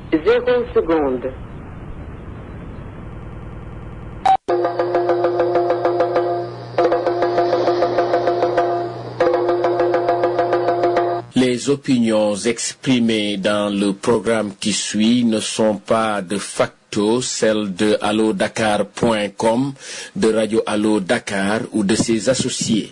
0 secondes. Les opinions exprimées dans le programme qui suit ne sont pas de facto celles de allodakar.com, de Radio Allo Dakar ou de ses associés.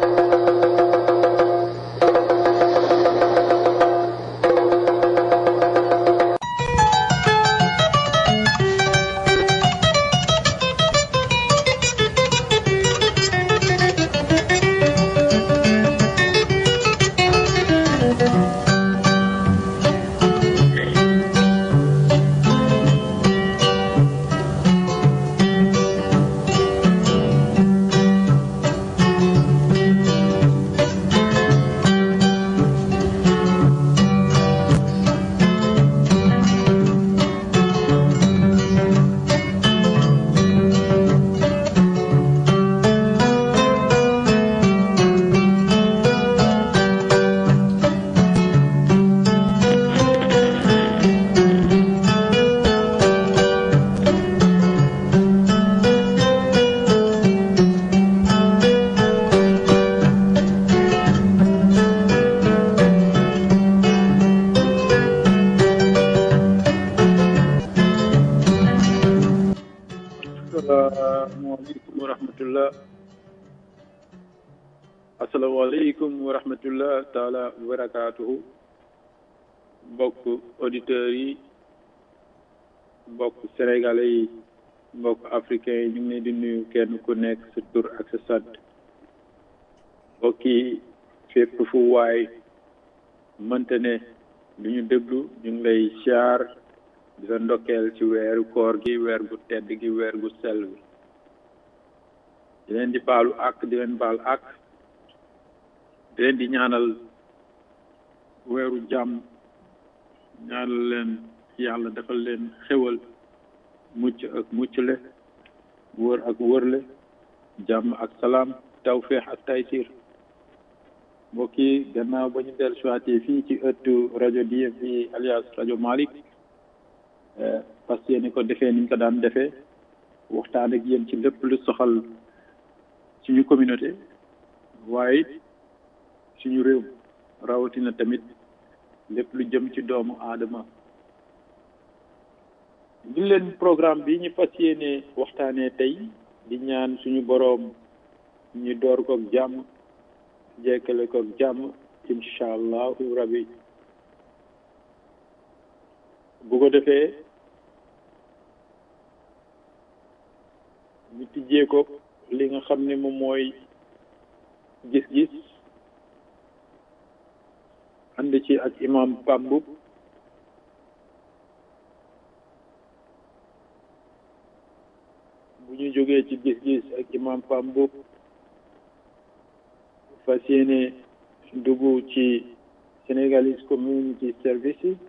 asalaamaaleykum wa rahmatullah taala wa barakaatuhu mbokk auditeurs yi mbokk sénégalais yi mbokk africains yi ñu ngi leen di nuyu kenn ku nekk sa tur ak sa sant mbokk yi fépp fu waay mënta ne lu ñu déglu ñu ngi lay siyaar di la ndokkeel ci weeru koor gi weer gu tedd gi weer gu sell bi di leen di baalu ak di leen baal ak di leen di ñaanal weeru jàmm ñaanal leen yàlla defal leen xéwal mucc ak muccle wër ak wërle jàmm ak salaam tawféex ak taysir mbokk yi gannaaw ba ñu dellu siwaatee fii ci ëttu rajo DMV alias rajo Malick parce que ni ko defee ni ñu ko daan defee waxtaan ak yéen ci lépp lu soxal suñu communauté waaye suñu réew rawatina tamit lépp lu jëm ci doomu aadama ñu leen programme bi ñu fas yéene waxtaanee tey di ñaan suñu boroom ñu door ko ak jàmm jekkale ko ak jàmm incha allahu rabbi bu ko defee ñu tijjee ko li nga xam ne moom mooy gis-gis ànd ci ak imam Pambou bu ñu jógee ci gis-gis ak imam Pambou fas yéene dugg ci Senegalese Community Services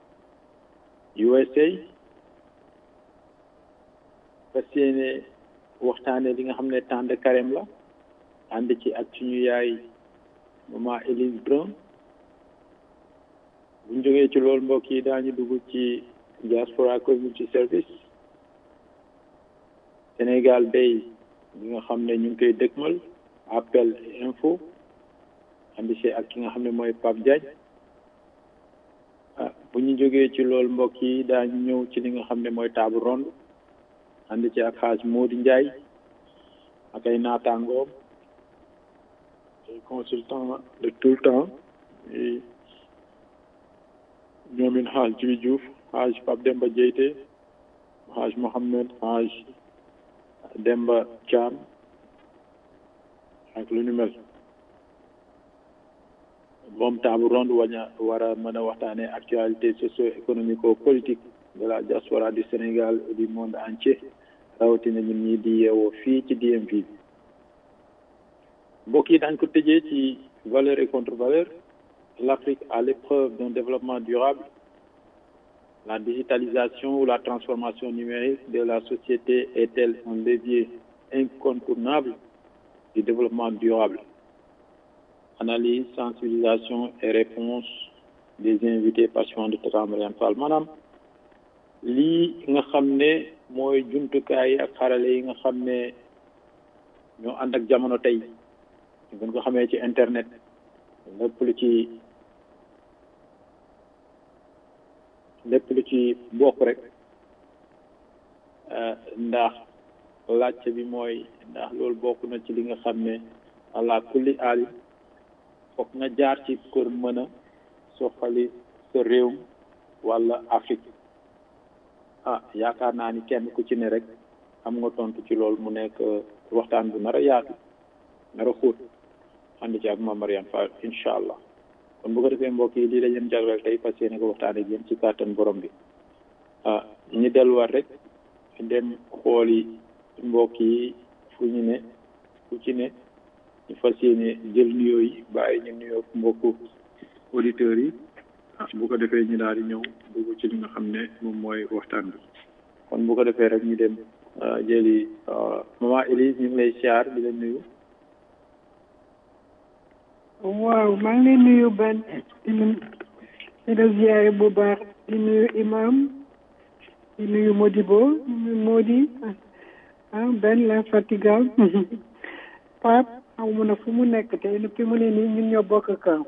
USA fas yéene waxtaane li nga xam ne temps de carême la ànd ci ak suñu yaay maman Élise Brun bu ñu jógee ci loolu mbokk yi daañu dugg ci diaspora community service Sénégal Day li nga xam ne ñu ngi koy dëkkmal appel et info ànd ci ak ki nga xam ne mooy Pape Diagne bu ñu jógee ci loolu mbokk yi daañu ñëw ci li nga xam ne mooy table ronde ànd ci ak xaaj Modou Ndiaye ak ay naataangoom ay consultant de tout le temps ñoomin xaaj Jibi Diouf xaaj Pape Demba Dieyte xaaj Mohamed xaaj Demba Thiam ak lu ñu mel moom table ronde war a mën a waxtaanee actualité socio-économico-politique de la diaspora du Sénégal et du monde entier rawatina ñun ñi di yeewoo fii ci DMV bi mbokk yi daañu ko tëjee ci valeur et contre-valeur l'Afrique à l'épreuve d'un développement durable la digitalisation ou la transformation numérique de la société est-elle un levier incontournable du développement durable analyse sensibilisation et réponse des invités patients de Tata Mariane Fall maanaam lii nga xam ne mooy jumtukaay yi ak xarale yi nga xam ne ñoo ànd ak jamono tey ñu gën ko xamee ci internet lépp lu ci bokk rek ndax laajte bi mooy ndax loolu bokk na ci li nga xam ne ala kulli aali foog nga jaar ci pour mën a soxali sa réew wala Afrique yaakaar naa ni kenn ku ci ne rek am nga tontu ci loolu mu nekk waxtaan bu nar a yaatu nar a xóot ànd ci ak Mame Mariane Fall incha allah kon bu ko defee mbokk yi lii la leen jagleel tey fas yéene ko waxtaan ak yéen ci kàttan borom bi ñu delluwaat rek dem xooli mbokk yi fu ñu ne fu ci ne ñu fas yéene jël nuyoo yi bàyyi ñu nuyoo mbokku auditeurs yi bu ko defee ñu daal di ñëw dugg ci li nga xam ne moom mooy waxtaan bi kon bu ko defee rek ñu dem jëli maman Élise ñu ngi lay siyaar di la nuyu. waaw maa ngi lay nuyu Ben di la ziyaare bu baax di nuyu imam di nuyu Modibo Modi Ben l'infatigable Pape xaw ma na fu mu nekk te fi mu ne nii ñun ñoo bokk kaw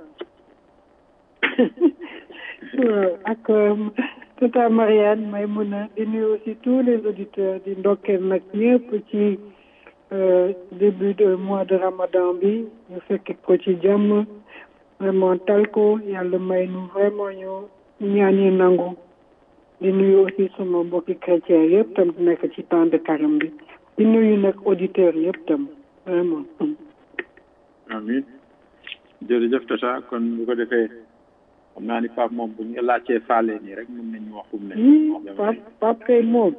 ak Tata Mariane Maïmouna di nuyu aussi tous les auditeurs di ndokkeel nag ñëpp ci début de mois de Ramadan bi ñu fekk ko ci jàmm vraiment tal ko yàlla may nu vraiment ñu ñaan yi nangu di nuyu aussi sama mbokki chrétien yëpp tam nekk ci temps de carême bi di nuyu nag auditeurs yëpp tam vraiment. amiin jërëjëf Tata kon bu ko defee xam naa ni Pape moom bu ñu laajtee faale nii rek mën nañu wax fu mu ne. Pape kay moom.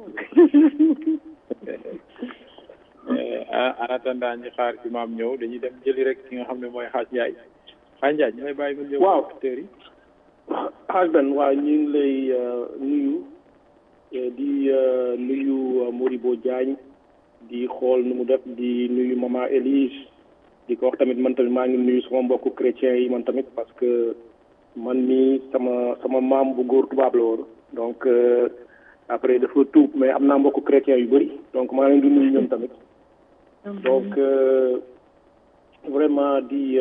en attendant ñu xaar imam ñëw dañuy dem jëli rek ki nga xam ne mooy Xaaj Njaay Xaaj Njaay ñu lay bàyyi nga ñëw. waaw acteurs yi. Xaaj Ben waaw ñu ngi lay nuyu di nuyu Modibo Diagne di xool nu mu def di nuyu maman Élise di ko wax tamit man tamit maa ngi nuyu sama mbokku chrétiens yi man tamit parce que man mii sama maam bu góor tubaab la woon donc après dafa tuub mais am naa mbokku chrétiens yu bëri donc maa ngi leen di nuyu ñoom tamit. donc vraiment di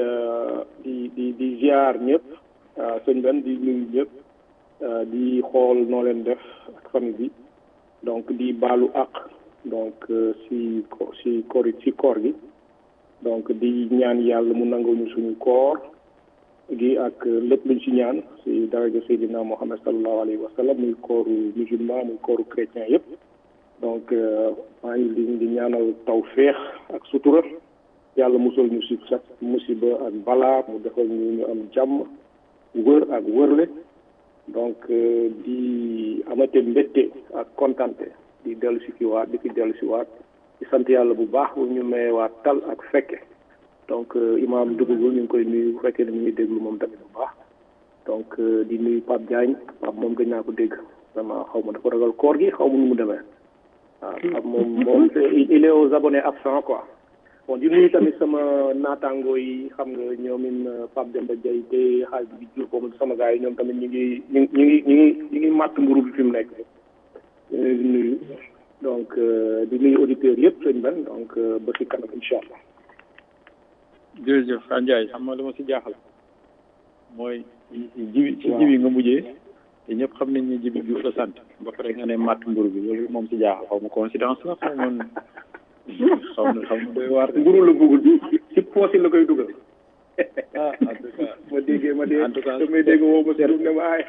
ziar ñëpp sëñ Ben di nuyu ñëpp di xool noo leen def ak famille bi donc di baalu àq donc si koor gi donc di ñaan yàlla mu nangoo ñu suñu koor gi ak lépp luñ si ñaan si daraja Seydina Mohamed sallallahu alayhi wa sallam muy kooru musulman muy kooru chrétien yëpp donc maa ngi di ñaanal tawféex ak sutura yàlla musal ñu si sax musiba ak balaa mu defal ñu am jàmm wër ak wërle donc di amate mbégte ak kontante di dellu si waat di sant yàlla bu baax bu ñu mayewaat tal ak fekke donc imam dugugul ñu ngi koy nuyu bu fekkee ne ñu ngi déglu moom tamit bu baax donc di nuyu Pape Diagne Pape moom gën naa ko dégg vraiment xaw ma dafa ragal koor gi xaw ma nu mu demee waaw Pape moom il est aux abonnés absents quoi bon di nuyu tamit sama naataangoo yi xam nga ñoomin Pape Demba Diaye te xaaj bi jur boobu sama gars yi ñoom tamit ñu ngi màtt mburu bi fi mu nekk di nuyu donc di nuyu auditeurs yëpp sëñ Ben donc ba ci kanam incha allah. jërëjëf Xaaj Njaay xam nga li ma si jaaxal mooy jibi nga mujjee te ñëpp xam nañ ne jibi Juuf la sant ba pare nga ne màtt mburu bi loolu moom si jaaxal xaw ma coïncidence la xaw ma doy waar mburu la bëggul ci poos yi la koy dugal en tout cas en tout cas damay dégg woo ma seetlu ne ma ay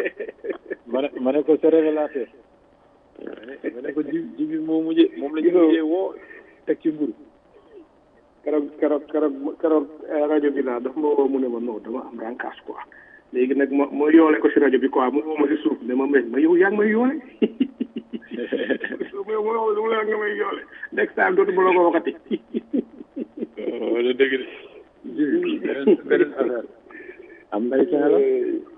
ma ne ko c'est révélateur ma ne ko jibi moom la ñu mujjee woo teg ci mburu keroog rajo bi laa daf ma woo mu ne ma non dama am rankaas quoi léegi nag ma yoole ko si rajo bi quoi mu woo ma si suuf ne ma ma yow yaa ngi may yoole mu la nga may yoole next time dootu ma la ko waxati wala dëgg de beneen affaire am ngay fin la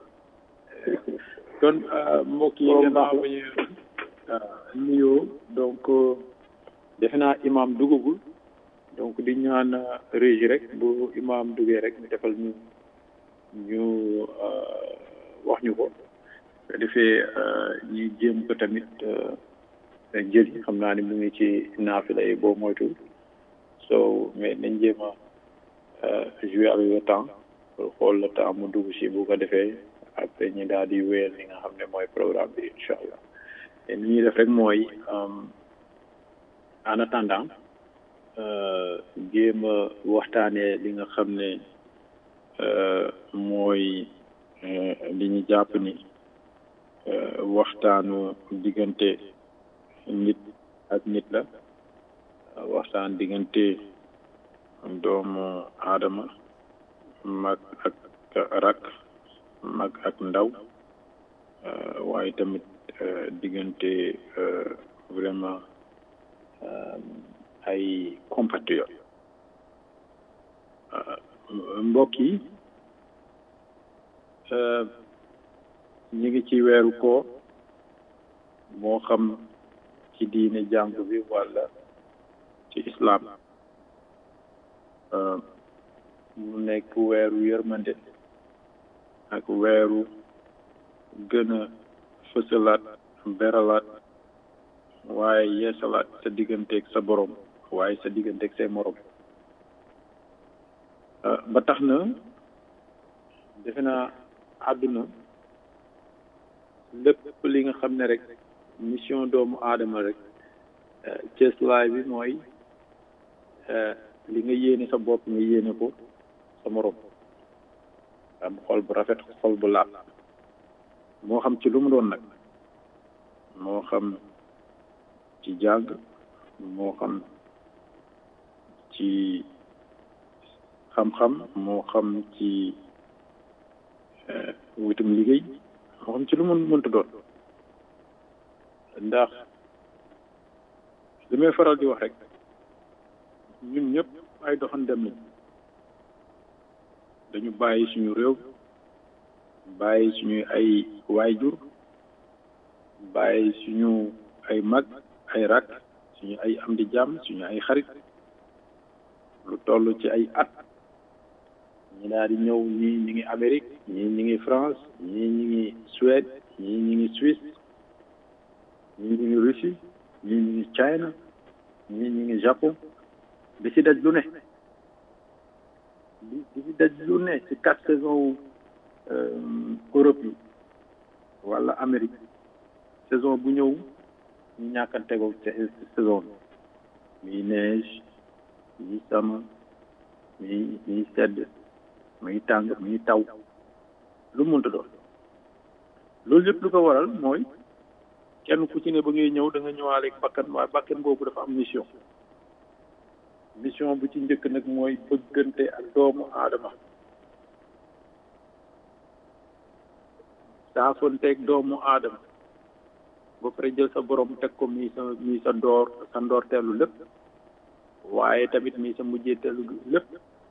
kon mbokk yi gannaaw ba ñu nuyoo donc defe naa imam dugagul donc di ñaan régi rek bu imam duggee rek ñu defal ñu wax ñu ko defee ñi jéem ko tamit jël xam naa ni mu ngi ci naafila yi boo moytu so mais nañ jéem a jouer avec le temps pour xool le temps mu dugg si bu ko defee après ñi daal di wéyal li nga xam ne mooy programme bi incha allah te li ñuy def rek mooy en attendant jéem a waxtaanee li nga xam ne mooy li ñu jàpp ni waxtaanu diggante nit ak nit la waxtaan diggante doomu aadama mag ak rak mag ak ndaw waaye tamit diggante vraiment ay compatriotes mbokk yi ñu ngi ci weeru koor moo xam ci diine jàng bi wala ci islam mu nekk weeru yërmande ak weeru gën a fësalaat beralaat waaye yeesalaat sa digganteeg sa borom waaye sa digganteeg say morom ba tax na defe naa àdduna lépp li nga xam ne rek mission doomu aadama rek cëslaay bi mooy li nga yéene sa bopp nga yéene ko sa morom am xol bu rafet xol bu laab moo xam ci lu mu doon nag moo xam ci jàng moo xam ci xam-xam moo xam ci wutum liggéey moo xam ci lu mënta doon ndax li may faral di wax rek ñun ñëpp ay doxandem lañ dañu bàyyi suñu réew bàyyi suñu ay waayjur bàyyi suñu ay mag ay rak suñu ay am di jàmm suñu ay xarit lu toll ci ay at ñi daal di ñëw ñii ñi ngi Amérique ñii ñi ngi France ñii ñi ngi Suède ñii ñi ngi Suisse ñii ñi ngi Russie ñii ñi ngi China ñii ñi ngi Japon di ci daj lu ne di ci daj lu ne ci 4 saisons Europe yi wala Amérique saison bu ñëw ñu ñàkkanteegoo saison mi neige mi sama mi sedd muy tàng muy taw lu mënta doon loolu yëpp lu ko waral mooy kenn ku ci ne ba ngay ñëw da nga ñëwaale bakkan waaye bakkan boobu dafa am mission bu ci njëkk nag mooy bëggante ak doomu aadama saafonteeg doomu aadama ba pare jël sa borom teg ko mii sa ndoorteelu lépp waaye tamit mii sa mujjeeteelu lépp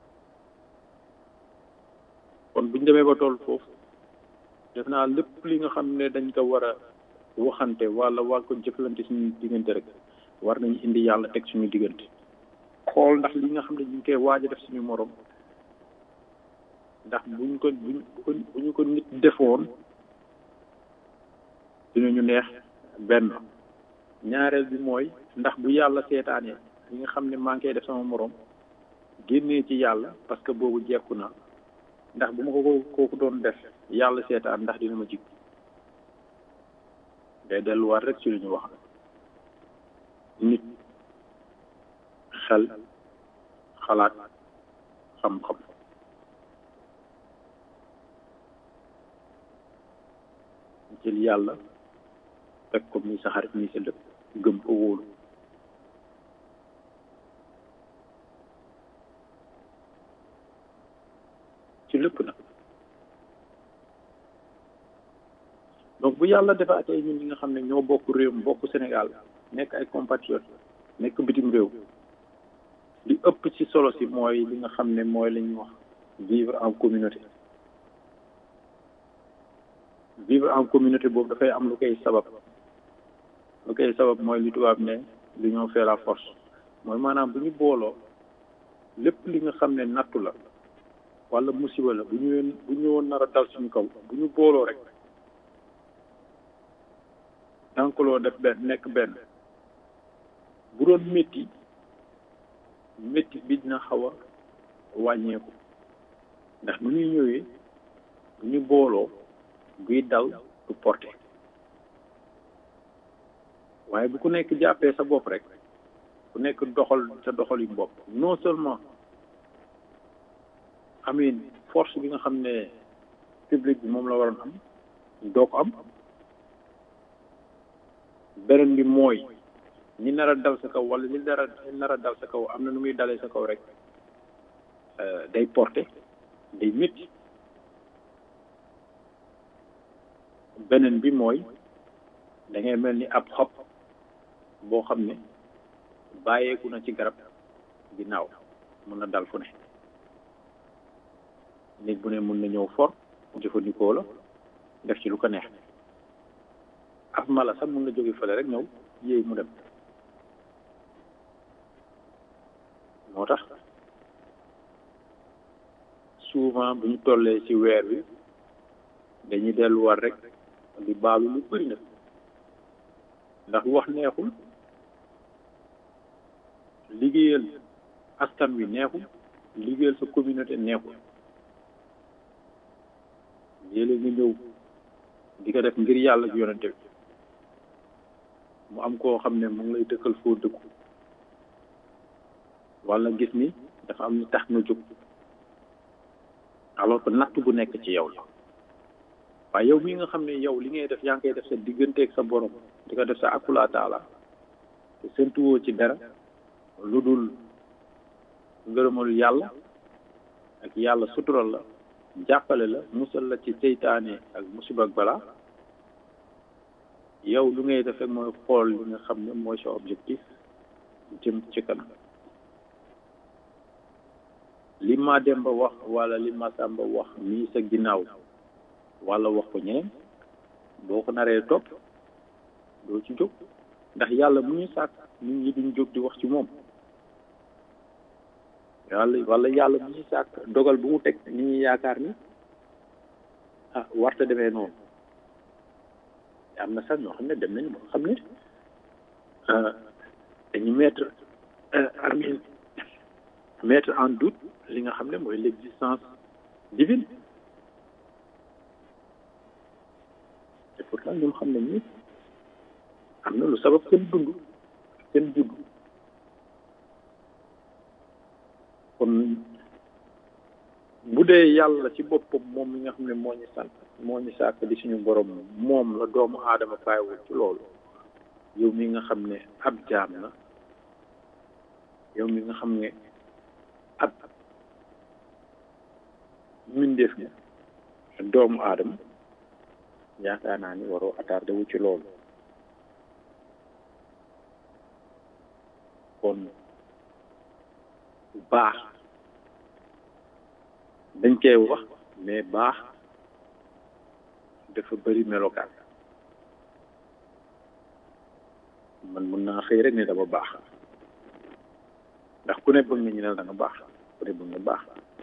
kon buñ demee ba toll foofu def naa lépp li nga xam ne dañ ko war a waxante wala war ko jëflante suñu diggante rek war nañu indi yàlla teg suñu diggante xool ndax li nga xam ne ñu ngi koy waaj a def suñu morom ndax buñ ko nit defoon dinañu neex benn ñaareel bi mooy ndax bu yàlla seetaanee li nga xam ne maa ngi koy def sama morom génnee ci yàlla parce que boobu jekku na ndax bu ma ko kooku doon def yàlla seetaan ndax dina ma jig day delluwaat rek ci li ñu wax nit xel xalaat xam-xam jël yàlla fekk ko muy sa xarit muy sa lépp gëm ko wóolu ci lépp nag donc bu yàlla defaatee ñun ñi nga xam ne ñoo bokk réew mi bokk Sénégal nekk ay compatriotes nekk bitim réew li ëpp ci solo si mooy li nga xam ne mooy la ñuy wax vivre en communauté vivre en communauté boobu dafay am lu koy sabab mooy li tubaab ne l'union fait la force mooy maanaam bu ñu booloo lépp li nga xam ne nattu la wala musiba la bu ñëwoon nar a dal suñu kaw bu ñu booloo rek dankaloo def benn nekk benn bu doon métti bi dina xaw a wàññeeku ndax bu ñuy ñëwee bu ñu booloo buy dal du porté waaye bu ku nekk jàppee sa bopp rek ku nekk doxal sa doxal yu bopp non seulement amin force bi nga xam ne public bi moom la waroon am doo ko am beneen bi mooy ñi nar a dal sa kaw wala ñi nar a dal sa kaw am na nu muy dalee sa kaw rek day porté day métti beneen bi mooy da ngay mel ni ab xob boo xam ne bàyyeeku na ci garab ginnaaw mën na dal fu ne nit bu ne mën na ñëw for jëfandikoo la def ci lu ko neex ab mala sax mën na jóge fële rek ñëw yéey mu dem moo tax souvent bu ñu tollee ci weer wi dañuy delluwaat rek di baalu lu bëri nag ndax wax neexul liggéeyal askan wi neexul liggéeyal sa communauté neexul léeg-léeg nga ñëw di ko def ngir yàlla ak yonente bi mu am koo xam ne mu ngi lay dëkkal foo dëkku wala gis ni dafa am ni tax nga jóg alors que natt bu nekk ci yow la waaye yow mii nga xam ne yow li ngay def yaa ngi koy def sa digganteeg sa borom di ko def sa akula taala te séntuwoo ci dara lu dul ngërëmal yàlla ak yàlla sutural la jàppale la musal la ci seytaane ak musiba ak balaa yow lu ngay def rek mooy xool li nga xam ne mooy sa objectif jëm ci kanam li ma Demba wax wala li ma Samba wax nii sa ginnaaw wala wax ko ñeneen boo ko naree topp doo ci jóg ndax yàlla mu ñu sàkk nit ñi duñ jóg di wax ci moom yàlla mu ñu sàkk dogal bu mu teg nit ñi yaakaar ni warta demee noonu am na sax ñoo xam ne dem nañu ba xam ne dañu mettre en doute li nga xam ne mooy l'existence divine et pourtant ñoom xam nañ ni am na lu sabab seen dund seen judd kon bu dee yàlla ci boppam moom mi nga xam ne moo ñu sant moo ñu sàkk di suñu borom moom la doomu aadama bàyyiwul ci loolu yow mi nga xam ne ab jaam la yow mi nga xam ne ab mbindeef nga doomu aadama yaakaar naa ni waroo attardé wu ci loolu kon baax dañ koy wax mais baax dafa bëri melokaan man mën naa xëy rek ne dama baax ndax ku ne bëgg nga ñu ne da nga baax ku ne bëgg nga baax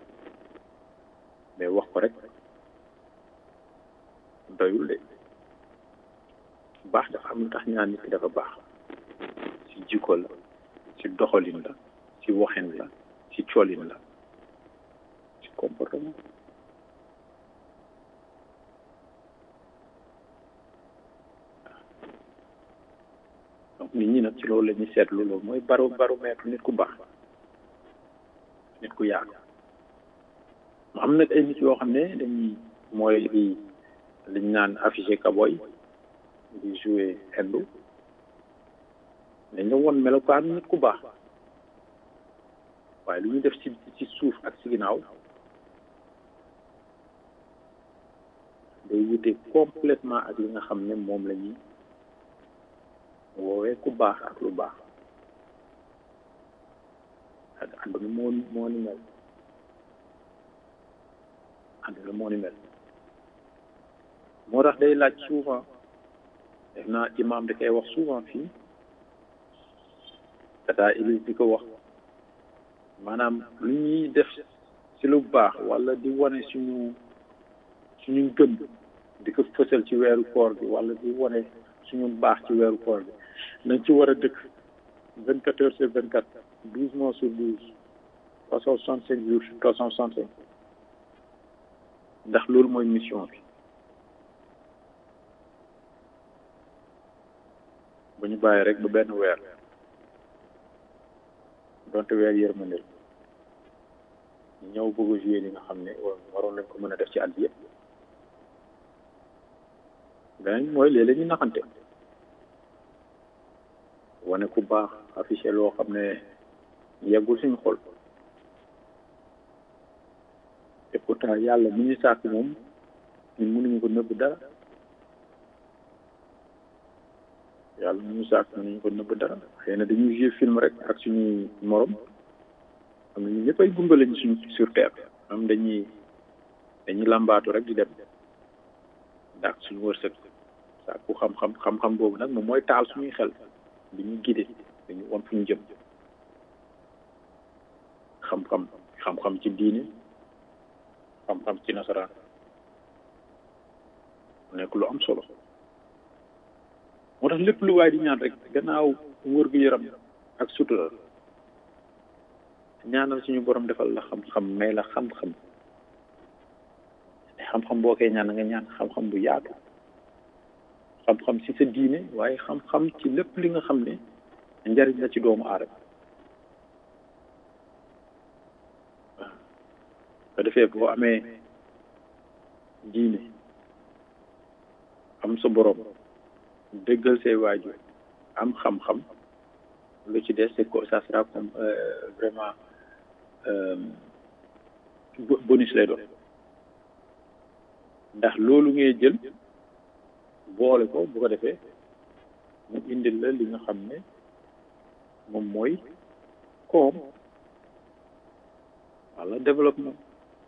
mais wax ko rek doyul de baax dafa am lu tax ñaan nit ki dafa baax ci jikko la ci doxalin la ci waxin la ci colin la ci comportement donc nit ñi nag ci loolu la ñuy seetlu loolu mooy baromètre nit ku baax nit ku yaatu mu am nag ay nit yoo xam ne dañuy mooy liñ naan affiché kaboy di jouer hindu dañ la woon melokaan nit ku baax waaye lu ñu def ci suuf ak ci ginnaaw day wute complètement ak li nga xam ne moom la ñuy woowee ku baax ak lu baax ak àdduna moo ni mel àdduna moo ni mel moo tax day laaj souvent def naa imam da koy wax souvent fii tata Elise di ko wax maanaam lu ñuy def ci lu baax wala di wane suñu gëm di ko fësal ci weeru koor bi wala di wane suñu baax ci weeru koor bi nañ ci war a dëkk 24 heures sur 24 12 mois sur 12 365 jours sur 365 ndax loolu mooy mission bi bu ñu bàyyi rek ba benn weer donte weer yërmande ñëw bëgg a jouer li nga xam ne waroon nañ ko mën a def ci at bi yëpp beneen mooy léeg-léeg ñu naxante wane ku baax affiché loo xam ne yeggul suñu xol te pourtant yàlla mu ñu sàkk moom ñun mënuñu ko nëbb dara yàlla mu ñu sàkk mënuñu ko nëbb dara xëy na dañuy jouer film rek ak suñuy morom am na ñu ñëpp ay gumba lañ suñ sur terre am dañuy làmbaatu rek di dem ndax suñu wërsëg sàkku xam-xam boobu nag moom mooy taal suñuy xel di ñu guider dañu won fu ñu jëm xam-xam ci diine xam-xam ci nasaraan nekk lu am solo moo tax lépp lu waay di ñaan rek gannaaw wër gu yaram ak sutura ñaanal suñu borom defal la xam-xam may la xam-xam xam-xam boo koy ñaan nga ñaan xam-xam bu yaatu xam-xam ci sa diine waaye xam-xam ci lépp li nga xam ne njariñ la ci doomu aadama waaw ko defee boo amee diine am sa borom dëggal say waajur am xam-xam lu ci des c'est que ça sera comme vraiment bonus lay doon ndax loolu ngay jël boole ko bu ko defee mu indil la li nga xam ne moom mooy koom wala développement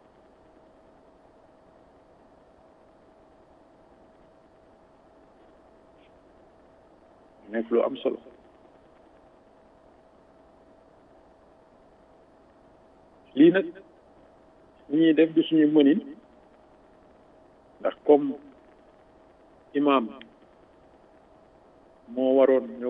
nekk lu am solo lii nag li ñuy def du suñu mënin ndax comme imam moo waroon ñëw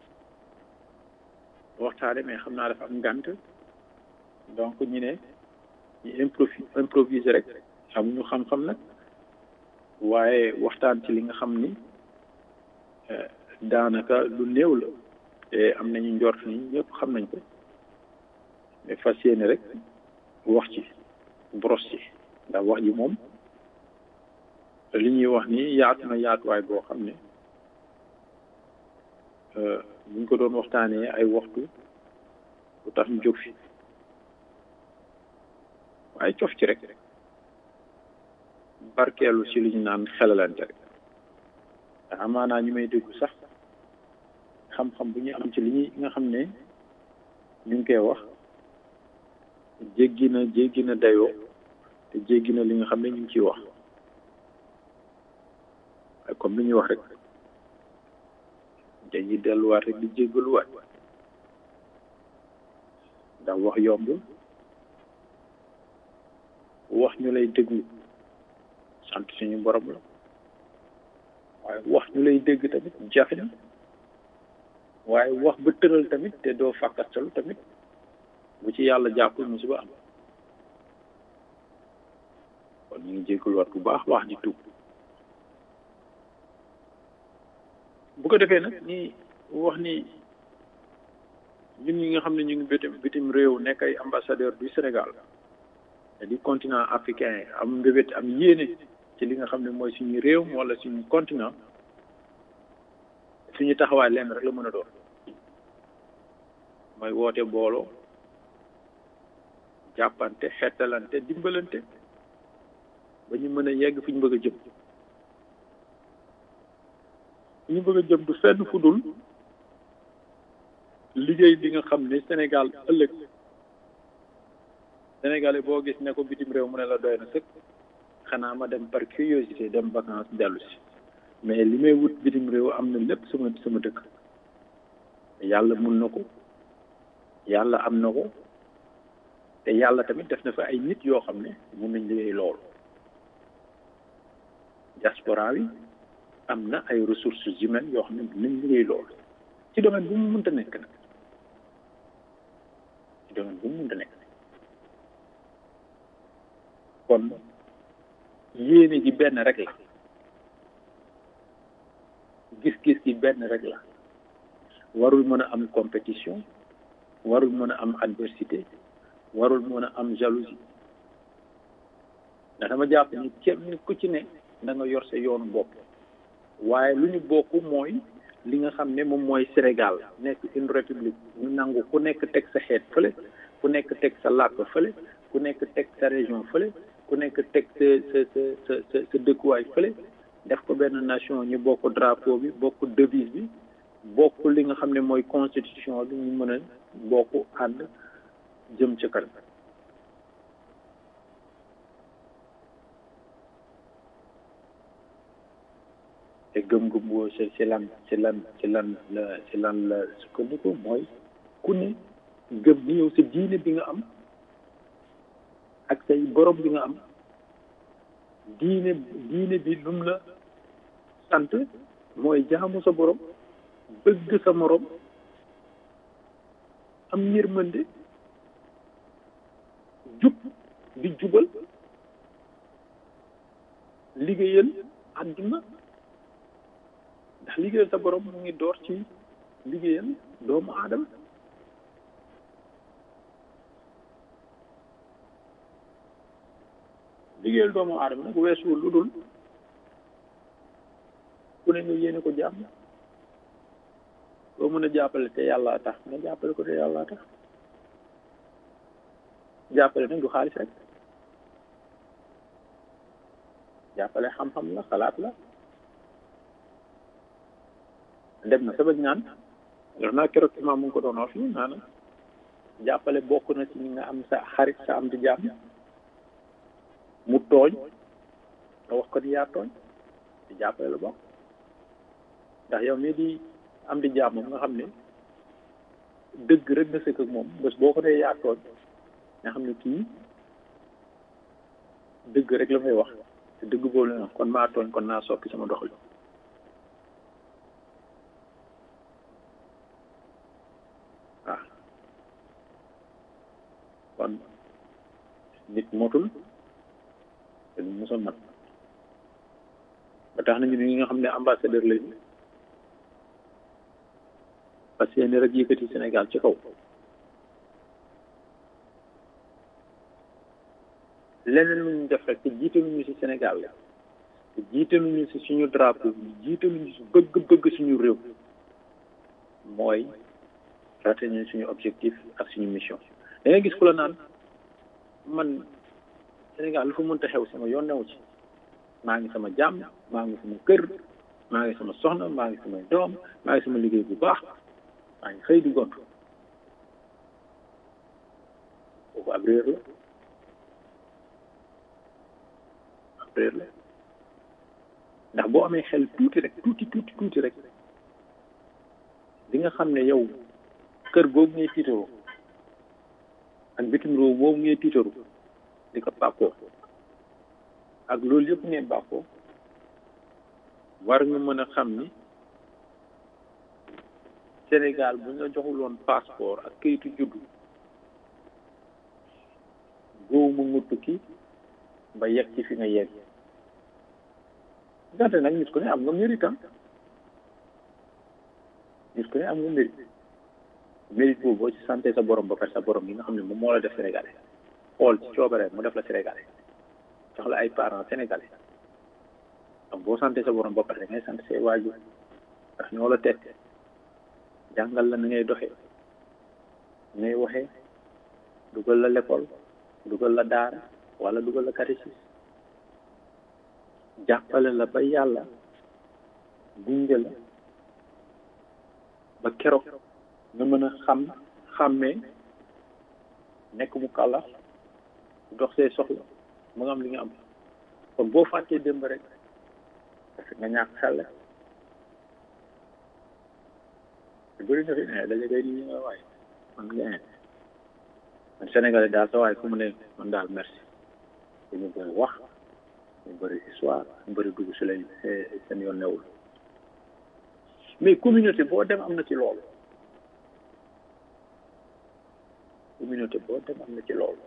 waxtaane mais xam naa dafa am ngànt donc ñu ne ñu improviser rek amuñu xam-xam nag waaye waxtaan ci li nga xam ni daanaka lu néew la te am nañu njort ni ñëpp xam nañ ko mais fas yéene rek wax ci boros ci ndax wax ji moom li ñuy wax ni yaatu na yaatuwaay boo xam ne buñ ko doon waxtaanee ay waxtu bu tax ñu jóg fi waaye cof ci rek barkeelu ci li ñu naan xelalante rek te amaanaa ñu may déglu sax xam-xam bu ñu am ci li ñuy nga xam ne ñu ngi koy wax jéggi na dayoo te jéggi na li nga xam ne ñu ngi ciy wax waaye comme li ñuy wax rek dañuy delluwaat rek di jéggaluwaat ndax wax yomb wax ñu lay déglu sant suñu borom la waaye wax ñu lay dégg tamit jafe na waaye wax ba tëral tamit te doo fàkkastalu tamit bu ci yàlla jàppul musiba am kon ñu ngi jéggaluwaat bu baax wax di tuub bu ko defee nag ni wax ni ñun ñi nga xam ne ñu ngi bitim réew nekk ay ambassadeur du Sénégal te di continent africain am mbébét am yéene ci li nga xam ne mooy suñu réew wala suñu continent suñu taxawaay lenn rek la mën a doon mooy woote booloo jàppante xettalante dimbalante ba ñu mën a yegg fi ñu bëgg a jëm fi ñu bëgg a jëm du fenn fu dul liggéey bi nga xam ne Sénégal ëllëg Sénégalais boo gis ne ko bitim réew mu ne la doy na sëkk xanaa ma dem par curiosité dem vacances dellu si mais li may wut bitim réew am na lépp sama dëkk yàlla mun na ko yàlla am na ko te yàlla tamit def na fa ay nit yoo xam ne mun nañ liggéey loolu diaspora bi am na ay ressources humaines yoo xam ne dinañ liggéey loolu ci domaine bu mu mënta nekk nag ci domaine bu mu mënta nekk kon yéene ji benn rek la gis-gis gi benn rek la warul mën a am compétition warul mën a am adversité warul mën a am jalousie ndax dama jàpp ni kenn ku ci ne da nga yor sa yoonu bopp waaye lu ñu bokk mooy li nga xam ne moom mooy Sénégal nekk une république ñu nangu ku nekk teg sa xeet fële ku nekk teg sa làkk fële ku nekk teg sa région fële ku nekk teg sa dëkkuwaay fële def ko benn nation ñu bokk drapeau bi bokk devise bi bokk li nga xam ne mooy constitution bi ñu mën a bokk ànd jëm ca kanam te gëm-gëm boo ci lan la sukkandiku mooy ku ne gëm ni yow sa diine bi nga am ak say borom bi nga am diine bi lum la sant mooy jaamu sa borom bëgg sa morom am yërmande jub di jubal liggéeyal àdduna ndax liggéeyal sa borom mu ngi door ci liggéeyal doomu aadama liggéeyal doomu aadama nag weesuwul lu dul ku ne nga yéene ko jàmm boo mën a jàppale te yàlla tax nga jàppale ko te yàlla tax jàppale nag du xaalis rek jàppale xam-xam la xalaat la dem na sama ñaan def naa keroog imaam mu ngi ko doon wax fii naana jàppale bokk na ci ñi nga am sa xarit sa am di jàmm mu tooñ nga wax ko ni yaa tooñ di jàppale la bokk ndax yow mii di am di jàmm nga xam ne dëgg rek nga sëkk ak moom bés boo ko dee yaa tooñ nga xam ne kii dëgg rek la may wax te dëgg boobu la kon maa tooñ kon naa soppi sama doxali waaw kon nit motul te du mos a mat ba tax nañu ñi nga xam ne ambassadeur lañu parce que yéen rek yëkkati Sénégal ci kaw leneen lu ñu def rek te jiitaluñu ci Sénégal la te jiitaluñu ci suñu drapeau jiitaluñu ci bëgg suñu réew mooy raté ñu suñu objectif ak suñu mission da ngay gis ku la naan man Sénégal lu fa mënta xew sama yoon newu ci maa ngi sama jàmm maa ngi sama kër maa ngi sama soxna maa ngi sama doom maa ngi sama liggéey bu baax maa ngi xëy di gont kooku ab réer la ndax boo amee xel tuuti rek tuuti rek di nga xam ne yow kër googu ngay tiitaroo ak bitim réew boobu ngay tiitaru di ko bàkkoo ak loolu yëpp ngeen bàkkoo war nga mën a xam ni Sénégal bu ñu la joxul woon passeport ak kayitu juddu góobu nga tukki ba yegg ci fi nga yegg gante nag nit ku ne am nga mérite nit ku ne am nga mérite boobu boo ci santé sa borom ba pare sa borom yi nga xam ne moom moo la def sénégalais xool ci coobare mu def la sénégalais jox la ay parents sénégalais donc boo santé sa borom ba pare da ngay sant say waajur ndax ñoo la tette jàngal la na ngay doxee ngay waxee dugal la l'école dugal la daara wala dugal la catéchisme jàppale la ba yàlla gunge la ba keroog nga mën a xàmmee nekk mu kàllax dox say soxla mu nga am li nga am kon boo fàttee démb rek parce que nga ñàkk xel te bëri na fi ne daje day di nga waay man Sénégalais daal sa waay fu mu ne man daal merci dañu koy wax ñu bëri histoire ñu bëri dugg si lañ seen yoon newul mais communauté boo dem am na ci loolu communauté boo dem am na ci loolu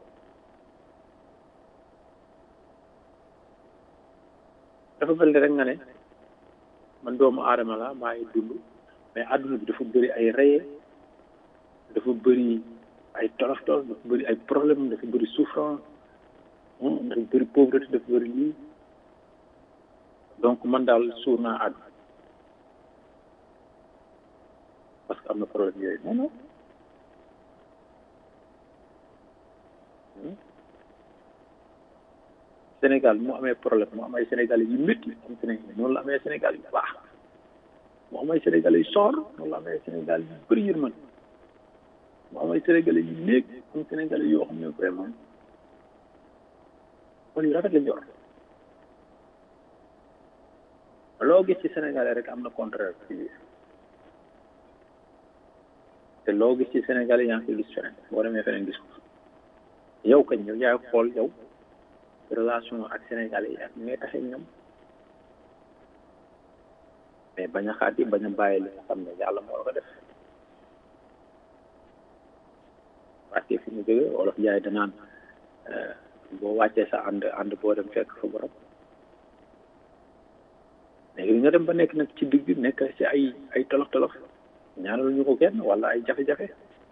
dafa mel ni rek nga ne man doomu aadama la maa ngi dund mais àdduna bi dafa bëri ay reye dafa bëri ay tolof tolof dafa bëri ay problème dafa bëri souffrance dafa bëri pauvreté dafa bëri lii donc man daal suur naa àdduna parce que am na problème yooyu non non Sénégal mu amee problème mu am ay Sénégalais yu métti am Sénégal noonu la amee Sénégal yu baax mu am ay Sénégalais yu soor noonu la amee Sénégal yu bëri yërmande mu am ay Sénégalais yu néeg am Sénégalais yoo xam ne vraiment kon yu rafet lañ yor loo gis ci Sénégalais rek am na contraire ci biir te loo gis ci Sénégalais yaa ngi koy gis feneen boo demee feneen gis ko yow kañ yow yaay xool yow relation ak Sénégalais yi ak ngay taxee ñoom mais bañ a xaati bañ a bàyyi li nga xam ne yàlla moo la ko def wàccee fi mu jóge wolof jaay danaan boo wàccee sa ànd boo dem fekk fa borom léegi nga dem ba nekk nag ci digg nekk ci ay tolof ñaanal ñu ko kenn wala ay jafe-jafe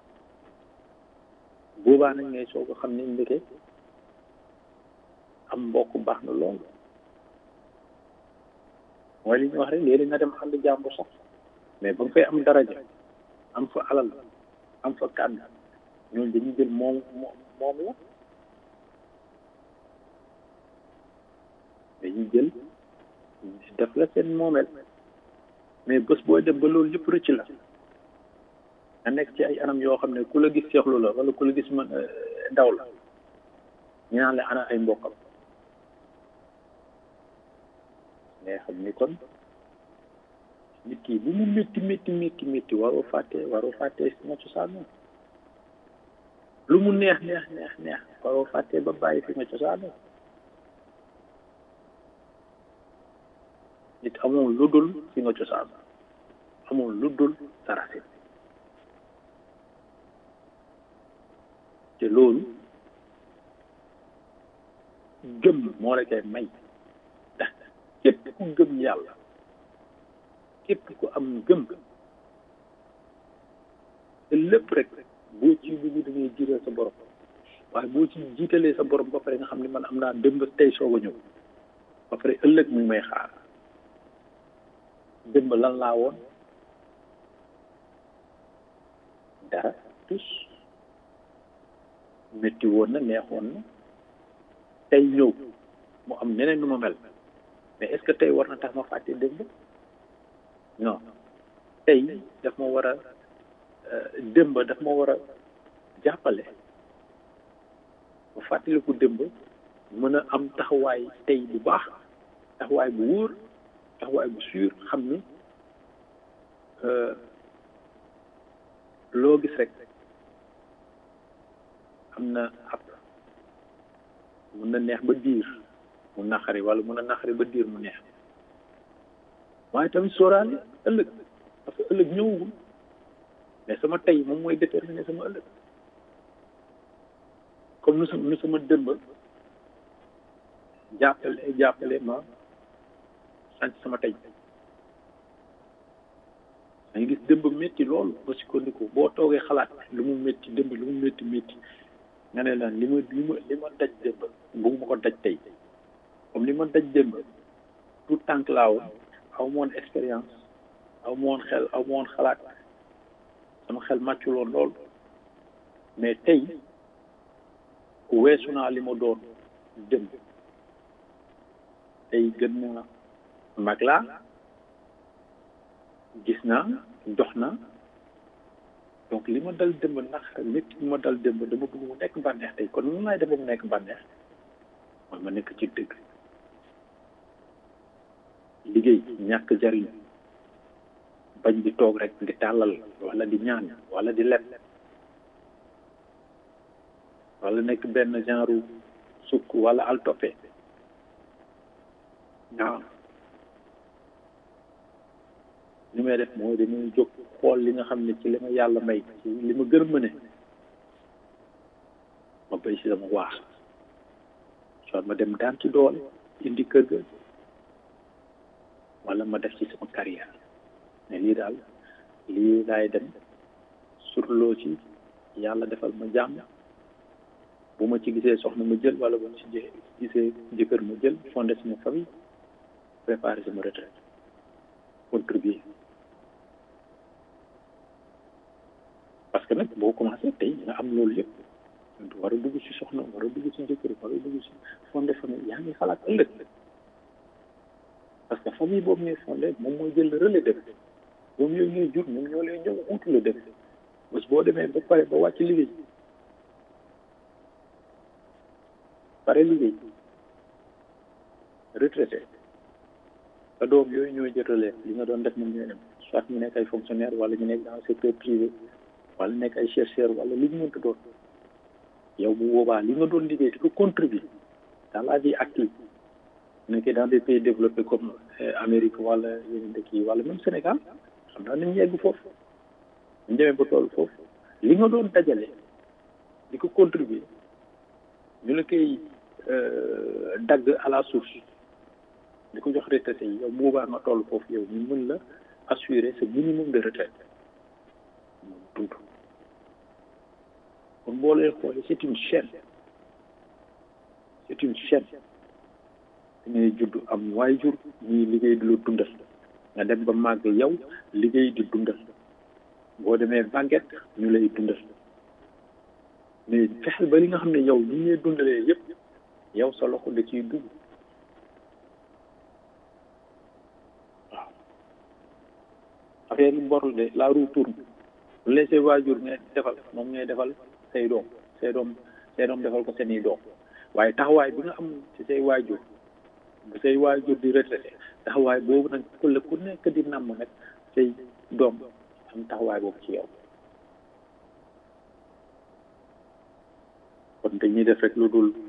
boobaa nag ngay soo ko xam ne ndeke am mbokk baax na loolu mooy li ñu wax rek léegi nga dem ànd jàmbur sax mais ba nga fay am daraja am fa alal am fa kàddu ñooñu dañuy jël moom la dañuy jël def la seen moomeel mais bés booy dem ba loolu yëpp rëcc la nga nekk ci ay anam yoo xam ne ku la gis seexlu la wala ku la gis man daw la ñu naan la ana ay mbokkam ngay xam ni kon nit ki bu mu métti waroo fàtte ma cosaanoo lu mu neex waroo fàtte ba bàyyi fi nga cosaanoo nit amul lu dul fi nga cosaanoo amul lu dul sa racine te loolu gëm moo la koy may ndax képp ku gëm yàlla képp ku am gëm te lépp rek boo ci dugg da ngay jiital sa borom waaye boo ci jiitalee sa borom ba pare nga xam ne man am naa démb tey soog a ñëw ba pare ëllëg mu may xaar démb lan laa woon dara tus métti woon na neexoon na tey ñëw mu am neneen nu ma mel mais est-ce que tey war na tax ma fàtte démb non tey daf ma war a démb daf ma war a jàppale ba fàttaliku démb mën a am taxawaay tey bu baax taxawaay bu wóor taxawaay bu sûr xam ni loo gis rek am na ab mun na neex ba diir mu naqari wala mun na naqari ba diir mu neex waaye tamit sóoraale ëllëg parce que ëllëg ñëwagul mais sama tey moom mooy déterminer sama ëllëg comme nu sama dëmb jàppale ma sant sama tey da nga gis dëmb métti loolu ba sukkandiku boo toogee xalaat lu mu métti dëmb lu mu métti nga ne laan li ma daj dëmb bëgguma ko daj tey comme li ma daj dëmb tout tànk laa woon aw ma woon expérience aw ma woon xel aw ma woon xalaat sama xel màccul woon lool mais tey weesu naa li ma doon dëmb tey gën na mag laa gis naa dox naa donc li ma dal dëmb ndax nit li ma dal dëmb dama bëgg mu nekk bànneex tey kon nu laay def ba mu nekk bànneex mooy ma nekk ci dëgg liggéey ñàkk jariñ bañ di toog rek di tàllal wala di ñaan wala di leb wala nekk benn genre sukk wala altoppe waaw li may def mooy dañuy jóg xool li nga xam ne ci li ma yàlla may ci li ma gën a mëne ma béy si sama waax soit ma dem daan ci doole indi kër ga wala ma def ci sama carrière ne lii daal lii laay dem surloo ci yàlla defal ma jàmm bu ma ci gisee soxna ma jël wala bu ma ci gisee jëkkër ma jël fondé sama famille préparer sama retraite contribuer parce que nag boo commencé tey nga am loolu yëpp war a dugg ci soxna war a dugg ci jëkkër war a dugg ci fondé famille yaa ngi xalaat ëllëg parce que famille boobu ñuy fondé moom mooy jël relais dem moom yooyu ñuy jur ñoom ñoo lay ñëw uutu la dem bés boo demee ba pare ba wàcc liggéey pare liggéey retraité sa doom yooyu ñooy jël relais li nga doon def moom ñooy dem soit ñu nekk ay fonctionnaire wala ñu nekk dans le secteur privé wala nekk ay chercheur wala li ñu mënta doon yow bu boobaa li nga doon liggéey di ko contribuer dans la vie active nekkee dans des pays développés comme Amérique wala yeneen dëkk yi wala même Sénégal xam naa nañu yegg foofu ñu demee ba toll foofu li nga doon dajale di ko contribuer ñu la koy dagg à la source di ko jox retraité yi yow bu boobaa nga toll foofu yow ñu mën la assurer ce minimum de retraite moom dund kon boo leen xoolee c'est une chaîne dangay judd am waajur ñuy liggéey di la dundal nga dem ba màgg yow liggéey di dundal boo demee màgget ñu lay dundal mais fexeel ba li nga xam ne yow li ñuy dundalee yëpp yow sa loxo da ciy dugg waaw affaire yi borul de la roue tourne bu lee say waajur ngay defal moom ngay defal say doom defal ko seeni doom waaye taxawaay bi nga am ci say waajur bu say waajur di retraité taxawaay boobu nag ku nekk di namm nag say doom am taxawaay boobu ci yow kon dañuy def rek lu dul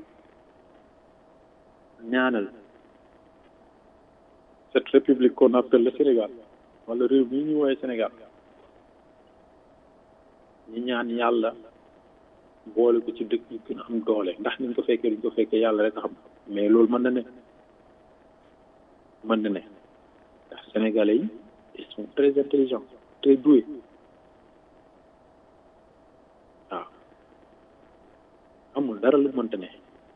ñaanal cette république qu'on appelle le Sénégal wala réew mi ñu woowee Sénégal ñi ñaan yàlla boole ko ci dëkk yi gën a am doole ndax niñ ko fekkee duñ ko fekkee yàlla rek a xam mais loolu mën na ne ndax sénégalais yi ils sont très intelligents très doués waaw amul dara lu mënta ne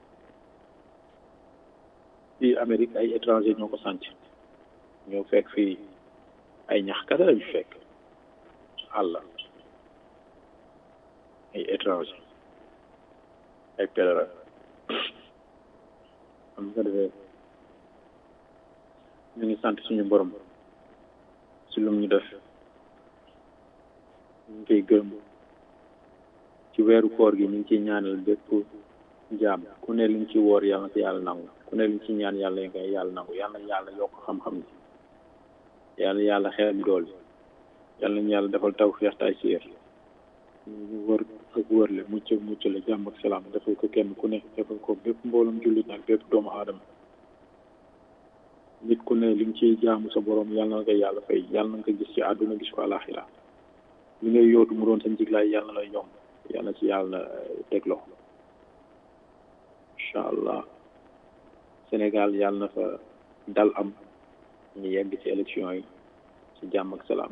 fii Amérique ay étranger ñoo ko sànc ñoo fekk fii ay ñax kese lañu fekk àll ay étranger ay pèlerin am nga defee ñu ngi sant suñu borom si lu ñu def ñu ngi koy gërëm ci weeru koor gi ñu ngi ciy ñaanal bépp jaam ku ne liñ ci woor yàlla na ko yàlla nangu ku ne liñ ci ñaan yàlla nga yàlla nangu yàlla yàlla yokk xam-xam ni yàlla xeeb dool yàlla ñu yàlla defal tawfeex tay siir ñu wër ak wërle mucc la jàmm ak salaam defal ko kenn ku ne defal ko bépp mboolum jullit nag bépp doomu aadama nit ku ne li nga ciy jaamu sa borom yàlla na nga yàlla fay yàlla na nga gis ci àdduna gis ko àlaxira li ngay yootu mu doon sa njiglaay yàlla na lay yomb yàlla ci yàlla teg loxo incha allah Sénégal yàlla na fa dal am ñu yegg ci élection yi ci jàmm ak salaam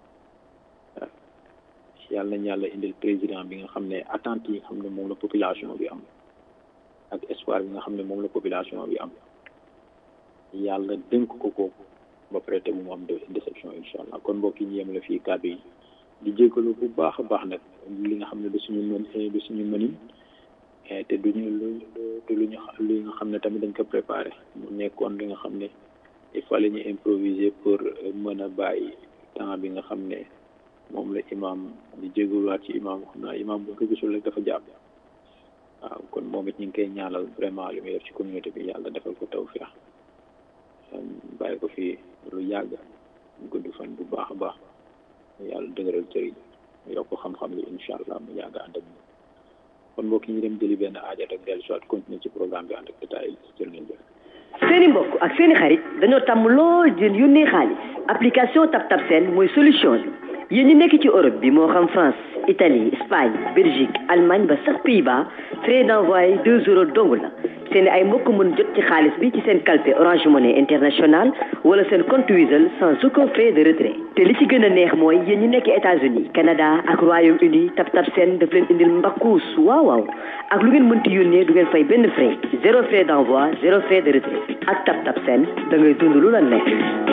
yàlla nañ yàlla indil président bi nga xam ne attente yi nga xam ne moom la population bi am ak espoir bi nga xam ne moom la population bi am yàlla dénk ko kooku ba pare te bu mu am déception incha allah kon mbokk yi ñu yem la fii kàddu yi di jégalu bu baax a baax nag li nga xam ne du suñu mënin te duñu li nga xam ne tamit dañ ko préparé mu nekkoon li nga xam ne il fallait ñu improviser pour mën a bàyyi temps bi nga xam ne moom la imam di jégaluwaat ci imam xam naa imam bu ko gisul rek dafa jàpp waaw kon moom it ñu ngi koy ñaanal vraiment li muy def ci communauté bi yàlla defal ko tawfeex bàyyi ko fii lu yàgg gudd fan bu baax a baax yàlla dëgëral cër yi yokk xam-xam yi incha allah mu yàgg ànd ak ñun kon mbokk yi ñu dem jëli benn aaja rek dellu soit continuer ci programme bi ànd ak détail jërë ngeen jëf seeni mbokk ak seeni xarit dañoo tàmm lool di yónnee xaalis application TapTap Send mooy solution bi yéen ñi nekk ci Europe bi moo xam France Italie Espagne Belgique Allemagne ba sax Pays-Bas frais d'envoi 2 € dong la seeni ay mbokk mën jot ci xaalis bi ci seen kalpe Orange Money International wala seen compte Wizall sans aucun frais de retrait te li ci gën a neex mooy yéen ñi nekk États-Unis Canada ak Royaume-Uni TapTap Send daf leen indil mbakkuus waaw ak lu ngeen mënti yónnee du ngeen fay benn frais 0 frais d'envoi 0 frais de retrait ak TapTap Send da ngay dund lu la neex.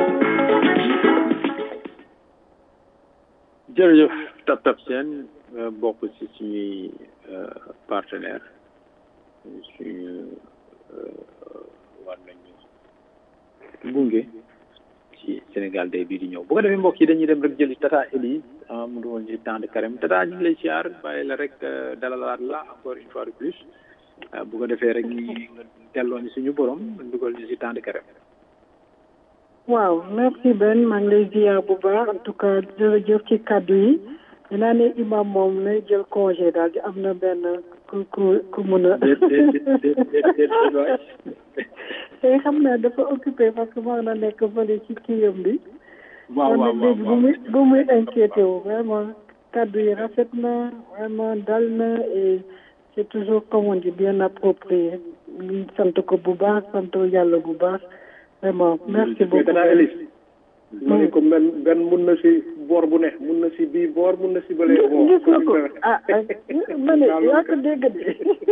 jërëjëf TapTap Send bokk ci suñuy partenaire suñu war nañu gunge ci Sénégal day bii di ñëw bu ko defee mbokk yi dañuy dem rek jëli Tata Elise mu dugal ci temps de carême Tata ñu ngi lay siyaar bàyyi la rek dalalaat la encore une fois de plus bu ko defee rek ñi nga delloo ni suñu borom dugal ñu ci temps de carême. waaw merci Ben maa ngi lay ziar bu baax en tout cas jërëjëf ci kàddu yi dinaa ne imam moom lay jël congé daal di am na benn ku mun a te xam naa dafa occupé parce que maa na nekk fële ci kiyam bi waaw léegi bu muy inquiété wu vraiment kàddu yi rafet na vraiment dal na et c'est toujours comme on dit bien approprié ñu sant ko bu baax sant yàlla bu baax vraiment merci beaucoup ma ne ko benn mun na si boor bu ne mun na si bii boor mun na si bële boor. gis nga ko ma ne yaa ko dégg de.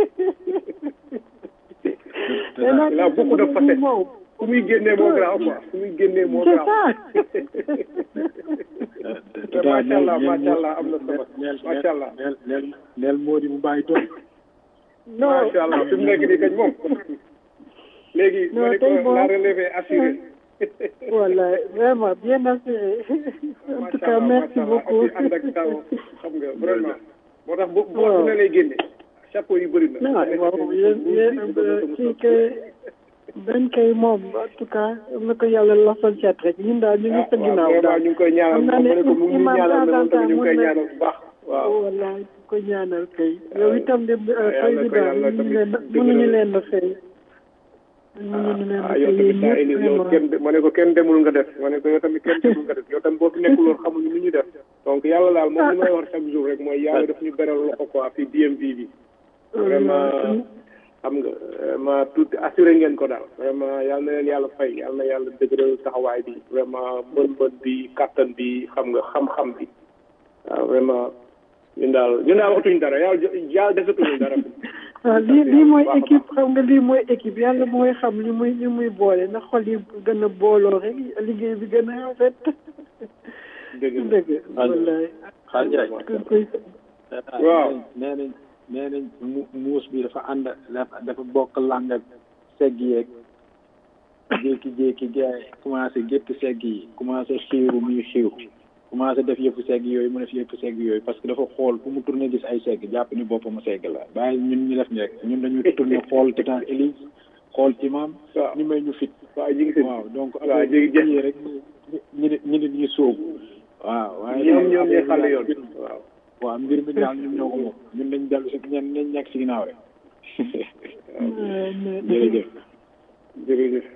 il a beaucoup de facettes fu muy génnee moo graaw quoi fu muy génnee moo graaw. macha allah am na solo macha allah. neel moo di mu bàyyi tool. macha allah fi mu nekk nii kañ moom. léegi ma ne ko la relève assurée. Voilà, vraiment bien assuré. En tout cas, merci beaucoup. ànd ak taw xam nga vraiment. moo tax bu ne lay génne. chapeau yu bëri na. waaw yéen kii kay benn kay moom en tout cas am na ko yàlla lafal cat rek ñun daal ñu ngi sa ginnaaw daal. ñu ngi koy ñaanal moom ma ne ko mu ngi ñaanal mais moom ñu ngi koy ñaanal bu baax. waaw voilà ko ñaanal kay. yow itam de président mënuñu leen la fay. yow tamit yow kenn ma ne ko kenn demul nga def ma ne ko yow tamit kenn demul nga def yow tamit boo fi nekkul woon xamuñu ni ñu def donc yàlla daal moom li may wax chaque jour rek mooy yàlla daf ñu beral loxo quoi fii DMV bi vraiment xam nga vraiment tout assuré ngeen ko daal vraiment yàlla na leen yàlla fay yàlla na yàlla dëgëral taxawaay bi vraiment mën bi kattan bi xam nga xam-xam bi waaw vraiment ñun daal waxatuñu dara yàlla desatuñu dara. waaw lii mooy équipe xam nga lii mooy équipe yàlla mooy xam li muy boole na xol yi gën a booloo rek liggéey bi gën a rafet. dëgg wallaay. waaw nee nañ muus bi dafa ànd dafa bokk làng ak segg yeeg jékki-jékki gars yi commencé gétt segg yi commencé xiiru muy xiiru commencé def yëpp segg yooyu mu def yëpp segg yooyu parce que dafa xool fu mu tourné gis ay segg jàpp ni boppam segg la bàyyi ñun ñu def ni rek ñun dañuy tourné xool Tata Elise xool imam ñu may ñu fit waaw donc affaire yi rek ñi sóobu waaw waaye ñoom ñooy xale yoon waaw mbir mi daal ñun ñoo ko moom ñun dañ dellu si ñen nañ nekk si ginnaaw rek jërëjëf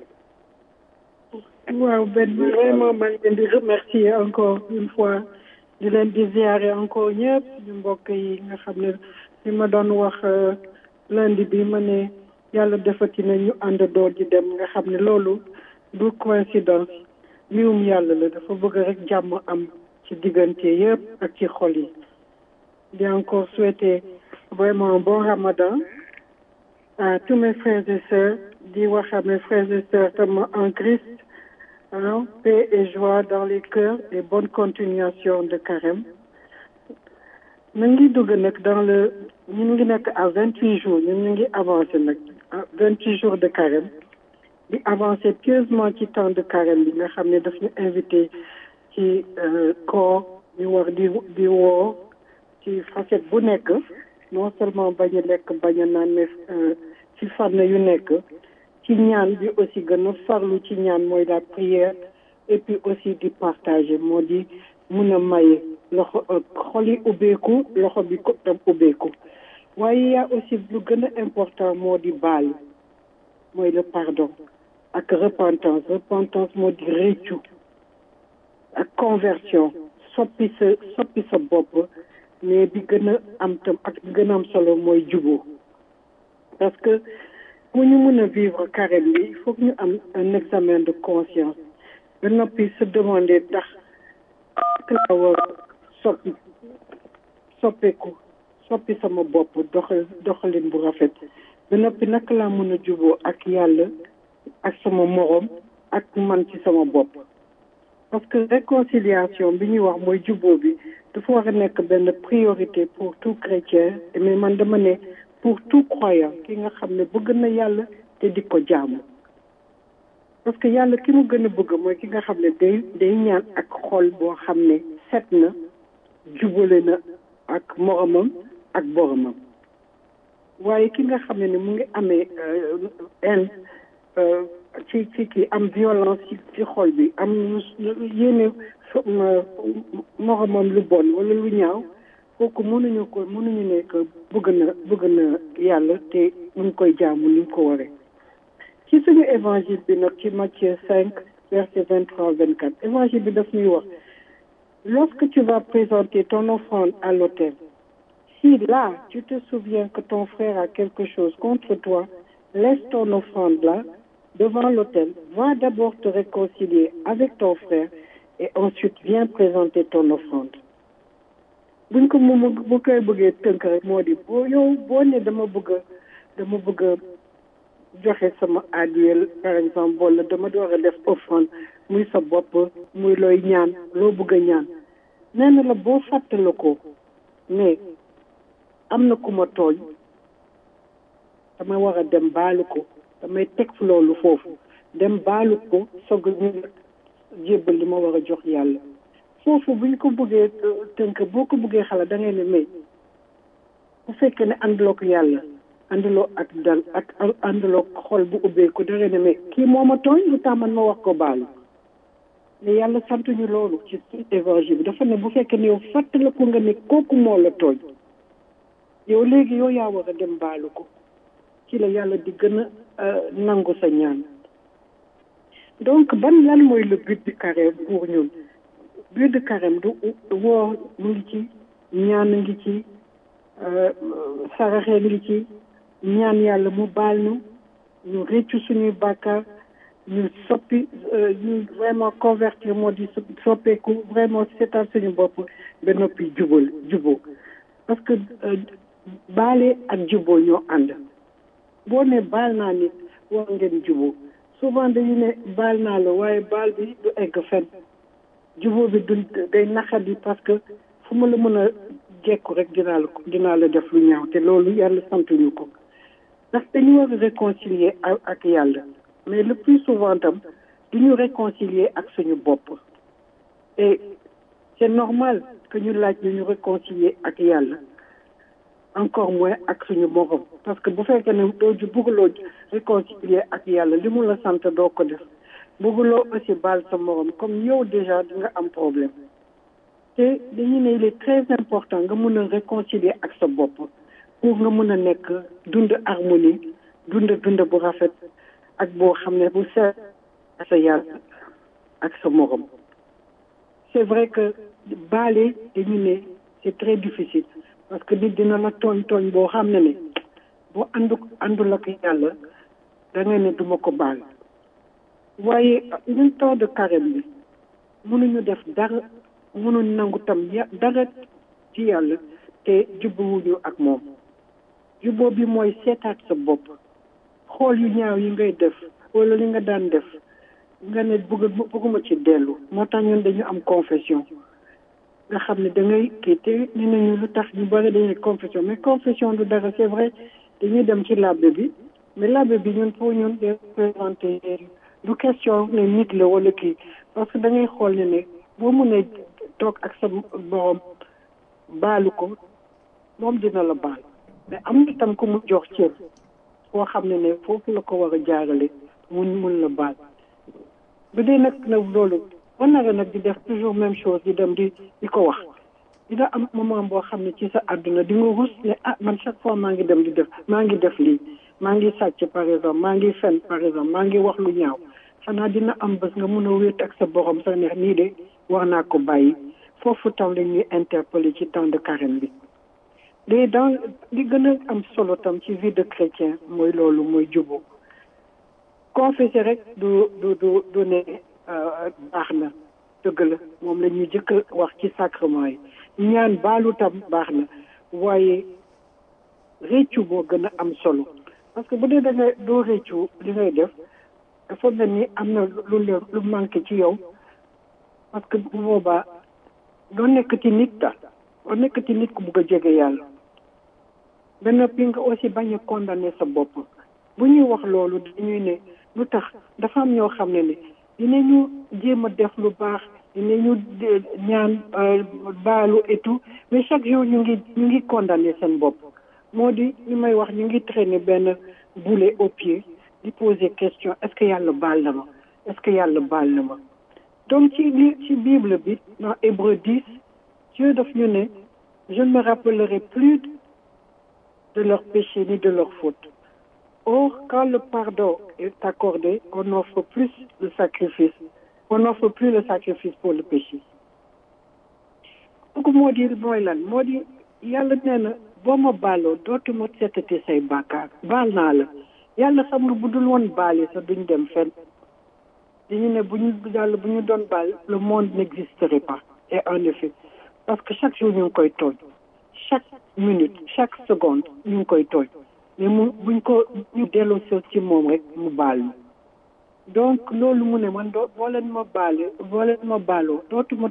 waaw Ben vraiment maa ngi leen di remercier encore une fois di leen di ziare encore ñëpp ñu mbokk yi nga xam ne li ma doon wax lundi bi ma ne yàlla defati na ñu ànd door di dem nga xam ne loolu du coïncidence mbirum yàlla la dafa bëgg rek jàmm am ci diggante yëpp ak ci xol yi di encore souhaiter vraiment un bon Ramadan à tous mes frères et sœurs di wax à mes frères et sœurs tam en Christ paix et joie dans les cœurs et bonne continuation de carême. Ñu ngi dugg nag dans le ñu ngi nekk à 28 jours ñu ngi avancé nag à 28 jours de carême di avancé pieusement ci temps de carême bi nga xam ne daf ñu invité ci koor ñu war di woo ci facette bu nekk non seulement bañ a lekk bañ a naan mais ci fànn yu nekk. ci ñaan bi aussi gën a farlu ci ñaan mooy la prière et puis aussi di partager moo di mun a maye loxo xol yi ubbeeku loxo bi ko tam ubbeeku waaye yaa aussi lu gën a important moo di baal mooy le pardon ak repentance moo di réccu ak conversion soppi sa bopp mais bi gën a am tam ak bi gën a am solo mooy juboo parce que pour ñu mën a vivre carême bi il faut que ñu am un examen de conscience ba noppi se demander ndax ak laa war soppi sama bopp doxalin bu rafet ba noppi naka laa mën a juboo ak yàlla ak sama morom ak man ci sama bopp parce que réconciliation bi ñuy wax mooy juboo bi dafa war a nekk benn priorité pour tout chrétien mais man dama ne pour tout croyant ki nga xam ne bëgg na yàlla te di ko jaamu parce que yàlla ki mu gën a bëgg mooy ki nga xam ne day ñaan ak xol boo xam ne set na jubale na ak moromam ak boromam waaye ki nga xam ne mu ngi amee ci kii am violence ci xol bi am yéene moromam lu bon wala lu ñaaw kooku mënuñu ne que bëgg na yàlla te mu ngi koy jaamu ni mu ko waree ci suñu évangile bi nag ci Matthieu 5 verset 23-24 évangile bi daf ñuy wax lorsque tu vas présenter ton offrande à l'autel si là tu te souviens que ton frère a quelque chose contre toi laisse ton offrande là devant l'autel va d'abord te réconcilier avec ton frère et ensuite viens présenter ton offrande buñ ko bu koy bëggee tënk rek moo di boo ne dama bëgg joxe sama adduel par exemple wala dama door a def offrande muy sa bopp muy looy ñaan loo bëgg a ñaan nee na la boo fàttala ko mais am na ku ma tooñ dama war a dem baalu ko damay teg loolu foofu dem baalu ko soog ñu jébbal li ma war a jox yàlla foofu buñ ko bëggee tënk boo ko bëggee xala da ngay ne mais bu fekkee ne ànduloo ko yàlla ànduloo ak dal ak ànduloo xol bu ubbeeku da ngay ne mais kii moo ma tooñ lu tax man ma wax ko baalu mais yàlla santuñu loolu ci évangile bi dafa ne bu fekkee ne yow fàttaliku nga ne kooku moo la tooñ yow léegi yow yaa war a dem baalu ko ci la yàlla di gën a nangu sa ñaan donc lan mooy le but du carême pour ñun but de carême du woor mu ngi ci ñaan ngi ci saraxe ngi ci ñaan yàlla mu baal ñu réccu suñuy bàkkaar ñu ñu vraiment convertir moo di soppeeku vraiment seetal suñu bopp ba noppi juboo parce que baale ak juboo ñoo ànd boo ne baal naa nit war ngeen juboo souvent dañu ne baal naa la waaye baal bi du egg fenn jubóo bi day naqadi parce que fu ma la mën a jekku rek dinaa la def lu ñaaw te loolu yàlla santuñu ko ndax dañu war a réconcilier ak yàlla mais le plus souvent tam duñu réconcilier ak suñu bopp et c'est normal que ñu laaj ñu réconcilier ak yàlla encore moins ak suñu morom parce que bu fekkee ne bëgguloo réconcilier ak yàlla li mu la sant doo ko def bëgguloo aussi baal sa morom comme yow déjà di nga am problème te dañu ne il est très important nga mën a réconcilier ak sa bopp pour nga mën a nekk dund harmonie dund bu rafet ak boo xam ne bu seet ak sa yàlla ak sa morom c'est vrai que baale dañu ne c'est très difficile parce que nit dina la tooñ boo xam ne boo àndul ak yàlla da ngay ne duma ko baal waaye ñun temps de carême bi mënuñu def dara mënuñ nangu tam dara ci yàlla te jubbuwuñu ak moom jubboo bi mooy seetaat sa bopp xool yu ñaaw yi ngay def wala li nga daan def nga ne bëgguma ci dellu moo tax ñun dañu am confession nga xam ne da ngay kii te ñu nañu lu tax ñu bëri dañuy confession mais confession du dara c'est vrai dañuy dem ci labbe bi mais labbe bi ñun pour ñun de présenter du question ne nit la wala kii parce que da ngay xool ne boo mënee toog ak sa borom baalu ko moom dina la baal mais am na tam ku mu jox cër koo xam ne foofu la ko war a jaarale mun la baal bu dee nag loolu ba nara nag di def toujours même chose di dem di ko wax dina am moment boo xam ne ci sa àdduna di nga rus ne man chaque fois maa ngi dem di def maa ngi def lii maa ngi sàcc par exemple maa ngi fen par exemple maa ngi wax lu ñaaw xanaa dina am bés nga mun a wéet ak sa borom sax ne nii de war naa ko bàyyi foofu tam la ñuy interpeller ci temps de carême bi léegi dans li gën a am solo tam ci vie de chrétien mooy loolu mooy jubóo confesser rek du ne baax na dëgg la moom la ñuy jëkk a wax ci sacrement yi ñaan baalu tam baax na waaye réccu moo gën a am solo parce que bu dee da nga doo réccu li ngay def dafa mel ni am na lu manqué ci yow parce que bu boobaa doo nekk ci nit daal doo nekk ci nit ku bugg a jege yàlla ba noppi nga aussi bañ a condamner sa bopp bu ñuy wax loolu dañuy ne lu tax dafa am ñoo xam ne dinañu jéem a def lu baax dinañu ñaan baalu et tout mais chaque jour ñu ngi condamner seen bopp moo di li may wax ñu ngi traîner benn boulet au pied di poser question est-ce que yàlla baal na ma est-ce que yàlla baal na ma donc ci Bible bi dans Hébreux 10 Dieu daf ñu ne je ne me rappellerai plus de leurs péchés ni de leurs fautes. Or, quand le pardon est accordé, on n'offre plus le sacrifice. On n'offre plus le sacrifice pour le péché. Donc moo di mooy lan moo di yàlla nee na boo ma baaloo dootuma seetati say bàkkaar baal naa la yàlla xam nga bu dul woon baale sax duñ dem fenn dañu ne bu ñu doon baal le monde n'existerait pas et en effet parce que chaque jour ñu ngi koy tooñ chaque minute chaque seconde ñu ngi koy tooñ mais buñ ko ñu delloo ci moom rek mu baal ñu donc loolu mu ne man boo leen ma baaloo dootuma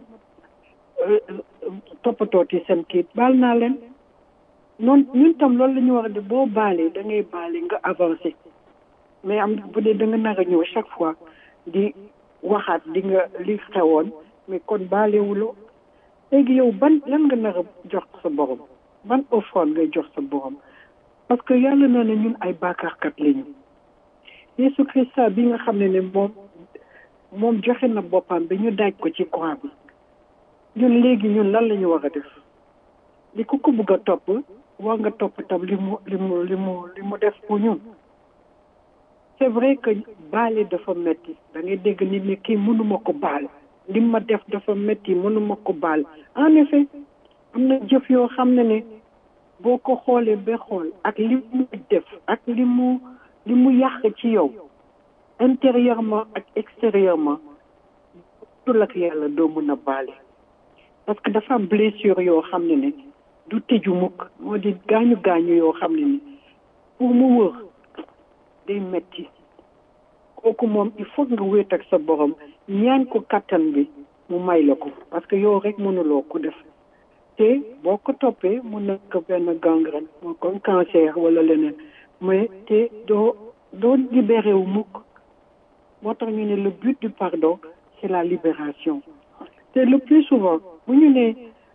toppatooti seen kiit baal naa leen noonu ñun tam loolu la ñu war a def boo baalee da ngay baale nga avancé mais am bu dee da nga nar a ñëw chaque fois di waxaat li xewoon mais kon baalewuloo léegi yow lan nga nar a jox sa borom ban offrande ngay jox sa borom parce que yàlla na ne ñun ay bàkkaarkat lañu Yesu Christa bi nga xam ne moom joxe na boppam bi ñu daaj ko ci croix bi ñun léegi ñun lan la ñu war a def li ku ko bëgg a topp war nga topp tam li mu def pour ñun c'est vrai que baale dafa metti da ngay dégg nit ñi kii mënuma ko baal li ma def dafa metti mënuma ko baal en effet am na jëf yoo xam ne boo ko xoolee ba xool ak li mu def ak li mu yàq ci yow intérieurement ak extérieurement tul ak yàlla doo mën a baale parce que dafa am blessure yoo xam ne du tëju mukk moo di gaañu yoo xam ne pour mu wër day metti kooku moom il faut nga wéet ak sa borom ñaan ko kattan bi mu may la ko parce que yow rek mënuloo ko def te boo ko toppee mu nekk benn gangrène moo comme cancer wala leneen mais te doo libéré wu mukk moo tax ñu ne le but du pardon c'est la libération te le plus souvent bu ñu ne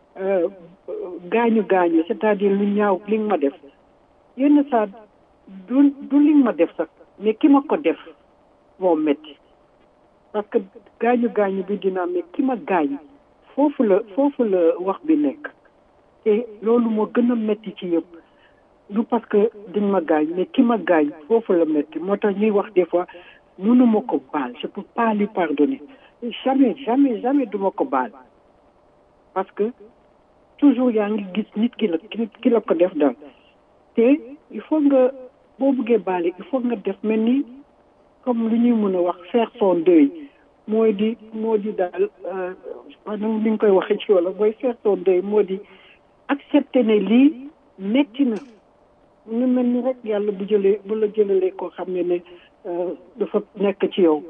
gaañu c'est-à-dire lu ñaaw li nga ma def yenn saa du li nga ma def sax mais ki ma ko def moo metti parce que gaañu bi dina mais ki ma gaañ foofu la wax bi nekk te loolu moo gën a metti ci yëpp du parce que dañ ma gaañ mais ki ma gaañ foofu la metti moo tax ñuy wax des fois mënuma ko baal je peux pas lui pardonner jamais duma ko baal parce que toujours yaa ngi gis nit ki la ko def daal te il faut nga boo bëggee baale il faut nga def mel ni comme lu ñuy mën a wax faire son deuil moo di daal maanaam li nga koy waxee ci wala mooy faire son deuil moo di accepter ne lii metti na ñu mel ni rek yàlla bu la jëlalee koo xam ne dafa nekk ci yow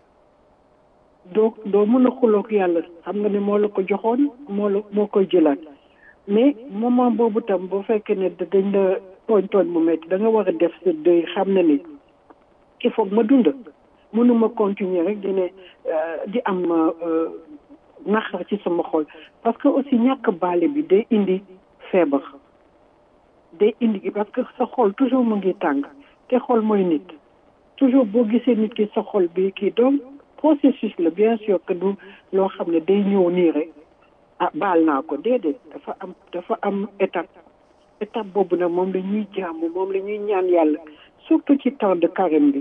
doo mën a xuloog yàlla xam nga ne moo la ko joxoon moo koy jëlaat mais moment boobu tam boo fekkee ne dañ la tooñ mu metti da nga war a def sa deuil xam ne ni il faut ma dund mënuma continuer rek di am naqar ci sama xol parce que aussi ñàkk baale bi day indi feebar day indi parce que sa xol toujours mu ngi tàng te xol mooy nit toujours boo gisee nit ki sa xol bi kii donc processus la bien sûr que du loo xam ne day ñëw nii rek baal naa ko déedéet dafa am étape boobu nag moom la ñuy jaamu moom la ñuy ñaan yàlla surtout ci temps de carême bi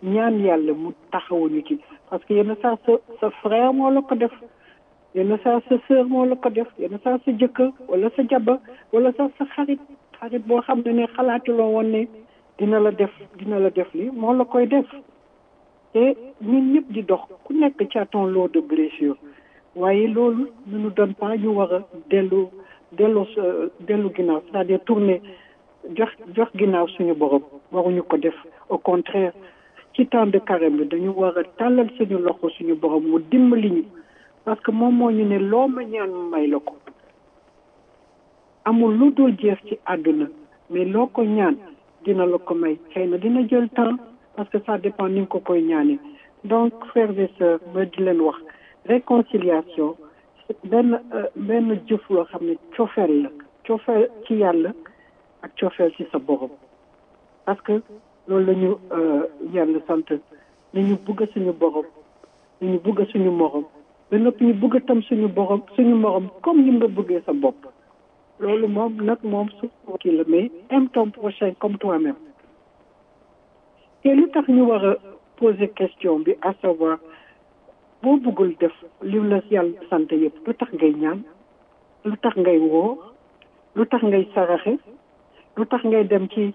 ñaan yàlla mu taxawuñu ci parce que yenn saa sa frère moo la ko def yenn saa sa sœur moo la ko def yenn saa sa jëkkër wala sa jabar wala sax sa xarit boo xam ne xalaatuloo woon ne dina la def li moo la koy def te ñun ñëpp di dox ku nekk ci ton lot de blessures waaye loolu ne nous donne pas ñu war a dellu ginnaaw c'est-à-dire tourner jox ginnaaw suñu borom waruñu ko def au contraire ci temps de carême bi dañu war a tàllal suñu loxo suñu borom mu dimbali ñu parce que moom moo ñu ne loo ma ñaan may la ko amul lu dul jeex ci àdduna mais loo ko ñaan dina la ko may xëy na dina jël temps parce que ça dépend ni nga ko koy ñaane donc frères et sœurs ma di leen wax réconciliation benn jëf loo xam ne cofeel la cofeel ci yàlla ak cofeel ci sa borom parce que loolu la ñu yàlla sant nañu bëgg suñu borom nañu bëgg suñu morom ba noppi ñu bëgg tam suñu morom comme ni nga bëggee sa bopp loolu moom su kii la mais aime ton prochain comme toi-même te lu tax ñu war a poser question bi à savoir boo bëggul def li la yàlla sant yëpp lu tax ngay ñaan lu tax ngay wóor lu tax ngay saraxe lu tax ngay dem ci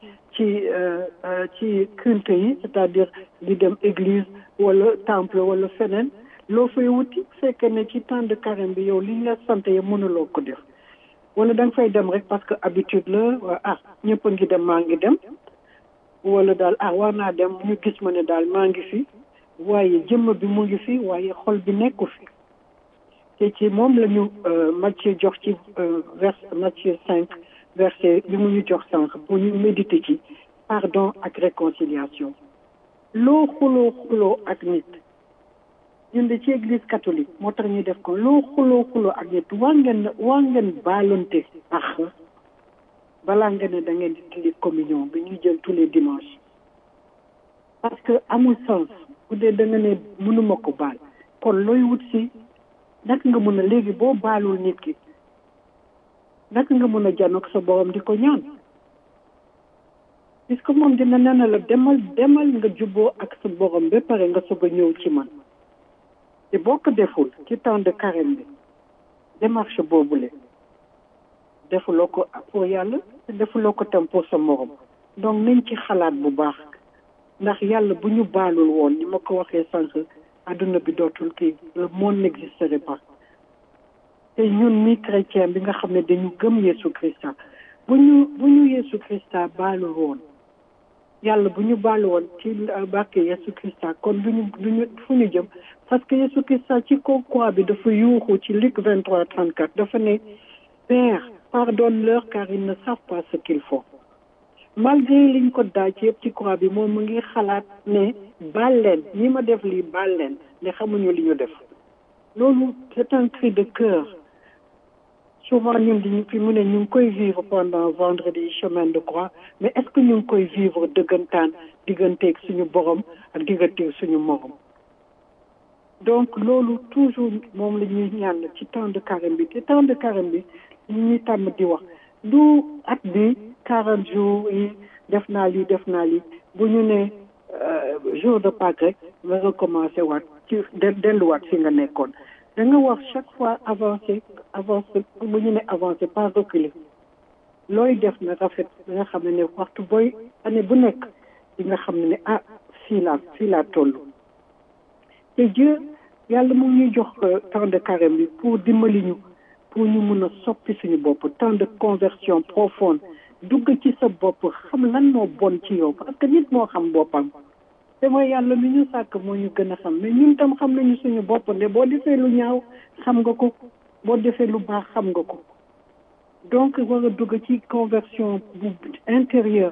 culte yi c'est-à-dire di dem église wala temple wala feneen loo fay wuti fekk ne ci temps de carême bi yow li la sant yëpp mënuloo ko def wala da nga fay dem rek parce que habitude la ñëpp a ngi dem maa ngi dem wala daal war naa dem ñu gis ma ne daal maa ngi fi waaye jëmm bi mu ngi fi waaye xol bi nekku fi te ci moom la ñu Matthieu jox ci Matthieu 5 verset bi mu ñu jox sànq pour ñu méditer ci pardon ak réconciliation loo xuloo ak nit ñun de ci église catholique moo tax ñu def ko loo xuloo ak nit waa ngeen baalonte balaa nga ne da ngeen di julli communion bi ñuy jël tous les dimanches parce que amul sens bu dee da nga ne mënuma ko baal kon looy wut si naka nga mën a léegi boo baalul nit ki naka nga mën a janoog sa borom di ko ñaan puisque moom dina nena la demal nga jubboo ak sa borom ba pare nga soog a ñëw ci man te boo ko deful ci temps de carême bi démarche boobule defuloo ko pour yàlla te defuloo ko tam pour sa morom donc nañ ci xalaat bu baax ndax yàlla bu ñu baalul woon ni ma ko waxee sànq adduna bi dootul kii le monde n'existerait pas te ñun mi chrétien bi nga xam ne dañu gëm Yeesu Christa bu ñu Yeesu Christa baalul woon yàlla bu ñu baalu woon ci barke Yeesu Christa kon duñu fu ñu jëm parce que Yeesu Christa ci kaw croix bi dafa yuuxu ci Luc 23:34 dafa ne Père pardonne-leur car ils ne savent pas ce qu'ils font malgré liñ ko daaj ci yëpp ci croix bi moom mu ngi xalaat ne baal leen ñi ma def lii baal leen ne xamuñu li ñu def loolu c'est un cri de cœur souvent ñun diñu fi mu ne ñu ngi koy vivre pendant vendredi chemin de croix mais est-ce que ñu ngi koy vivre dëggantaan digganteeg suñu borom ak digganteeg suñu morom donc loolu toujours moom la ñuy ñaan ci temps de carême bi te temps de carême bi ñu ñuy tàmm di wax du at bi 40 jours yi def naa lii bu ñu ne jour de Pâques rek nga recommencer waat ci delluwaat fi nga nekkoon da nga wax chaque fois avancer bu ñu ne avancer pas reculer looy def na rafet nga xam ne waxtu booy année bu nekk di nga xam ne fii laa toll te Dieu yàlla mu ñuy jox temps de carême bi pour dimbali ñu pour ñu mun a soppi suñu bopp temps de conversion profonde dugg ci sa bopp xam lan moo bon ci yow parce que nit moo xam boppam te mooy yàlla mi ñu sàkk moo ñu gën a xam mais ñun tam xam nañu suñu bopp ne boo defee lu ñaaw xam nga ko boo defee lu baax xam nga ko donc war a dugg ci conversion bu intérieure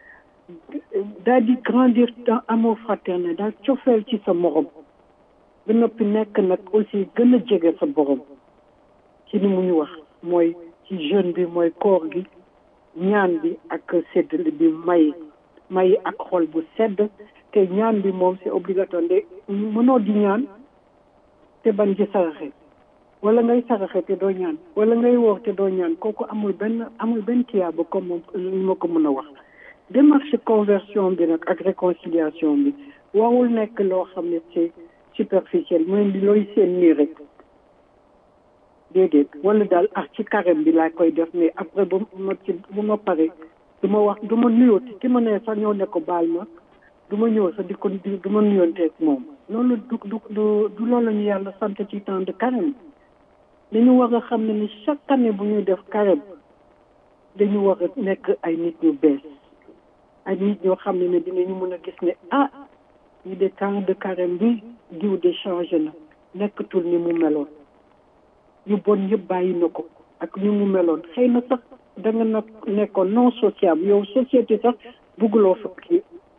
daal di grandir dans amour fraternel daal cofeel ci sa morom ba noppi nekk nag aussi gën a jege sa borom ci ni mu ñu wax mooy ci jeûne bi mooy koor gi ñaan bi ak séddale bi may ak xol bu sedd te ñaan bi moom c'est obligatoire de mënoo di ñaan te bañ ci saraxe wala ngay saraxe te doo ñaan wala ngay woor te doo ñaan kooku amul benn tiyaaba comme moom li ma ko mën a wax démarche conversion bi nag ak réconciliation bi warul nekk loo xam ne c'est superficiel mooy looy seen nii rek déedéet wala daal ci carême bi laa koy def mais après bu ma pare du ma wax du ma nuyooti ki ma ne sax ñëw ne ko baal ma du ma ñëw sax du ma nuyonteeg moom loolu du loolu la ñu yàlla sant ci temps de carême dañu war a xam ne ni chaque année bu ñuy def carême dañu war a nekk ay nit ñu bees ay nit ñoo xam ne dinañu mën a gis ne ñu de temps de carême bi diw de changé na nekkatul ni mu meloon yu bon yëpp bàyyi na ko ak ni mu meloon xëy na sax da nga nekkoon non sociable yow société sax bugguloo fa kii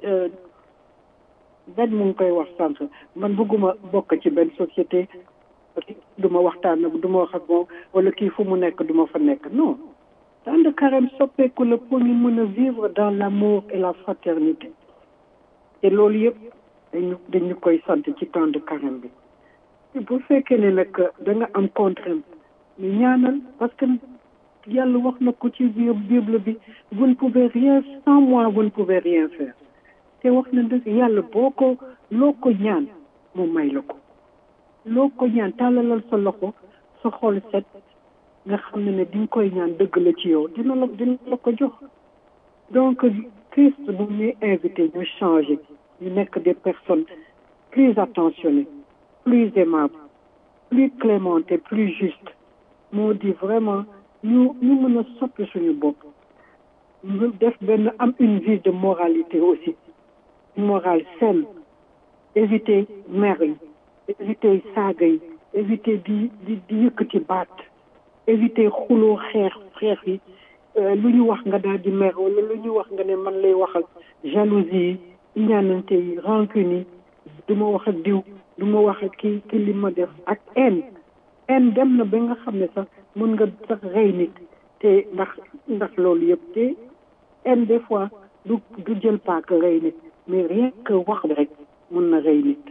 benn mu ngi koy wax sànq man bugguma bokk ci benn société duma waxtaan ak duma wax ak moom wala kii fu mu nekk duma fa nekk non temps de carême soppeeku la pour ñu mën a vivre dans l'amour et la fraternité te loolu yëpp dañu koy sant ci temps de carême bi bu fekkee ne nag da nga am contrainte ñu ñaanal parce que yàlla wax na ko ci Bible bi vous ne pouvez rien sans moi vous ne pouvez rien faire te wax na dëgg yàlla loo ko ñaan mu may la ko loo ko ñaan tàllalal sa loxo sa xol set nga xam ne di nga koy ñaan dëgg la ci yow dina la ko jox donc Christ bu ñuy invité ñu changer ñu nekk des personnes plus attentionnées plus aimables plus clémentes et plus justes moo di vraiment ñu mën a soppi suñu bopp ñu def am une vie de moralité aussi une morale saine éviter mer yi éviter saaga yi éviter di yëkkati baat éviter xuloo xeex yi lu ñu wax nga daal di mer wala lu ñu wax nga ne man lay waxal jalousie yi ñaanante yi rancune yi du ma wax ak diw du ma wax ak ki li ma def ak haine dem na ba nga xam ne sax mën nga sax rey nit te ndax loolu yëpp te haine des fois du jël paaka rey nit mais rien que wax rek mën na rey nit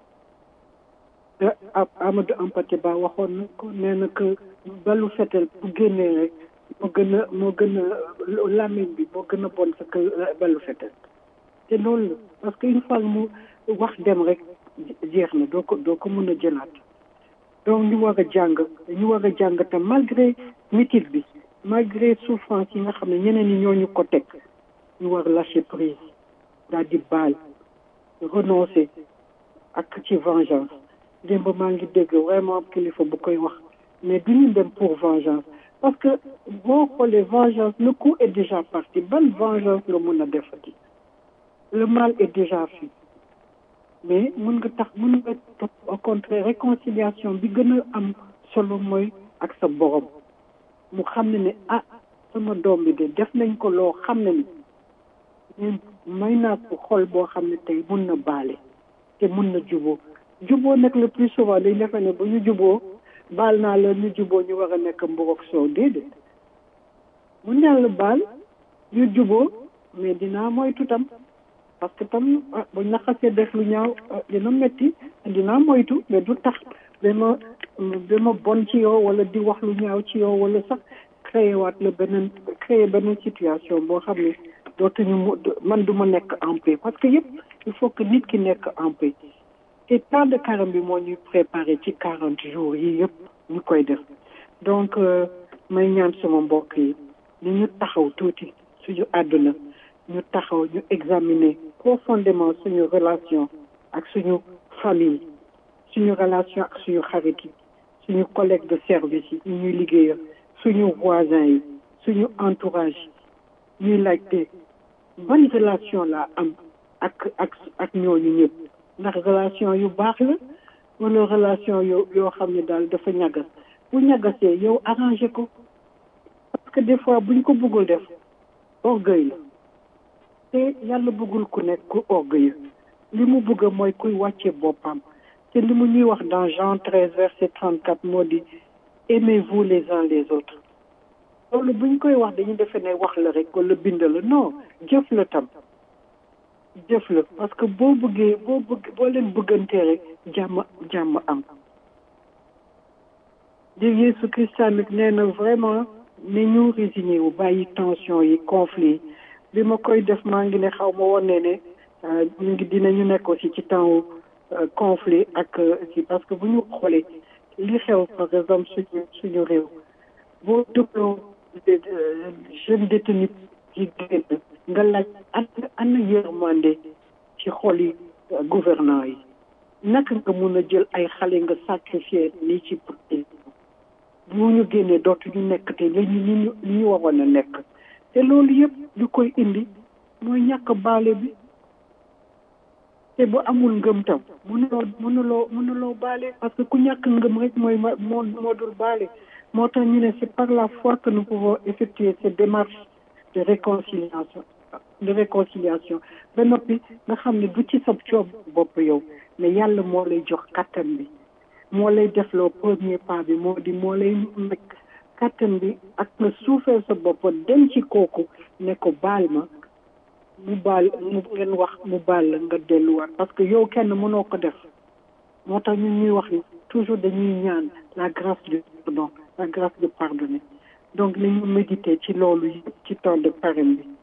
Amadou Hampâté Bâ waxoon na ko nee na que balu fetel bu génnee rek moo gën a làmmiñ bi moo gën a bon sa que balu fetel te loolu la parce que une fois mu wax dem rek jeex na doo ko mën a jëlaat donc ñu war a jàng te malgré métit bi malgré souffrance yi nga xam ne ñeneen ñi ñooñu ko teg ñu war lâcher prise daal di baal renoncer ak ci vengeance démb maa ngi dégg vraiment kilifa bu koy wax mais du ñu dem pour vengeance parce que boo xoolee vengeance le coup est déjà parti ban vengeance nga mën a defati le mal est déjà fait mais mën nga au contraire réconciliation bi gën a am solo mooy ak sa borom mu xam ne sama doom bi de def nañ ko loo xam ne ni may naa ko xol boo xam ne tey mun na baale te mun na juboo nag le plus souvent dañ defe ne bu ñu juboo baal naa la ñu juboo ñu war a nekk mburoog soow déedéet mun naa la baal ñu juboo mais dinaa moytu tam parce que tam buñ la xasee def lu ñaaw dina metti dinaa moytu mais du tax dama bon ci yow wala di wax lu ñaaw ci yow wala sax créer beneen situation boo xam ne dootuñu man du ma nekk en paix parce que yëpp il faut que nit ki nekk en paix te temps de carême bi moo ñuy préparé ci 40 jours yi yëpp ñu koy def donc may ñaan sama mbokk yi ni ñu taxaw tuuti suñu àdduna ñu taxaw ñu examiner profondément suñu relation ak suñu famille suñu relation ak suñu xarit yi suñu collègue de service yi ñuy liggéeyal suñu voisins yi suñu entourage ñuy laajte ban relation la am ak ñooñu ñëpp ndax relation yu baax la wala relation yoo xam ne daal dafa ñagas bu ñagasee yow arrangé ko parce que des fois buñ ko bëggul def orgueil la te yàlla bëggul ku nekk ku orgueil li mu bëgg mooy kuy wàcce boppam te li mu ñuy wax dans Jean 13 verset 34 moo di aimez-vous les uns les autres loolu buñ koy wax dañu defe ne wax la rek wala bind la non jëf la tam jëf la parce que boo leen bëggantee rek jàmm am di Yeesu Christ nag nee na vraiment ne ñu résigné wu bàyyi tension yi conflit bi ma koy def maa ngi ne xaw ma woon ne dinañu nekk aussi ci temps conflit ak ci parce que bu ñu xoolee li xew par exemple suñu réew boo dégloo jeune détenu ci génn nga laaj ana yërmande ci xol yi gouvernant yi naka nga mun a jël ay xale nga sacrifier nii ci bu ñu génnee dootuñu nekk te li ñu waroon a nekk te loolu yëpp lu koy indi mooy ñàkk baale bi te bu amul ngëm tam mënuloo baale parce que ku ñàkk ngëm rek mooy moo dul baale moo tax ñu ne c'est par la foi que nous pouvons effectuer cette démarche de réconciliation ba noppi nga xam ne du ci sa coob bopp yow mais yàlla moo lay jox kattan bi moo lay defloo premier pas bi moo lay nekk kattan bi ak nga suufee sa bopp dem ci kooku ne ko baal ma mu ngeen wax mu baal la nga delluwaat parce que yow kenn mënoo ko def moo tax ñun ñuy wax ni toujours dañuy ñaan la grâce du pardon la grâce de pardonner donc nañu méditer ci loolu ci temps de carême bi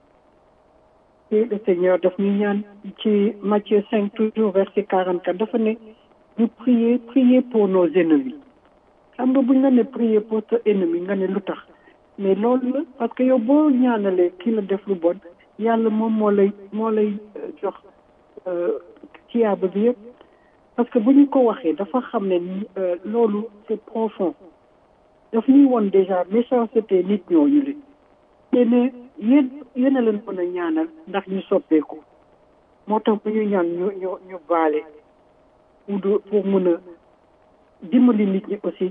et le Seigneur daf ñuy ñaan ci Matthieu 5 toujours verset 44 dafa ne ñu prier pour nos ennemis xam nga buñ la ne prier pour sa ennemi nga ne lu tax mais loolu la parce que yow boo ñaanalee kii la def lu bon yàlla moom moo lay jox tiyaaba bi yëpp parce que bu ñu ko waxee dafa xam ne loolu c'est profond daf ñuy woon déjà méchanceté nit ñooñu li te ne yéen a leen mën a ñaanal ndax ñu soppeeku moo tax bu ñu ñaan ñu baale pour mën a dimbali nit ñi aussi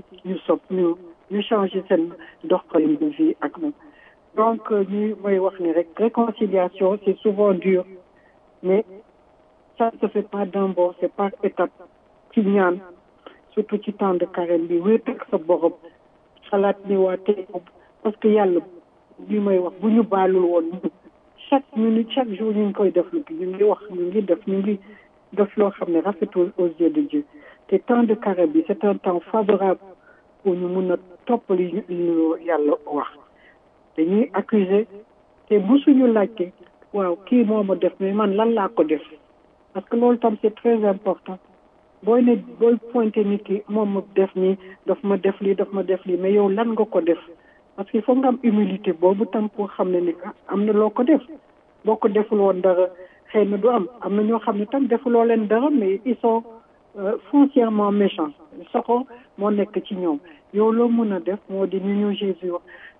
ñu changer seen doxalin de vie ak moom donc ñu may wax ni rek réconciliation c'est souvent dur mais ça ne se fait pas d'un bond c'est par étape ci ñaan surtout ci temps de carême bi wéet ak sa borom xalaat ni waa tey parce que yàlla li may wax bu ñu baalul woon chaque minute chaque jour ñu ngi koy def lu ñu ngi wax ñu ngi def loo xam ne rafetul aux yeux de Dieu te temps de carême bi c'est un temps favorable pour ñu mun a topp li ñu yàlla wax dañuy accuser te musuñu laajte waaw kii moo ma def mais man lan laa ko def parce que loolu tam c'est très important booy pointer nit ki moom ma def nii daf ma def lii mais yow lan nga ko def parce que il faut nga am humilité boobu tam pour xam ne ni am na loo ko def boo ko deful woon dara xëy na du am na ñoo xam ne tam defuloo leen dara mais ils sont foncièrement méchants soxo moo nekk ci ñoom yow loo mën a def moo di ñu Jésus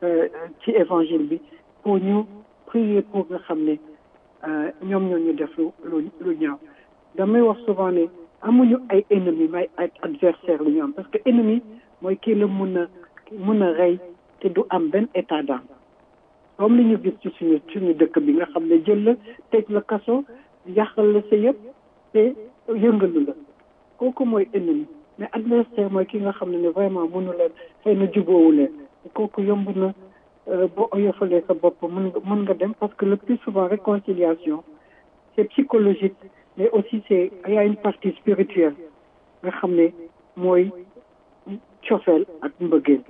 ci évangile bi pour ñu prier pour nga xam ne ñoom ñoo ñu def lu ñaaw damay wax souvent ne amuñu ay ennemis may ay adversaire lu ñu am parce que ennemi mooy kii la mun a rey te du am benn état d'âme comme li ñu gis ci suñu dëkk bi nga xam ne jël la tëj la kaso yàqal la sa yëpp te yëngalu la kooku mooy ennemi mais adversaire mooy ki nga xam ne vraiment mënu leen xëy na jubóowu leen kooku yomb na boo oyofalee sa bopp mën nga dem parce que le plus souvent réconciliation c'est psychologique mais aussi il y a une partie spirituelle nga xam ne mooy cofeel ak mbëggeel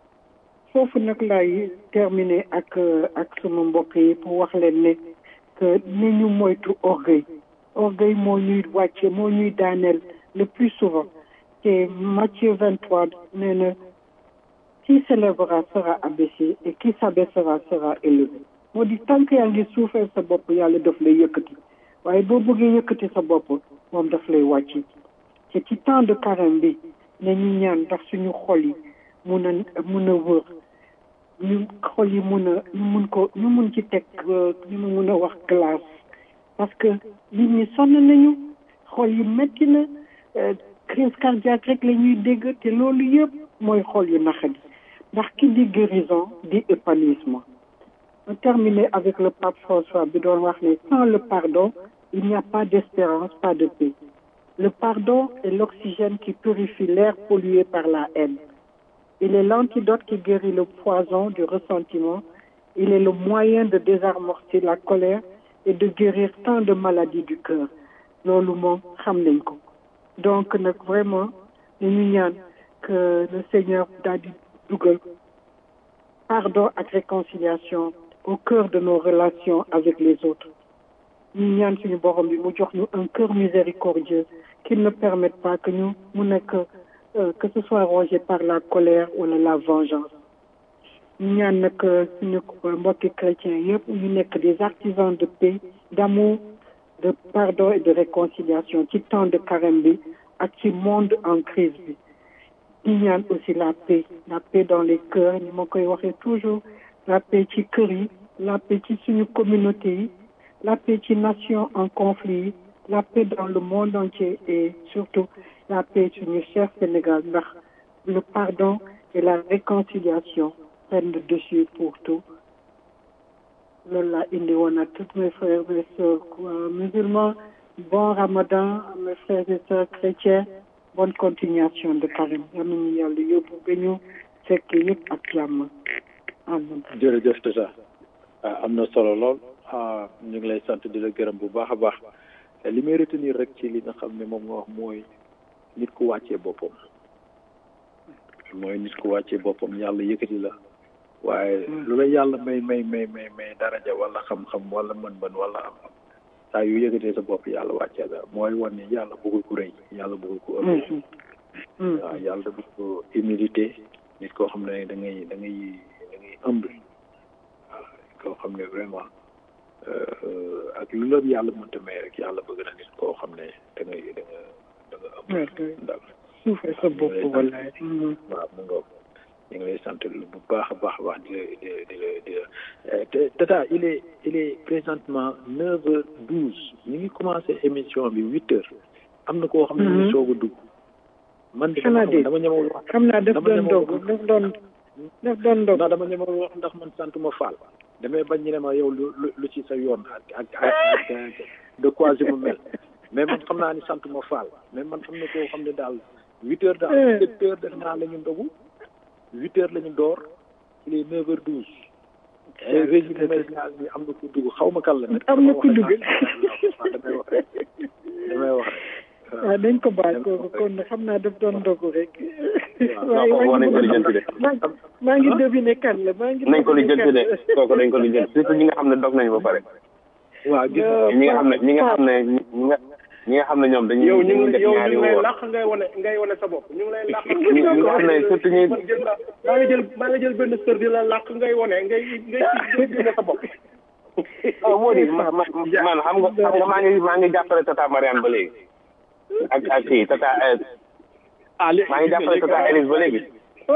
foofu nag laay terminer ak sama mbokk yi pour wax leen ne que ni ñu moytu orgueil moo ñuy wàcce moo ñuy daaneel le plus souvent te Matthieu 23 nee na qui s'élèvera sera abaissé et qui s'abaissera sera élevé moo di tant que yaa ngi suufee sa bopp yàlla daf lay yëkkati waaye boo bëggee yëkkati sa bopp moom daf lay wàcc te ci temps de carême bi ne ñu ñaan ndax suñu xol yi mun a wër ñu xol yi ñu mun ci teg ñu mun a wax glace parce que nit ñi sonn nañu xol yi métti na crise cardiaque rek la ñuy dégg te loolu yëpp mooy xol yu naqadi ndax ki di guérison di épanouissement. On terminer avec le pape François bi doon wax ne sans le pardon il n'y a pas d'espérance, pas de paix. Le pardon est l'oxygène qui purifie l'air pollué par la haine. Il est l'antidote qui guérit le poison du ressentiment. Il est le moyen de désamorcer la colère et de guérir tant de maladies du cœur. Loolu moom xam nañ ko. Donc nag vraiment dañu ñaan que le Seigneur daal di dugal pardon ak réconciliation au cœur de nos relations avec les autres. ñu ñaan suñu borom bi mu jox ñu un cœur miséricordieux qui ne permette pas que ñu mu nekk que ce soit rongé par la colère ou la vengeance ñu ñaan nag suñu mbokki chrétiens yëpp ñu nekk des artisans de paix d'amour de pardon et de réconciliation ci temps de carême bi ak ci monde en crise bi ñu ñaan aussi la paix dans les cœurs ni ma koy waxee toujours la paix ci kër yi la paix ci suñu communauté yi la paix ci nation en conflit yi la paix dans le monde entier et surtout la paix suñu cher Sénégal ndax le pardon et la réconciliation prennent le dessus pour tout loolu laa indi woon à tous mes frères et sœurs musulmans bon ramadan à mes frères et sœurs chrétiens bonne continuation de carême yal nañu yàlla yóbbu ba ñu fekk yëpp ak jàmm amin jërëjëf tata am na solo lool ñu ngi lay sant di la gërëm bu baax a baax li may retenir rek ci li nga xam ne moom nga wax mooy nit ku wàccee boppam yàlla yëkkati la waaye lu la yàlla may daraja wala xam-xam wala mën-mën wala am saa yu yëkkatee sa bopp yàlla wàccee la mooy wan ne yàlla bëggul ku rëy yàlla bëggul ku ëpp waaw yàlla da bëgg ko humilité nit koo xam ne da ngay humble waaw koo xam ne vraiment ak lu la yàlla mënta may rek yàlla bëgg na nit koo xam ne da nga humble ndax suufee sa bopp wallaay waaw mu ngoog ñu ngi lay sant bu baax a baax di la tata il est présentement 9h12 ñu ngi commencé émission bi 8h am na koo xam ne ñu ngi soog a dugg man de dama ñemewul wax xam naa daf doon dog ndax dama ñemewul wax ndax man santuma Fall damay bañ ñu ne ma yow lu ci sa yoon ak de quoi je me mêle mais man xam naa ni santuma Fall mais man am na koo xam ne daal 8h daal 7h def naa la ñu ndogu 8h la ñu door il est 9h12. régime médical bi am na ku dugg xaw ma kan la nag. am na ku dugg damay wax rek. waaw dañ ko baal kooku kon xam naa daf doon ndogu rek. waaw nañ ko lijjanti de. maa ngi deviné kan la maa ngi. nañ ko lijjanti de kooku dañ ko lijjanti surtout ñi nga xam ne dog nañu ba pare. waaw gis ñi nga xam ne ñoom dañuy. yow ñu def ñaari ngi lay woor làq ngay wane sa bopp ñu ngi lay làq. ñi nga xam ne surtout ñuy. maa ngi jël benn sër di la làq ngay wane ngay génne sa bopp. moo di man xam nga maa ngi jàppale tata Mariane ba léegi. ak kii tata. maa ngi jàppale tata Elise ba léegi.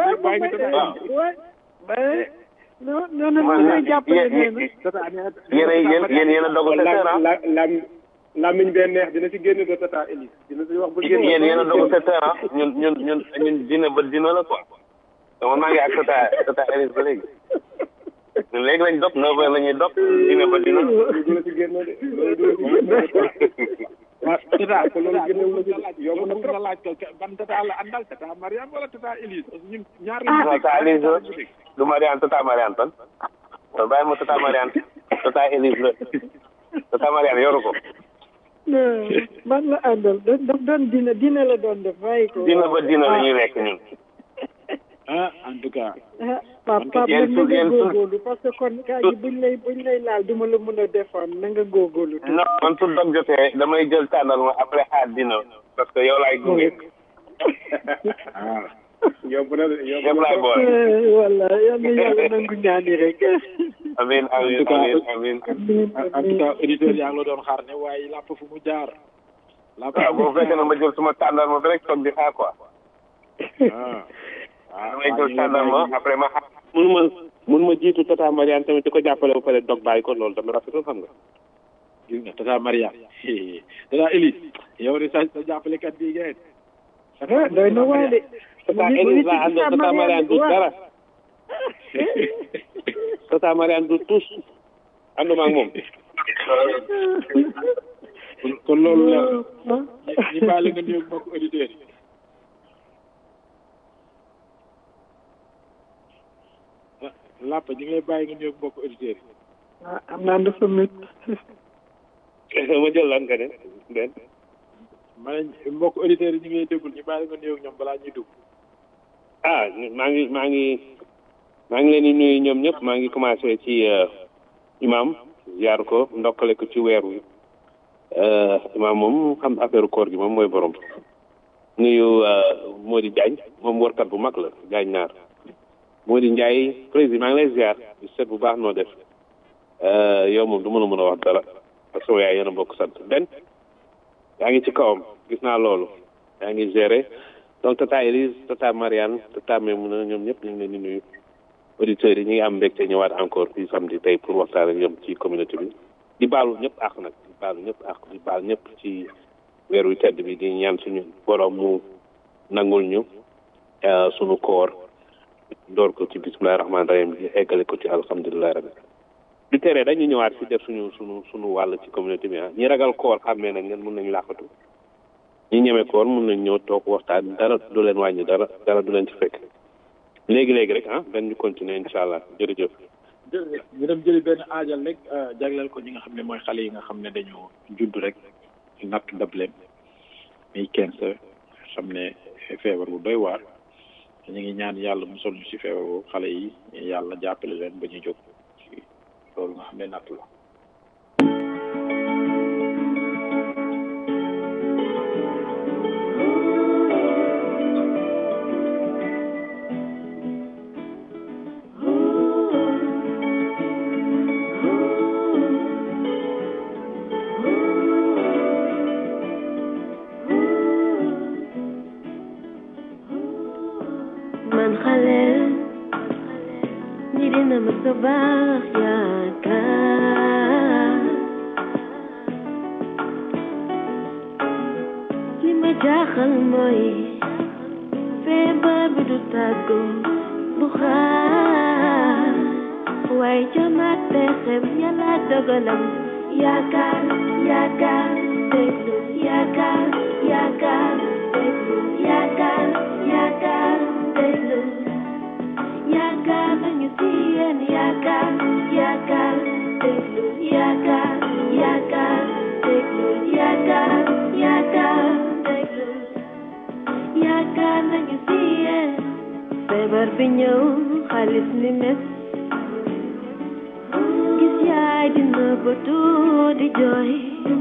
yéen a dogu lamiñ bee neex dina ci génn de tata Elise dina ci wax bu génn yéen a dogu 7 heures ñun dina ba dina la quoi donc maa ngi ak tata Elise ba léegi ñun léegi lañ dog 9 heures la ñuy dog dina ba dina dina ci génn de tata ko loolu génne wu la yomb na trop laaj ko ban tata la àndal tata Mariane wala tata Elise ñun ñaar tata Elise du Mariane tata Mariane tan to bàyyi ma tata Mariane tata Elise la tata Mariane yoru ko man la àndal daf doon dina la doon def bàyyi ko dina ba dina la ñuy lekk ñun en tout cas papa nag na nga góorgóorlu parce que kon kaa ji buñ lay laal duma la mën a défendre na nga góorgóorlu non man su dog jotee damay jël tàndal ma après xaar dina parce que yow laay gunge yóbbu na yëpp laay boole walla yal na yàlla nangu ñaani rek amiin en tout cas auditeurs yaa ngi la doon xaar ne waaye làpp fu mu jaar waaw boo fekkee na ma jël suma tàndal ma bi rek toog di xaar quoi damay jël tàndal ma après ma xaar mun ma jiitu tata Mariane tamit di ko jàppale ba pare dog bàyyi ko loolu tamit rafetul xam nga gis nga tata Mariane tata Elise yow de sa jàppalekat bii ngeen doy na waa de tata Elise laa ànd tata Mariane du dara tata Mariane du tous ànduma ak moom kon loolu la ñu baale nga nuyu mbokk auditeurs yi làpp ñu ngi lay bàyyi nga nuyu mbokk auditeurs yi am naa dafa mét ma jël lan nga ne benn ma ne mbokk auditeurs yi ñu ngi lay déggul ñu bàyyi nga nuyu ñoom balaa ñuy dugg maa ngi leen di nuyu ñoom ñëpp maa ngi commencé ci imam ziar ko ndokkale ko ci weer wi imaam moom xam affaire koor gi moom mooy borom nuyu Mody Diagne moom warkat bu mag la Diagne naar Mody Ndiaye président maa ngi lay ziar di seet bu baax noo def yow moom du mën a wax dara parce que yaay yéen a bokk sant benn yaa ngi ci kawam gis naa loolu yaa ngi géré donc tata Elise tata Marianne tata Memouna ñoom ñëpp ñu ngi leen di nuyu auditeurs yi ñu ngi am mbégte ñëwaat encore fii samedi tey pour waxtaan ak ñoom ci communauté bi di baalu ñëpp ak nag di baalu ñëpp ak di baal ñëpp ci weer wi tedd bi di ñaan suñu borom mu nangul ñu suñu koor door ko ci bismillahi rahmaani rahim di eggale ko ci alhamdulillahi rabbi du tere dañu ñëwaat fi def suñu wàll ci communauté bi ñi ragal koor xàmmee nañ leen mun nañu làqatu ñi ñeme koor mun nañ ñëw toog waxtaan dara du leen wàññi dara du leen ci fekk léegi rek benn ñu continuer incha allah jërëjëf. jërëjëf ñu dem jëli benn aajal rek jagleel ko ñi nga xam ne mooy xale yi nga xam ne dañoo judd rek natt dab leen muy 15 xam ne feebar bu doy waar ñu ngi ñaan yàlla musal ñu si feebar bu xale yi yàlla jàppale leen ba ñu jóg ci loolu nga xam ne natt la. Sabah yaakaar li ma jaaxal mooy feebar bi du tàggu bu xaar waaye jamaat pexem yàlla dogalam yaakaar déglu yaakaar déglu yaakaar déglu yaakaar nañu si yéen yaakaar déglu yaakaar déglu yaakaar déglu yaakaar nañu si yéen feebar bi ñëw xaalis ni mes gis yaay dina bëtu di jooy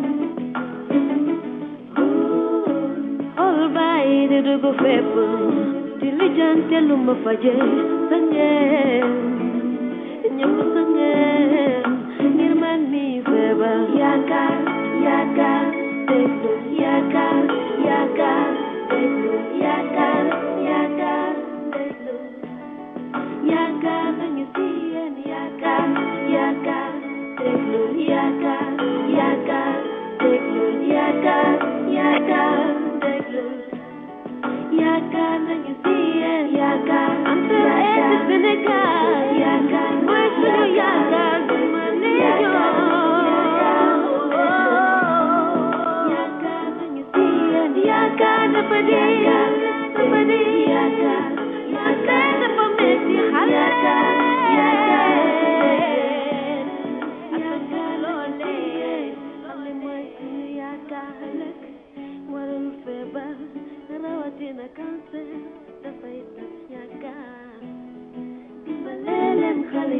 xool bàyyi di dugg fépp di lijjante lu ma faje sangeen ñëpp sangeen ngir man mi feebar yaakaar déglu yaakaar déglu yaakaar déglu yaakaar nañu si yéen yaakaar déglu yaakaar déglu yaakaar déglu yaakaar nañu si yéen yaakaar am sa Sénégal yaakaar mooy suñu yaakaar bu ma yaakaar nañu si yéen yaakaar dafa dee yaakaar dafa metti xale xale mooy suñu yaakaar nag warul feebar rawatina cancer dafay tas yaakaar dimbale leen xale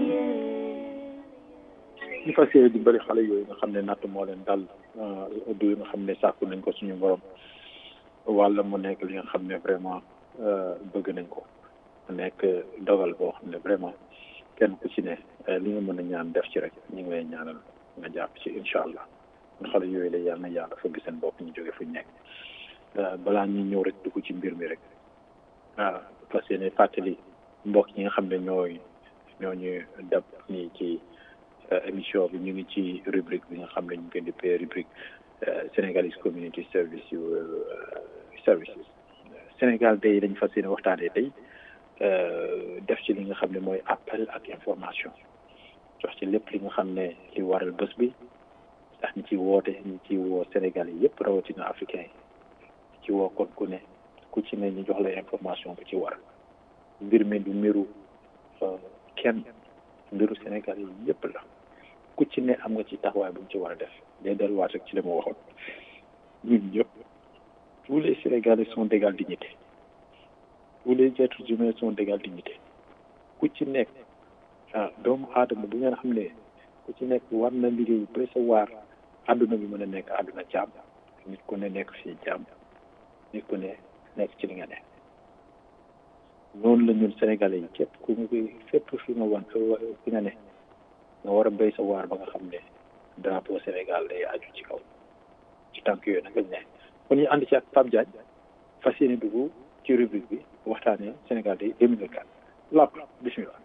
ñu fas yéene dimbali xale yooyu nga xam ne natt moo leen dal du nga xam ne sàkku nañ ko suñu borom wala mu nekk li nga xam ne vraiment bëgg nañ ko mu nekk dogal boo xam ne vraiment kenn ku ci ne li nga mën a ñaan def ci rek ñu ngi lay ñaanal nga jàpp ci incha allah xale yooyu la yàlla na yàlla fëgg seen bopp ñu jóge fu ñu nekk balaa ñuy ñëw rek dugg ci mbir mi rek fas yéene fàttali mbokk ñi nga xam ne ñooñu dab nii ci émission bi ñu ngi ci rubrique bi nga xam ne ñu ngi koy dippee rubrique Sénégalese Community Services Sénégal tey dañ fas yéene waxtaanee tey def ci li nga xam ne mooy appel ak information jox ci lépp li nga xam ne li waral bés bi ndax ñi ci woote ñi ci woo Sénégal yi yëpp rawatina africain yi ci woo kon ku ne ku ci ne ñu jox la information bu ci war mbir mi du mbiru kenn mbiru Sénégal yi yëpp la ku ci ne am nga ci taxawaay bu ñu ci war a def day delluwaat rek ci li ma waxoon ñun ñëpp tous les Sénégalais sont d'égale dignité tous les êtres humains sont d'égale dignité ku ci nekk doomu aadama bu ngeen xam ne ku ci nekk war na liggéey ba sa waar àdduna bi mën a nekk àdduna jàmm nit ku ne nekk fii jàmm nit ku ne nekk ci li nga ne noonu la ñun sénégalais yi képp ku ñu fépp fi nga wan fi nga ne nga war a béy sa waar ba nga xam ne drapeau Sénégal day aju ci kaw ci tànk yooyu nag lañ ne kon ñu ànd ci ak Pape Diagne fas yéene dugg ci rubrique bi waxtaanee Sénégal day 2024 làpp bismillah.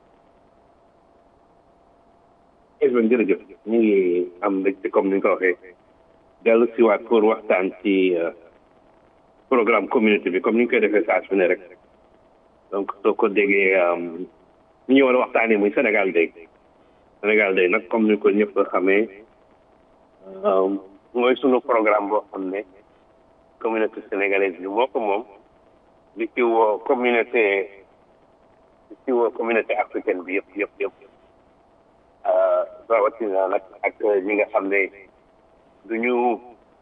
jërëjëf ñu ngi am mbégte comme ni nga ko waxee dellu si waat pour waxtaan ci programme communauté bi comme ni ñu koy defee saa su ne rek donc soo ko déggee ñu war a waxtaanee muy Sénégal day nag comme ni ko ñëpp xamee mooy sunu programme boo xam ne communauté sénégalaise bi moo ko moom di ci woo communauté africaine bi yëpp rawatina nag ak ñi nga xam ne duñu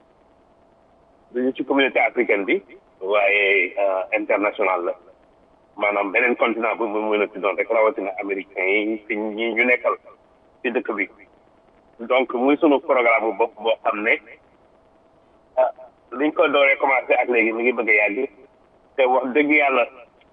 ci communauté africaine bi waaye international la maanaam beneen continent bu mu mën a tuddoon rek rawatina américain yi fi ñi ñu nekkal ci dëkk bi donc muy sunu programme bu bopp boo xam ne liñ ko dooree commencé ak léegi mi ngi bëgg a yàgg te wax dëgg yàlla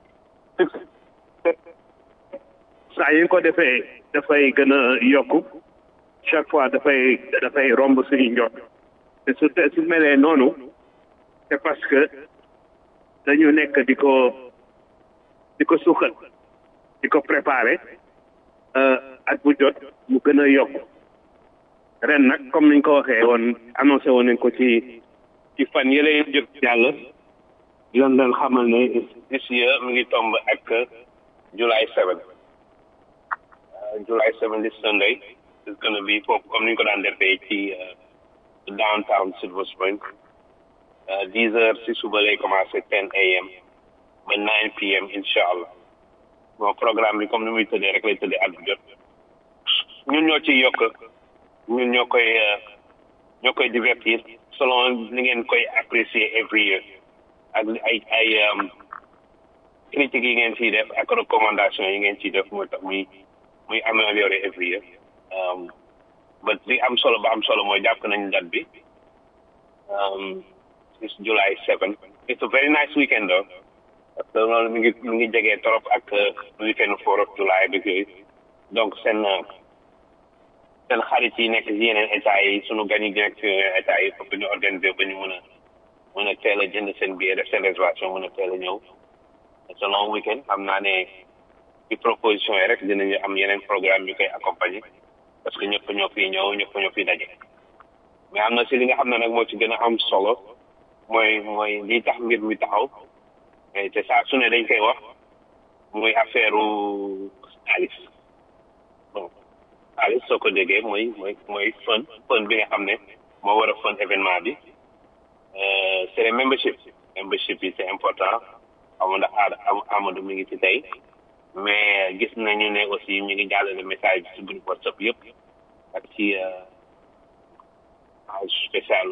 saa yi nga ko defee dafay gën a yokku chaque fois dafay romb suñu njot te su melee noonu c'est parce que dañu nekk di ko suuxal di ko préparer at bu jot mu gën a yokku ren nag comme niñ ko waxee woon annoncé woon nañ ko ci fan yële jot yàlla yoon leen xamal ne this year mi ngi tomb ak July 7 July 7 this Sunday is going to be foofu comme ni ñu ko daan defee ci downtown Silver Spring 10 heures si suba lay commencé 10 a.m. ba 9 p.m. incha allah bon programme bi comme ni muy tëddee rek lay tëddee at bu jot ñun ñoo ciy yokk ñun ñoo koy divertir selon ni ngeen koy apprécier every year ak ay critiques yi ngeen ciy def ak recommandation yi ngeen ciy def moo tax muy amélioré every year but li am solo ba am solo mooy jàpp nañu date bi it's July 7 it's a very nice weekend though parce que loolu mi ngi jegee trop ak weekend 4 of July bi yooyu donc seen xarit yi nekk ci yeneen état yi sunu gan yi nekk ci yeneen état yi foofu ñu organiser ba ñu mën a teel a jënd seen billet def seen réservation mën a teel a ñëw c'est un long weekend xam naa ne ci proposition yi rek dinañu am yeneen programme yu koy accompagner parce que ñëpp ñoo fiy ñëw ñëpp ñoo fiy daje mais am na si li nga xam ne nag moo ci gën a am solo mooy lii tax mbir mi taxaw te saa su ne dañ koy wax muy affaire xaalis bon xaalis soo ko déggee mooy fun bi nga xam ne moo war a fun événement bi c'est les membership yi c'est important xaw ma ndax Amadou mi ngi ci tey mais gis nañu ne aussi ñu ngi jàllale message ci groupe WhatsApp yëpp ak ci page spéciale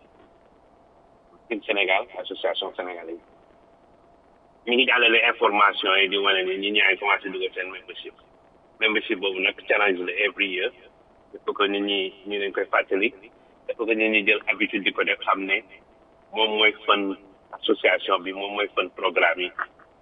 Sénégal association sénégalaise ñu ngi jàllale information yi di wane ne ñi ñaa ngi commencé dugal seen membership boobu nag challenge la every year il faut que nit ñi ñu leen koy fàttali il faut que nit ñi jël habitude di ko def xam ne moom mooy fan association bi moom mooy fan programme yi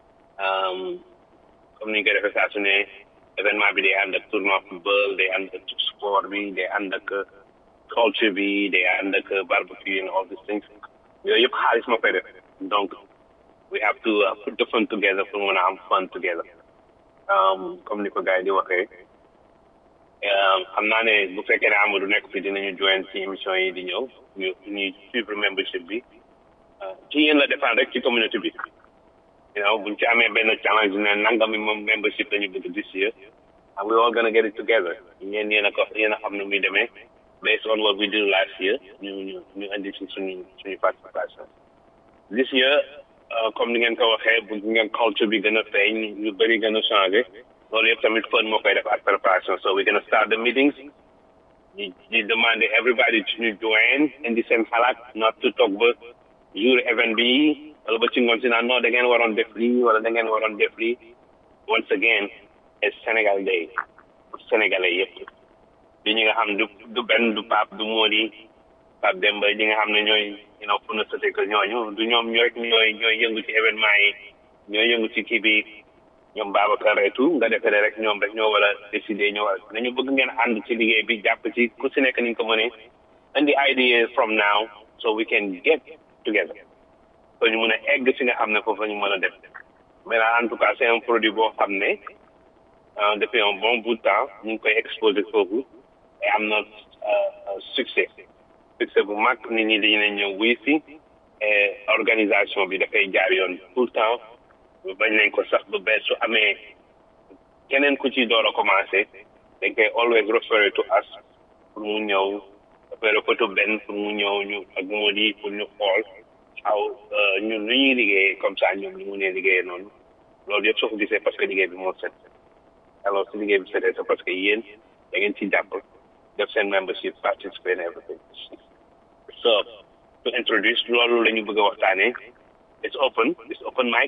comme ni ñu koy defee saa su ne événement bi day ànd ak tournoi football day ànd ak sport bi day ànd ak culture bi day ànd ak barbecue and all these things yooyu yëpp xaalis moo koy def donc we have to put the fun together pour mën a am fun together comme ni ko gars yi di waxee xam naa ne bu fekkee ne Amadou nekk fi dinañu join ci émission yi di ñëw ñuy suivre membership bi ci yéen la dépendre rek ci communauté bi buñ ci amee benn challenge ne nangami moom membership lañu bëgg this year and we all gonna get it together yéen a xam ne muy demee based on what we did last year ñu indi ci suñu participation this year comme ni ngeen ko waxee bu ngeen culture bi gën a feeñ ñu bëri gën a changé loolu yëpp tamit fun moo koy def ak préparation so we're gonna start the meetings ñu demander everybody to ñu join indi seen xalaat not to talk ba jour event bi wala ba ci ngoon si naan non da ngeen waroon def lii wala da ngeen waroon def lii once again it's Sénégal Day Sénégalais yëpp di ñi nga xam du benn du Pape du Mody Pape Demba ñi nga xam ne ñooy pour ne citer que ñooñu du ñoom ñooy yëngu ci événement yi ñooy yëngu ci kii bi ñoom Babacar et tout nga defee rek ñoom rek ñoo war a décider ñoo war nañu bëgg ngeen ànd ci liggéey bi jàpp ci ku si nekk ni nga ko mënee indi idea from now so we can get together so ñu mën a egg si nga xam ne foofu la ñu mën a def mais en tout cas c'est un produit boo xam ne depuis un bon bout de temps ñu ngi koy exposé foofu et am na succès bu mag nit ñi dañu ne ñëw wuy si et organisation bi dafay jaar yoon tout le temps bañ nañ ko sax ba bees su amee keneen ku ci door a commencé dañ koy always refer to us pour mu ñëw affaire photo benn pour mu ñëw ñu ak Mody pour ñu xool aw ñun lu ñuy liggéeyee comme ça ñoom ñu mënee liggéeyee noonu loolu yëpp soo ko gisee parce que liggéey bi moo set alors si liggéey bi setee c'est parce que yéen da ngeen ci jàpp def seen membership participate and everything so to introduce loolu la ñu bëgg a waxtaanee it's open mic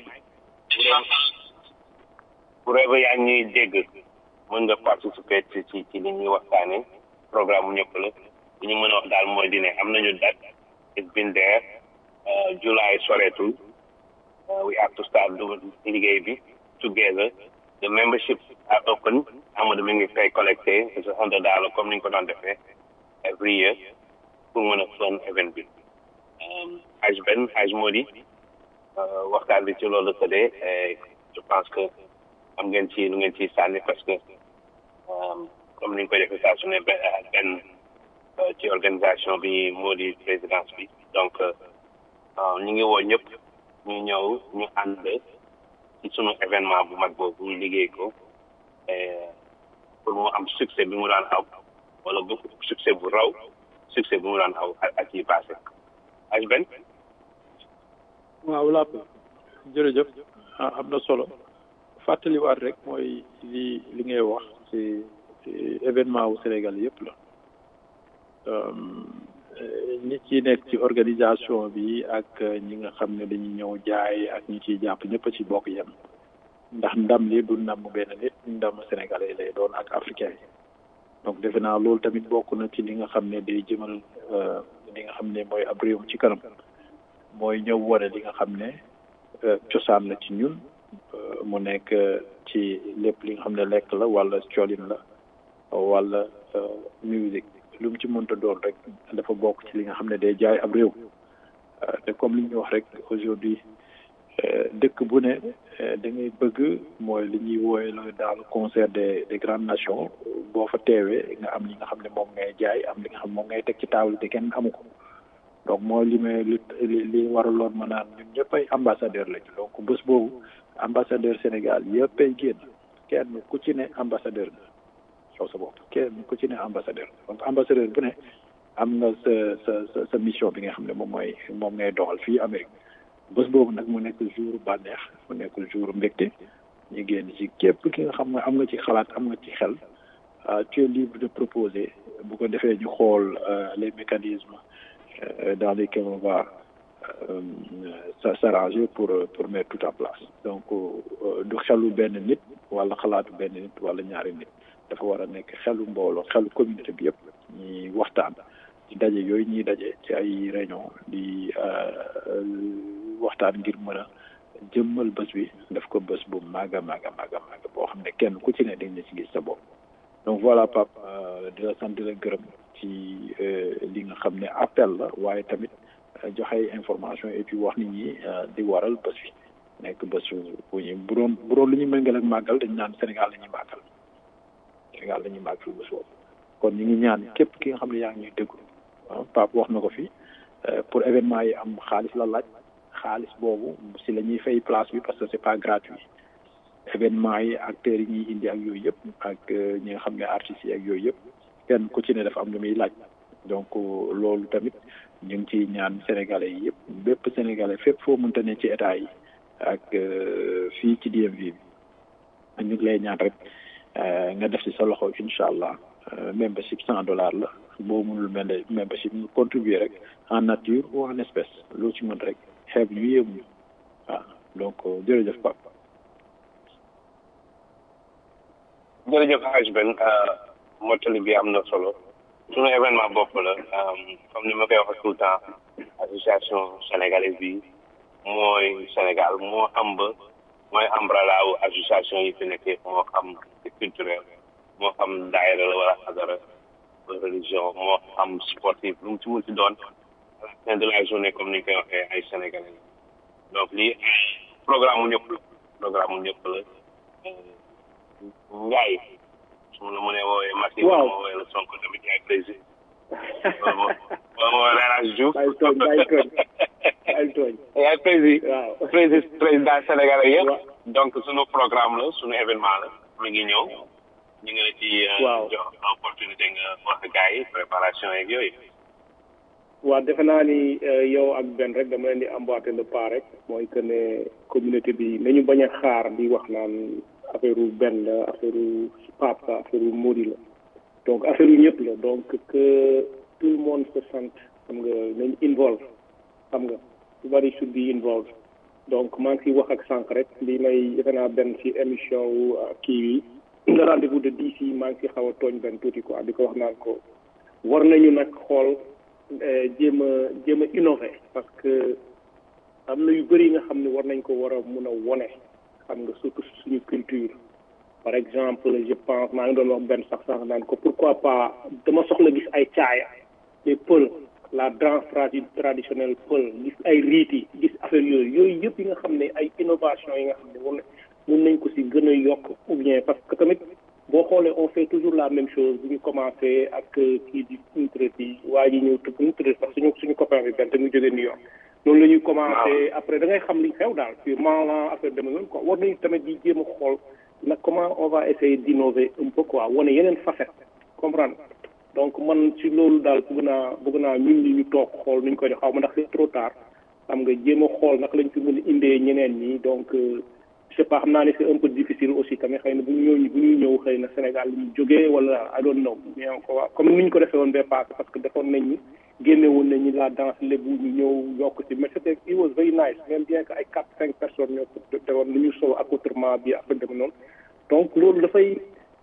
pour yaa ngi ñuy dégg mën nga participer ci li ñuy waxtaanee programme bu ñëpp la li ñu mën a wax daal mooy di ne am nañu date it's been there July soreetul we have to start doing liggéey bi together the memberships are open Amadou mi ngi koy collecté it's $100 comme ni ñu ko doon defee every year pour mën a fun event bi Haj Mody waxtaan bi ci loolu tëddee je pense que am ngeen ci lu ngeen ciy sànni parce que comme ni ñu koy defee saa su ne benn ci organisation bi moo di présidence bi donc ñu ngi woo ñëpp ñu ñëw ñu ànd ci sunu événement bu mag boobu liggéey ko pour mu am succès bi mu daan aw wala bu succès bu raw succès bi mu daan aw ak yi passé ak benn waaw lapp jërëjëf am na solo fàttaliwaat rek mooy li ngay wax ci événement wu Sénégal yëpp la ñi ci nekk ci organisation bi ak ñi nga xam ne dañuy ñëw jaay ak ñi ciy jàpp ñëpp a ci bokk yem ndax ndam li du ndam benn nit ndam sénégalais lay doon ak africain yi donc defe naa loolu tamit bokk na ci li nga xam ne day jëmal li nga xam ne mooy ab réew ci kanam mooy ñëw wane li nga xam ne cosaan la ci ñun mu nekk ci lépp li nga xam ne lekk la wala colin la wala musique lu mu ci mënta doon rek dafa bokk ci li nga xam ne day jaay ab réew te comme li ñu wax rek aujourd'hui dëkk bu ne da ngay bëgg mooy li ñuy wooye la dans le concert des grandes nations boo fa teewee nga am li nga xam ne moom ngay jaay am li nga xam moom ngay teg ci table te kenn amu ko donc mooy li waraloon ma naan ñun ñëpp ay ambassadeur lañu donc bés boobu ambassadeur Sénégal yëpp ay génn kenn ku ci ne ambassadeur nga yow sa bopp kenn ku ci ne ambassadeur donc ambassadeur bu ne am nga sa mission bi nga xam ne moom ngay doxal fii Amérique bés boobu nag mu nekk jour bànneex mu nekk jour mbégte ñu génn ci képp ki nga xam ne am nga ci xalaat am nga ci xel tu es libre de proposer bu ko defee ñu xool les mécanismes dans lesquels on va s'arranger pour mettre tout en place donc du xelu benn nit wala xalaatu benn nit wala ñaari nit dafa war a nekk xelu mbooloo xelu communauté bi yëpp ñuy waxtaan ci daje yooyu ñuy daje ci ay réunion di waxtaan ngir mën a jëmmal bés bi daf ko bés bu màgg boo xam ne kenn ku ci ne dañ na ci gis sa bopp donc voilà Pape di la sant di la gërëm ci li nga xam ne appel la waaye tamit joxe information et puis wax nit ñi di waral bés bi nekk bés bu ñu bu doon lu ñu méngale ak màggal dañu naan Sénégal la ñuy màggal bés boobu kon ñu ngi ñaan képp ki nga xam ne yaa ngi ñuy déglu Pape wax na ko fi pour événement yi am xaalis la laaj xaalis boobu si la ñuy fay place bi parce que c'est pas gratuit événement yi acteurs yi ñuy indi ak yooyu yëpp ak ñi nga xam ne artistes yi ak yooyu yëpp kenn ku ci ne dafa am lu muy laaj donc loolu tamit ñu ngi ciy ñaan sénégalais yi yëpp bépp sénégalais fépp foo mënta ne ci état yi ak fii ci DMV bi ñu ngi lay ñaan rek nga def ci sa loxo incha allah membership $100 la boo mënul mel membership ñu contribuer rek en nature ou en espèce loo ci mën rek xeeb ñu yéemuñu waaw donc jërëjëf Pape. jërëjëf Haj Ben mottali bi am na solo sunu événement bopp la comme ni ma koy waxee tout le temps association sénégalaise bi mooy Sénégal moo ëmb mooy umbrella wu association yi fi nekkee moo xam culturel moo xam daayira la wala xadara religion moo xam sportif lu mu ci mun ci doon à la fin de la journée comme ni ñu koy waxee ay sénégalais donc lii programme mu ñëpp la Ndiaye su ma la mënee woowee Macky ma woowee la Sonko tamit yaay président moo Elhadji Diouf yaay président sénégalais yëpp donc sunu programme la sunu événement la mi ngi ñëw ñu ngi la ci jox opportunité nga wax gars yi préparation yeeg yooyu waaw defe naa ni yow ak benn rek dama leen di emboîter le pas rek mooy que ne communauté bi nañu bañ a xaar di wax naan affaire u benn la affaire u Pape la affaire u Mody la donc affaire u ñëpp la donc que tout le monde se sent xam nga nañ involve xam nga everybody should be involved donc maa ngi ciy wax ak sànq rek li may defe naa benn ci émission wu kii yi le rendez-vous de DC maa ngi ci xaw a tooñ benn tuuti quoi di ko wax naan ko war nañu nag xool jéem a innover parce que am na yu bëri yi nga xam ne war nañ ko war a mun a wone xam nga surtout suñu culture par exemple je pense maa ngi doon wax benn sax naan ko pourquoi pas dama soxla gis ay caaya les pël la danse traditionnelle pël gis ay riit yi gis affaire yooyu yëpp yi nga xam ne ay innovation yi nga xam ne mun nañ ko si gën a yokk ou bien parce que tamit boo xoolee on fait toujours la même chose bu ñu commencé ak kii di traité waa ji ñëw tudd traité sax suñu copain bi benn te mu jógee New York loolu la ñuy commencé après da ngay xam li xew daal purement la affaire deme noonu quoi war nañu tamit di jéem a xool nag comment on va essayer d'innover un peu quoi wane yeneen facette comprendre donc man ci loolu daal bëgg naa ñun ñi ñu toog xool nuñ koy def xaw ma ndax c'est trop tard xam nga jéem a xool naka lañ fi mën a indee ñeneen ñi donc je sais pas xam naa ne c'est un peu difficile aussi tamit xëy na bu ñuy ñëw xëy na Sénégal ñu jógee wala I don't know mais encore comme ni ñu ko defee woon bee passé parce que defoon nañ ñi génne woon nañ ñi la danse lébu ñu ñëw yokk ci mais c'était it was very nice même bien que ay 4-5 personnes ñoo ko defoon lu ñu solo accoutrement bi affaire dem noonu donc loolu dafay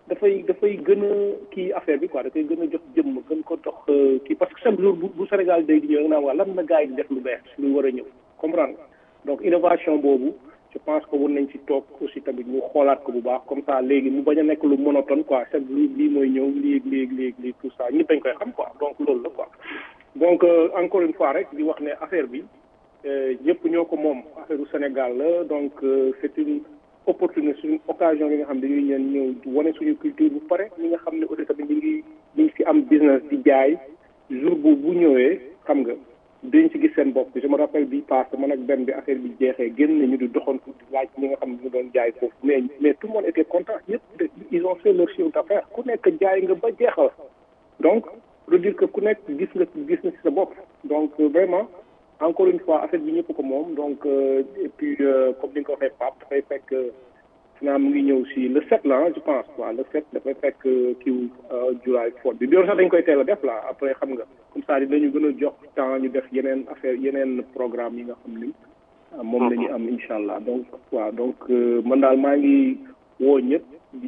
gën a kii affaire bi quoi dafay gën a jox jëmm gën ko dox kii parce que chaque jour bu Sénégal day di ñëw nga naan waa lan na gars yi di def lu bees lu war a ñëw comprendre donc innovation boobu je pense que war nañ ci toog aussi tamit ñu xoolaat ko bu baax comme ça léegi mu bañ a nekk lu monotone quoi chaque jour lii mooy ñëw léegi tout ça ñëpp dañ koy xam quoi donc loolu la quoi donc encore une fois rek di wax ne affaire bi ñëpp ñoo ko moom affaire u Sénégal la donc c'est une opportunité suñu occasion yi nga xam ne dañuy ñëw wane suñu culture bu pare ñi nga xam ne aussi tamit ñu ngi fi am business di jaay jour bu ñëwee xam nga dañ ci gis seen bopp je me rappelle bi passé man ak benn bi affaire bi jeexee génn nañu di doxantu di laaj ñi nga xam ne ñu doon jaay foofu mais tout le monde était content ñëpp ils ont fait leur chiffre d'affaires ku nekk jaay nga ba jeexal donc pour dire que ku nekk gis na ci sa bopp donc vraiment encore une fois affaire bi ñëpp ko moom donc et puis comme ni nga ko waxee Pape dafay fekk finaa mu ngi ñëw si le 7 là je pense quoi le 7 dafay fekk kiiw July 4 bi yoon sax dañ koy teel a def là après xam nga comme ça dinañu gën a jox temps ñu def yeneen affaire yeneen programme yi nga xam ni moom la ñu am incha allah donc waaw donc man daal maa ngi woo ñëpp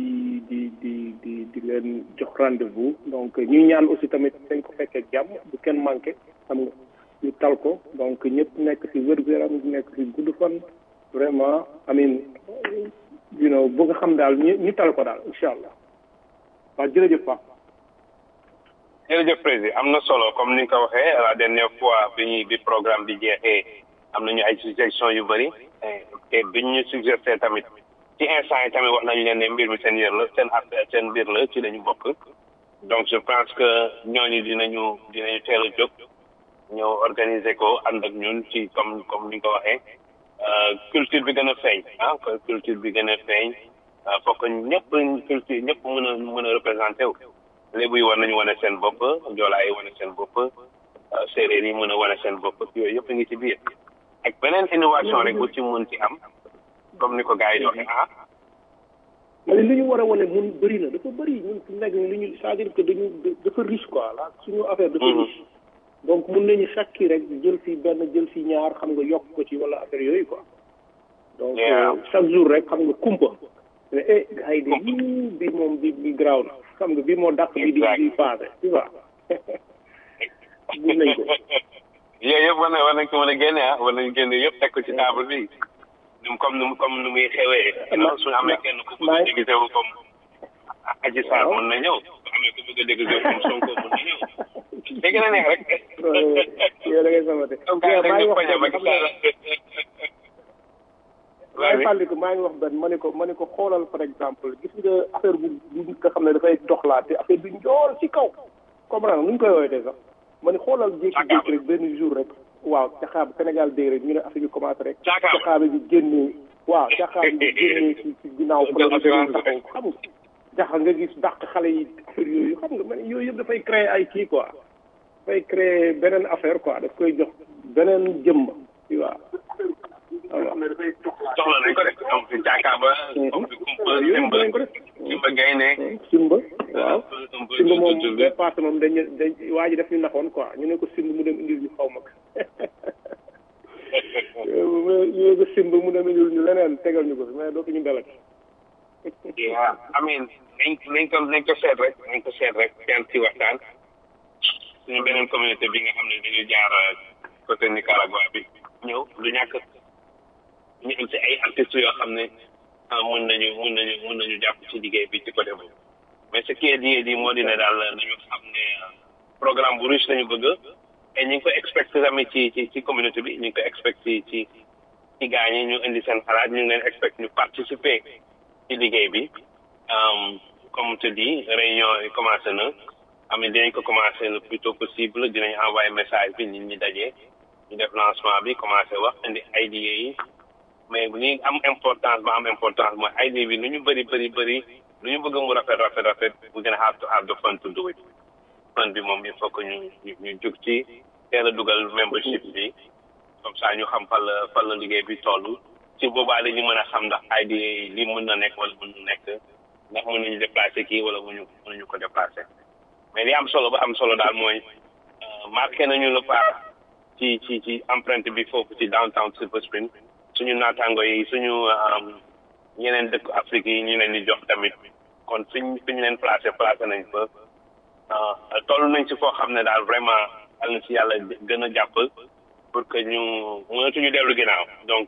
di leen jox rendez-vous donc ñuy ñaan aussi tamit dañ ko fekkee jàmm bu kenn manqué xam nga ñu tal ko donc ñëpp nekk ci wér-gu-yaram nekk ci gudd fan vraiment amin bu nga xam daal ñu tal ko daal incha allah waaw jërëjëf Pape. jërëjëf président am na solo comme ni nga ko waxee la dernière fois bi programme bi jeexee am nañu ay suggestions yu bëri te biñ ñu suggéré tamit ci instant yi tamit wax nañu leen ne mbir mi seen yër la seen mbir la ci lañu bokk donc je pense que ñooñu dinañu teel a jóg ñëw organiser ko ànd ak ñun ci comme ni nga ko waxee culture bi gën a feeñ culture bi gën a feeñ faut que ñëpp mën a représenter wu lébu yi war nañu wane seen bopp joolaa yi wane seen bopp séeréer yi mën a wane seen bopp yooyu yëpp ngi ci biir ak beneen innovation rek bu ci mën ci am comme ni ko gars yi di waxee mais li ñu war a wane mun bëri na dafa bëri ñun fi nekk li ñu c'est-à-dire que dafa riche quoi là suñu affaire dafa riche donc mun nañu chaque kii rek jël fi benn jël fi ñaar xam nga yokk ko ci wala affaire yooyu quoi donc chaque jour rek xam nga kumpa mais gars yi de bi moom bi garaaw na xam nga bii moo dàq bi di passé tu vois gis nañ ko. yooyu yëpp war nañ ko mën a génne war nañ génne yëpp teg ko ci table bi comme nu muy xewee. su amee kenn ku bëgg a déguisé wu comme Adji Sarr mën na ñëw su amee ku bëgg a déguisé wu comme Sonko mën na ñëw. dégg na neex rek. yow da ngay samate. maa ngi fàttaliku maa ngi wax benn ma ne ko xoolal par exemple gis nga affaire bu nga xam ne dafay doxlaate affaire bi njool ci kaw comprendre nu ñu koy woowee sax ma ne xoolal jékki-jékki rek benn jour rek waaw caxaab Sénégal dégg rek ñu ne affaire bi commencé rek caxaabe bi génnee waaw caxaabe bi génnee ci ginnaaw producteur taxaw xam nga jaxa nga gis dàq xale yi affaire yooyu xam nga man yooyu yëpp dafay créer ay kii quoi dafay créer beneen affaire quoi daf koy jox beneen jëmm tu vois soxla nañ ko rek am fi caakaaba am fi kumpa simba gaynde simba waaw simba moom dépassé moom dañ waa ji daf ñu naxoon quoi ñu ne ko simba mu dem indil ñu xaw mag ñu ne ko simba mu dem indil ñu leneen tegal ñu ko fi mais dootuñu dalati waaw amin nañ ko seet rek kenn ci waxtaan suñu beneen communauté bi nga xam ne dañuy jaar côté Nicaragua bi ñëw du ñàkk ñu am ci ay artistes yoo xam ne mën nañu jàpp ci liggéey bi ci côté boobu mais ce qui est dit moo di ne daal nañu xam ne programme bu riche lañu bëgg et ñu ngi ko expecté tamit ci communauté bi ñu ngi ko expecté ci gars ñi ñu indi seen xalaat ñu ngi leen expecté ñu participer ci liggéey bi comme te dit réunion yi commencé na dinañ ko commencé le plus tôt possible dinañ envoyé message bi nit ñi dajee ñu def lancement bi commencé wax indi ay liggéey yi mais li am importance mooy idée bi lu ñu bëri lu ñu bëgg mu rafet we're gonna have to have the fun to do it fun bi moom il faut que ñu jug ci teel a dugal membership bi comme ça ñu xam fan la liggéey bi toll ci boobaa la ñu mën a xam ndax idée li mën na nekk wala mën na nekk ndax mën nañu déplacer kii wala mënuñu ko déplacer mais li am solo daal mooy marqué nañu le pas ci empreinte bi foofu ci downtown Silver Spring suñu naataango yi suñu yeneen dëkk Afrique yi ñu leen di jox tamit kon fiñ leen placé nañ fa toll nañ ci foo xam ne daal vraiment al na ci yàlla gën a jàpp pour que ñu mënatuñu dellu ginnaaw donc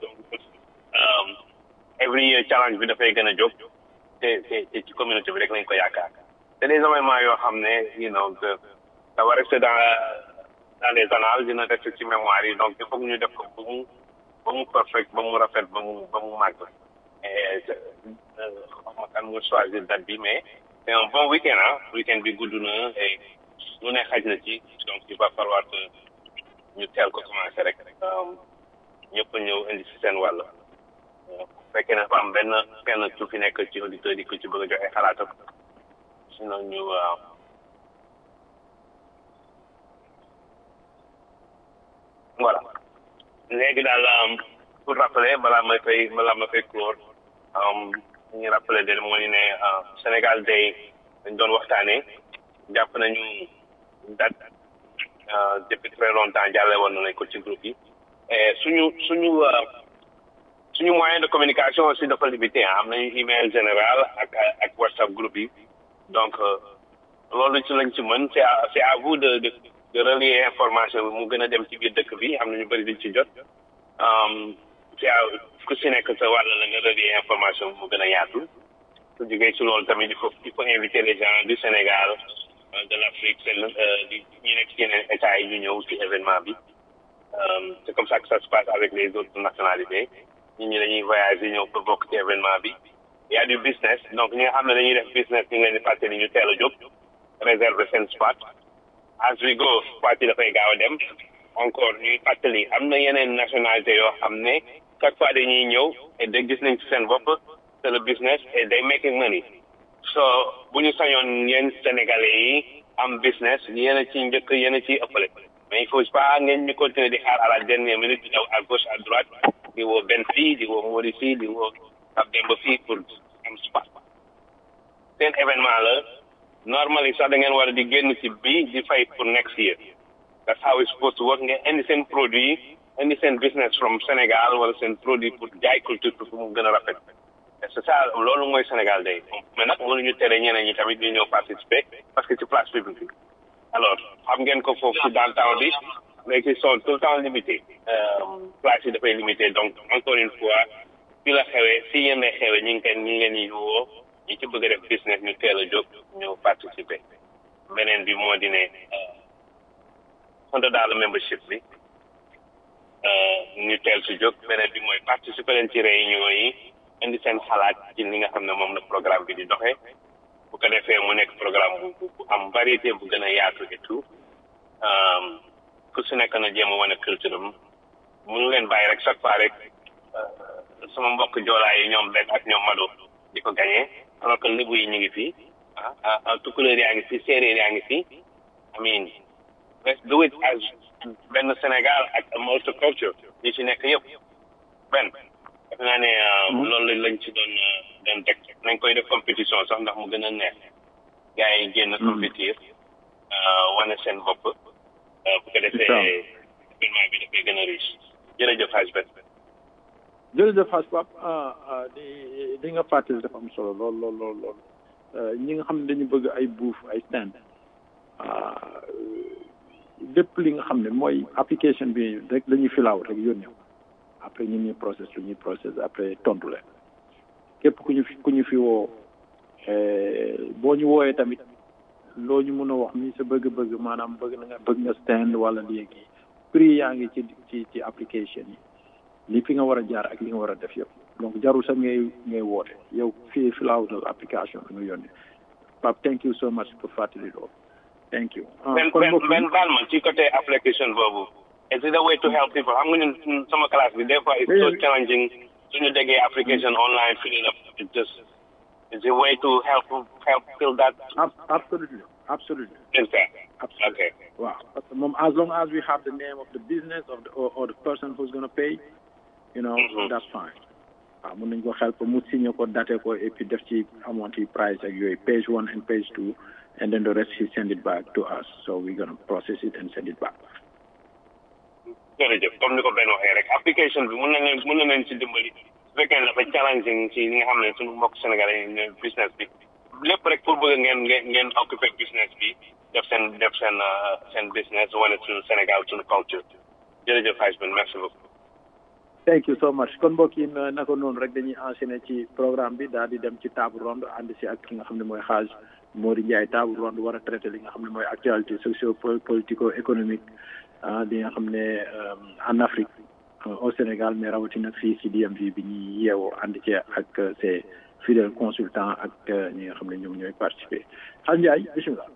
every year challenge bi dafay gën a jóg te ci communauté bi rek lañ ko yaakaar c'est des événements yoo xam ne ça va rester dans les annales dina rester ci mémoire yi donc il faut que ñu def ko ba mu perfect ba mu rafet ba mu màgg et xawma kan mu choisir date bi mais c'est un bon week-end week-end bi gudd na et lu ne xaj na ci donc il va falloir que ñu teel ko commencé rek ñëpp ñëw indi si seen wàll fekkee ne fa am kenn ku fi nekk ci auditeur yi ku ci bëgg a joxe xalaatam sinon ñu voilà léegi daal pour rappeler balaa ma fay clore ñu rappeler de moo ñu ne Sénégal day dañ doon waxtaanee jàpp nañu date depuis très longtemps jàlle woon nañ ko ci groupe yi et suñu moyen de communication aussi dafa limité am nañu email général ak WhatsApp groupe yi donc loolu ci lañ ci mën c'est à vous de relier information bi mu gën a dem ci biir dëkk bi am na ñu bëri duñ ci jot c'est ku si nekk sa wàll la nga relier information bi mu gën a yaatu su jógee ci loolu tamit il faut inviter les gens du Sénégal de l'Afrique ñu nekk ci yeneen états yi ñu ñëw ci événement bi c'est comme ça que ça se passe avec les autres nationalités ñi dañuy voyager ñëw pour bokk ci événement bi il y a du business donc ñi nga xam ne dañuy def business ñu ngi leen di fàttali ñu teel a jóg réserver seen spot as we go spot yi dafay gaaw a dem encore ñuy fàttali am na yeneen nationalité yoo xam ne chaque fois dañuy ñëw et de gis nañ ci seen bopp c'est le business et they making money so bu ñu sañoon yéen sénégalais yi am business yéen a ci njëkk yéen a ciy ëppale mais il faut pas ngeen ñu continuer di xaar à la dernière minute di daw à gauche à droite di woo benn fii di woo Mori fii di woo ab Demba fii pour am spot seen événement la normally sax da ngeen war a di génn ci bii di fay pour next year that's how it's supposed to work ngeen indi seen produit indi seen business from Sénégal wala seen produit pour jaay culture pour mu gën a rafet c'est ça loolu mooy Sénégal day mais nag mënuñu tere ñeneen ñi tamit ñu ñëw participer parce que ci place publique bi alors xam ngeen ko foofu ci downtown bi mais qui sont tout le temps limités place yi dafay limité donc encore une fois fi la xewee si yenn xewee ñu ngi leen di woo ñi ci bëgg a def business ñu teel a jóg ñu participer beneen bi moo di ne $100 membership bi ñu teel si jóg beneen bi mooy participer leen ci réunion yi indi seen xalaat ci li nga xam ne moom la programme bi di doxee bu ko defee mu nekk programme bu am variété bu gën a yaatu et tout ku si nekk na jéem a wane culture am mënu leen bàyyi rek chaque fois rek sama mbokk joolaa yi ñoom benn ak ñoom Mado di ko gagné alors que lébu yi ñu ngi fii tukulóor yaa ngi fii séeréer yaa ngi fii I mean let's do it as benn Sénégal ak multiculture yi ci nekk yëpp benn def naa ne loolu lañ ci doon teg nañ koy def compétition sax ndax mu gën a neex gars yi génn compétir wane seen bopp bu ko defee événement bi dafay gën a riche jërëjëf Hadj Ben jërëjëf Hadj Pape di nga fàttali dafa am solo lool ñi nga xam ne dañu bëgg ay buuf ay stand lépp li nga xam ne mooy application bi rek dañuy filaaw rek yónnee après ñun ñuy process après tontu leen képp ku ñu fi woo boo ñu wooyee tamit loo ñu mën a wax ni sa bëgg-bëgg maanaam bëgg nga stand wala léegi prix yaa ngi ci application yi li fi nga war a jaar ak li nga war a def yëpp donc jarul sax ngay woote yow fii filaaw application bi nga yónnee Pape thank you so much pour fàttali loolu thank you. Ben baal ma ci côté application boobu. Is it a way to help people? I'm going to some class. Therefore, it's so challenging. So you get application online, fill it up. It's a way to help fill that. Absolutely. Okay. Okay. Wow. As long as we have the name of the business or the person who's going to pay, that's fine. Mun nañ ko help mu signé ko daté ko et puis def ci amount yi price ak yooyu page 1 and page 2 and then the rest he send it back to us. So we're going to process it and send it back. jërëjëf comme ni ko benn waxee rek application bi mën na leen ci dimbali su fekkee dafa challenging ci li nga xam ne suñu mbokk sénégalais yi business bi lépp rek pour bëgg ngeen occuper business bi def seen business wane suñu Sénégal suñu culture jërëjëf Hadj Ben merci beaucoup. Thank you so much kon mbokk yi naka noonu rek dañuy enchaîner ci programme bi daal di dem ci table ronde ànd si ak ki nga xam ne mooy Hadj Mody Ndiaye table ronde war a traiter li nga xam ne mooy actualité socio-politico-économique li nga xam ne en Afrique au Sénégal mais rawatina fii ci DMV bi ñuy yeewoo ànd ci ak ses fidèles consultants ak ñi nga xam ne ñoom ñooy participer Hadj Ndiaye bisimilah.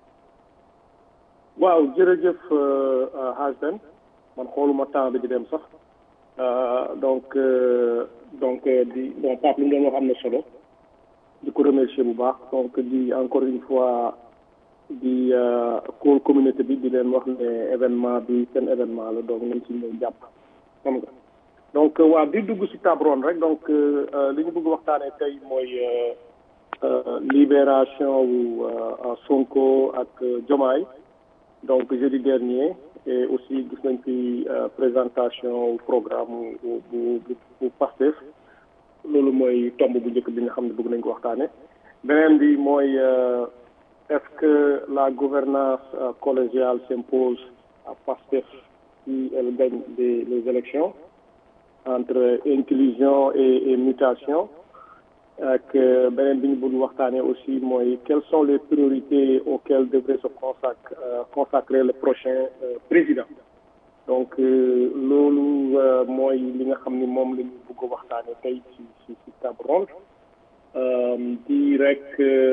waaw jërëjëf Hadj Ben man xooluma temps bi di dem sax donc Pape li mu doon wax am na solo di ko remercier bu baax donc di encore une fois di call communauté bi di leen wax ne événement bi seen événement la donc nañ ci ñëw jàpp xam nga donc waaw di dugg ci table ronde rek donc li ñu bëgg waxtaanee tey mooy libération wu Sonko ak Diomaye donc jeudi dernier et aussi gis nañ fi présentation programme bu Pastef loolu mooy tomb bu njëkk bi nga xam ne bëgg nañ ko waxtaane beneen bi mooy est-ce que la gouvernance collégiale s'impose à Pastef si elle gagne les élections entre inclusion et mutation ak beneen bi ñu bëgg waxtaane aussi mooy quelles sont les priorités auxquelles devrait se consacrer le prochain président donc loolu mooy li nga xam ni moom la ñu bëgg waxtaane tey ci table ronde di rek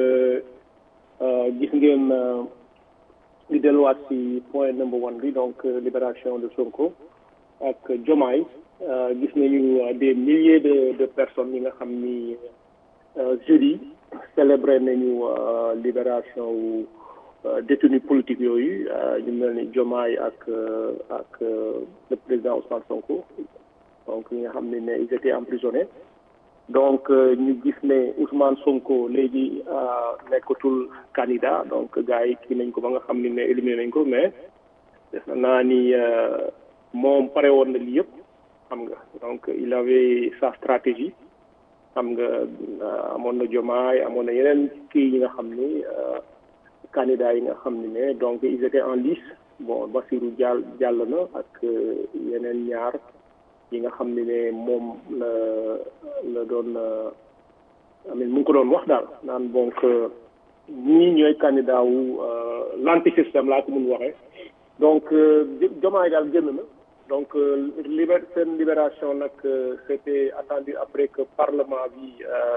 gis ngeen di delluwaat ci point number 1 bi donc libération de Sonko ak Diomaye gis nañu des milliers de personnes yi nga xam ni jeudi célébré nañu libération wu détenus politiques yooyu ñu mel ni Diomaye ak le président Ousmane Sonko donc ñi nga xam ne ils étaient emprisonnés donc ñu gis ne Ousmane Sonko léegi nekkatul candidat donc gars yi kii nañ ko ba nga xam ne éliminé nañ ko mais def naa ni moom pare woon na lii yëpp xam nga donc il avait sa stratégie xam nga amoon na Diomaye amoon na yeneen kii yi nga xam ni candidats yi nga xam ne donc ils étaient en lice bon Bassirou jàll na ak yeneen ñaar yi nga xam ne moom la doon mu ngi ko doon wax daal naan donc ñii ñooy candidat wu l'antisystème laa ko mun waxee donc Diomaye daal génn na donc seen libération nag c'était attendu après que parlement bi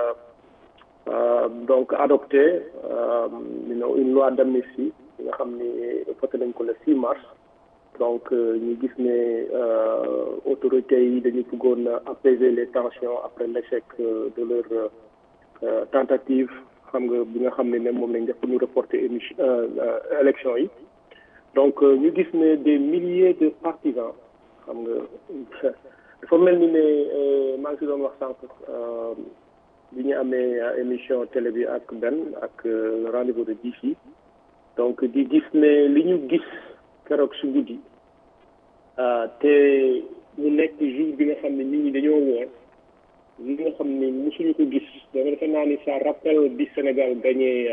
donc adopté une loi d'amnistie nga xam ne voté nañ ko le 6 mars donc ñu gis ne autorités yi dañu bëggoon apaiser les tensions après l'échec de leur tentative xam nga bi nga xam ne moom lañ def pour ñu reporter élection yi donc ñu gis ne des milliers de partisans xam nga dafa mel ni ne maa ngi si doon wax sànq bi ñu amee émission télé bi ak Ben ak le rendez-vous de DC donc di gis ne li ñu gis keroog su guddi te mu nekk jour bi nga xam ne nit ñi dañoo woor li nga xam ne mosuñu ko gis dafa defe naa ni ça rappelle bi Sénégal gagné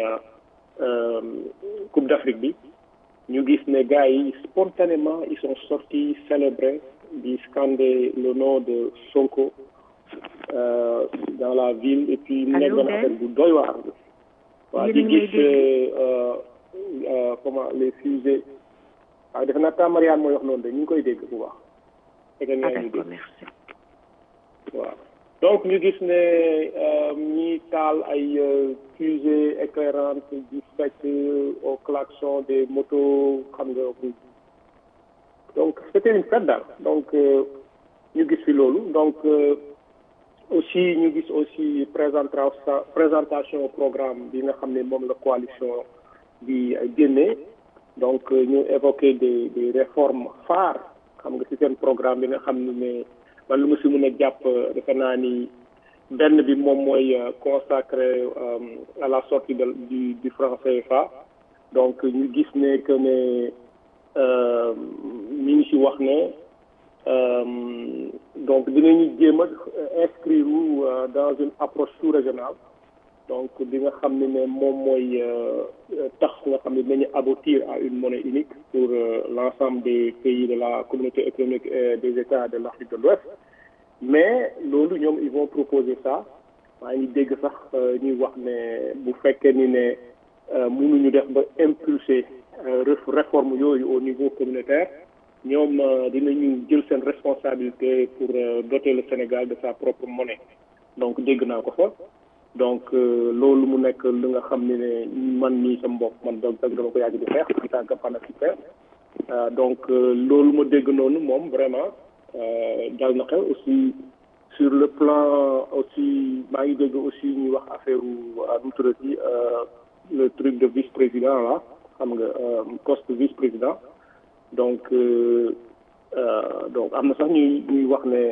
Coupe d'Afrique bi ñu gis ne gars yi spontanément ils sont sortis célébrer di scander le nom de Sonko dans la ville et puis mu nekk benn affaire bu doy waar waaw di gis comment les fusées waaw defe naa Marianne mooy wax noonu de ñu ngi koy dégg bu baax fekk naa ñu dégg waaw donc ñu gis ne ñi taal ay fusées éclairantes di fekk au klaxon des motos xam nga donc c'était une fête daal donc ñu gis fi loolu donc aussi ñu gis aussi présentation programme bi nga xam ne moom la coalition bi génne donc ñu évoqué des réformes phares xam nga ci seen programme bi nga xam ne man lu ma si mën a jàpp defe naa ni benn bi moom mooy consacré à la sortie du franc CFA donc ñu gis ne que ne ñu ngi si wax ne donc dinañu jéem a inscrire dans une approche sous-régionale donc bi nga xam ne moom mooy tax nga xam ne dinañu aboutir à une monnaie unique pour l'ensemble des pays de la communauté économique des États de l'Afrique de l'Ouest mais loolu ñoom ils vont proposer ça maa ngi dégg sax ñuy wax ne bu fekkee ni ne mënuñu def ba impulser réforme yooyu au niveau communautaire ñoom dinañu jël seen responsabilité pour doter le Sénégal de sa propre monnaie donc dégg naa ko fa donc loolu mu nekk li nga xam ne man nii sa mbokk man donc dama ko yàgg di xeex en tant que panafricain donc loolu ma dégg noonu moom vraiment dal na xew aussi sur le plan aussi maa ngi dégg aussi ñuy wax affaire nu tuddati le truc de vice-président là xam nga poste vice-président donc am na sax ñuy wax ne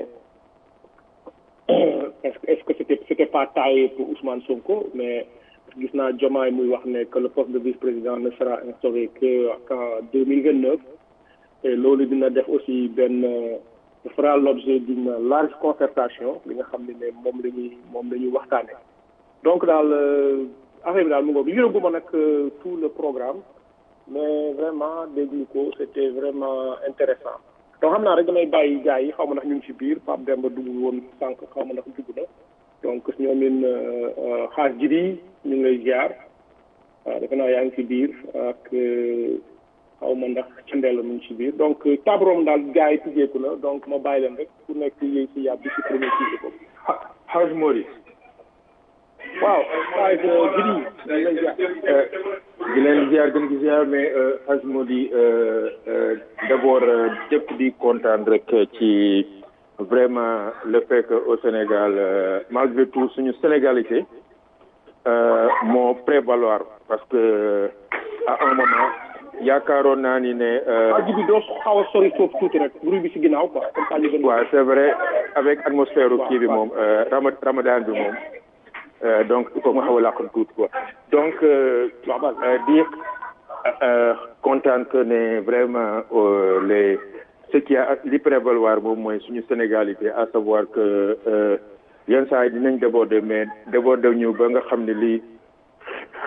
est-ce que c'était pas taillé pour Ousmane Sonko mais gis naa Diomaye muy wax ne que le poste de vice-président ne sera instauré qu'en 2029 et loolu dina def aussi fera l'objet d'une large concertation li nga xam ne moom la ñuy waxtaane donc daal affaire bi daal mu ngoog yërëguma nag tout le programme mais vraiment déglu ko c'était vraiment intéressant donc xam naa rek damay bàyyi gars yi xaw ma ndax ñu ngi ci biir Pape Demba dugg woon sànq xaw ma ndax dugg na donc ñoom in xaas jiri ñu ngi lay ziar waaw defe naa yaa ngi ci biir ak xaw ma ndax ci ndell mu ngi ci biir donc tabrom daal gars yi tijjeeku na donc ma bàyyi leen rek ku nekk yéy si yàb bi si premier sujet boobu Haj Mori waaw xaaj jiri ñu lay ziar di leen ziar gën gi ziar mais Haj Mori d'abord jëpp di kontaan rek ci vraiment le fait que au Sénégal malgré tout suñu sénégalité moo prévaloir parce que à un moment yaakaaroon naa ni ne. ji bi doo xaw a sori foofu tuuti rek bruit bi si ginnaaw quoi. waaw c'est vrai avec atmosphère kii bi moom Ramadan bi moom. donc il faut ma xaw a làqal tuuti quoi donc di kontaan que ne vraiment ce qui a li prévaloir moom mooy suñu sénégalité à savoir que yenn saa yi dinañ déborder mais déborder ñu ba nga xam ne lii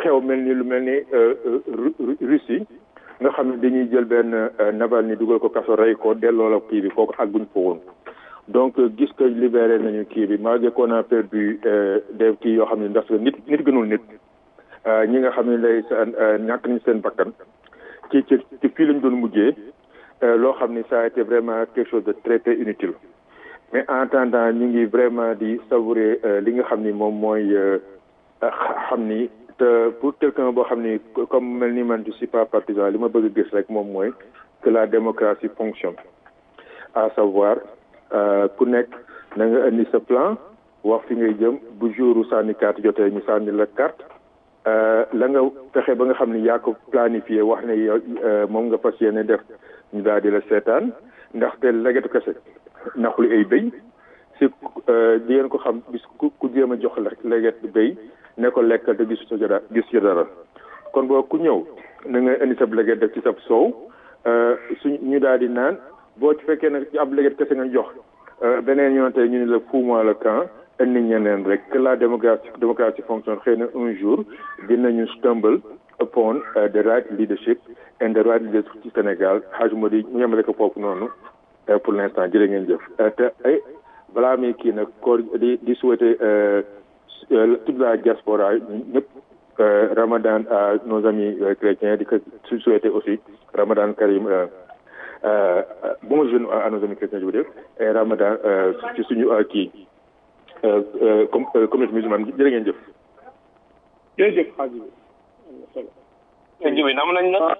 xew mel ni lu mel ni Russie nga xam ne dañuy jël benn Navalny dugal ko kaso rey ko delloo la kii bi kooku àgguñ ko woon donc gis que libéré nañu kii bi malgré qu'on a perdu des kii yoo xam ne ndax nit gënul nit ñi nga xam ne lay ñàkk nañu seen bakkan ci fii lañ doon mujjee loo xam ni ça a été vraiment quelque chose de très très inutile mais en attendant ñu ngi vraiment di savourer li nga xam ni moom mooy xam ni te pour quelqu'un boo xam ni comme mel ni man je suis pas partisan li ma bëgg a gis rek moom mooy que la démocratie fonctionne à savoir ku nekk na nga indi sa plan wax fi ngay jëm bu jouru sànni carte jotee ñu sànni la carte la nga fexe ba nga xam ni yaa ko planifié wax ne yow moom nga fas yéene def ñu daal di la seetaan ndaxte legetu kese naxul ay béy si di ngeen ko xam bis ku jéem a jox leget béy ne ko lekkal te gis ci dara kon boo ku ñëw na nga indi sab leget def ci sab soow ñu daal di naan boo ci fekkee nag ci ab leget kese nga jox beneen yoon tey ñu ne la fous-moi le camp indi ñeneen rek que la démocratie fonctionne xëy na un jour dinañu stumble upon the right leadership and the right leadership ci Sénégal xaaj moo di ñu yemale ko foofu noonu pour l'instant jërë ngeen jëf te balaa muy kii nag koor di souhaiter toute la diaspora ñëpp Ramadan à nos amis chrétiens di ko souhaiter aussi Ramadan Karim bon jeûne à nos amis chrétiens je veux dire et Ramadan ci suñu kii communauté musulmane jërë ngeen jëf. jërëjëf xaaj bi. sëñ bi nam nañ la.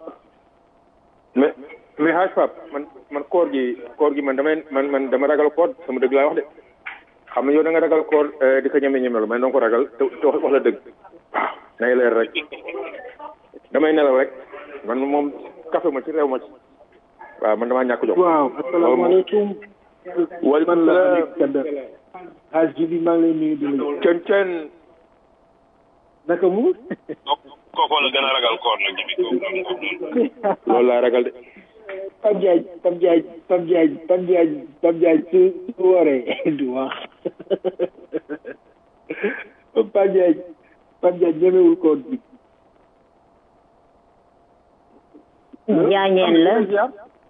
mais xaaj Pape man koor gi man dama ragal koor sama dëgg laa wax de xam nga yow da nga ragal koor di ko ñemelu mais danga ko ragal te wax la dëgg waaw nay leer rek damay nelaw rek man moom café ma ci réew ma ci waaw man damaa ñàkk jox. waaw asalaamaaleykum. waaleykum salaam. xaaj ji bi maa ngi lay nuyu di la. cën naka mu. kooku la gën a ragal koor nag ji bi loolu laa ragal de. Pape Diagne su wooree du wax Pape Diagne ñemewul koor bi. Njaañeen la.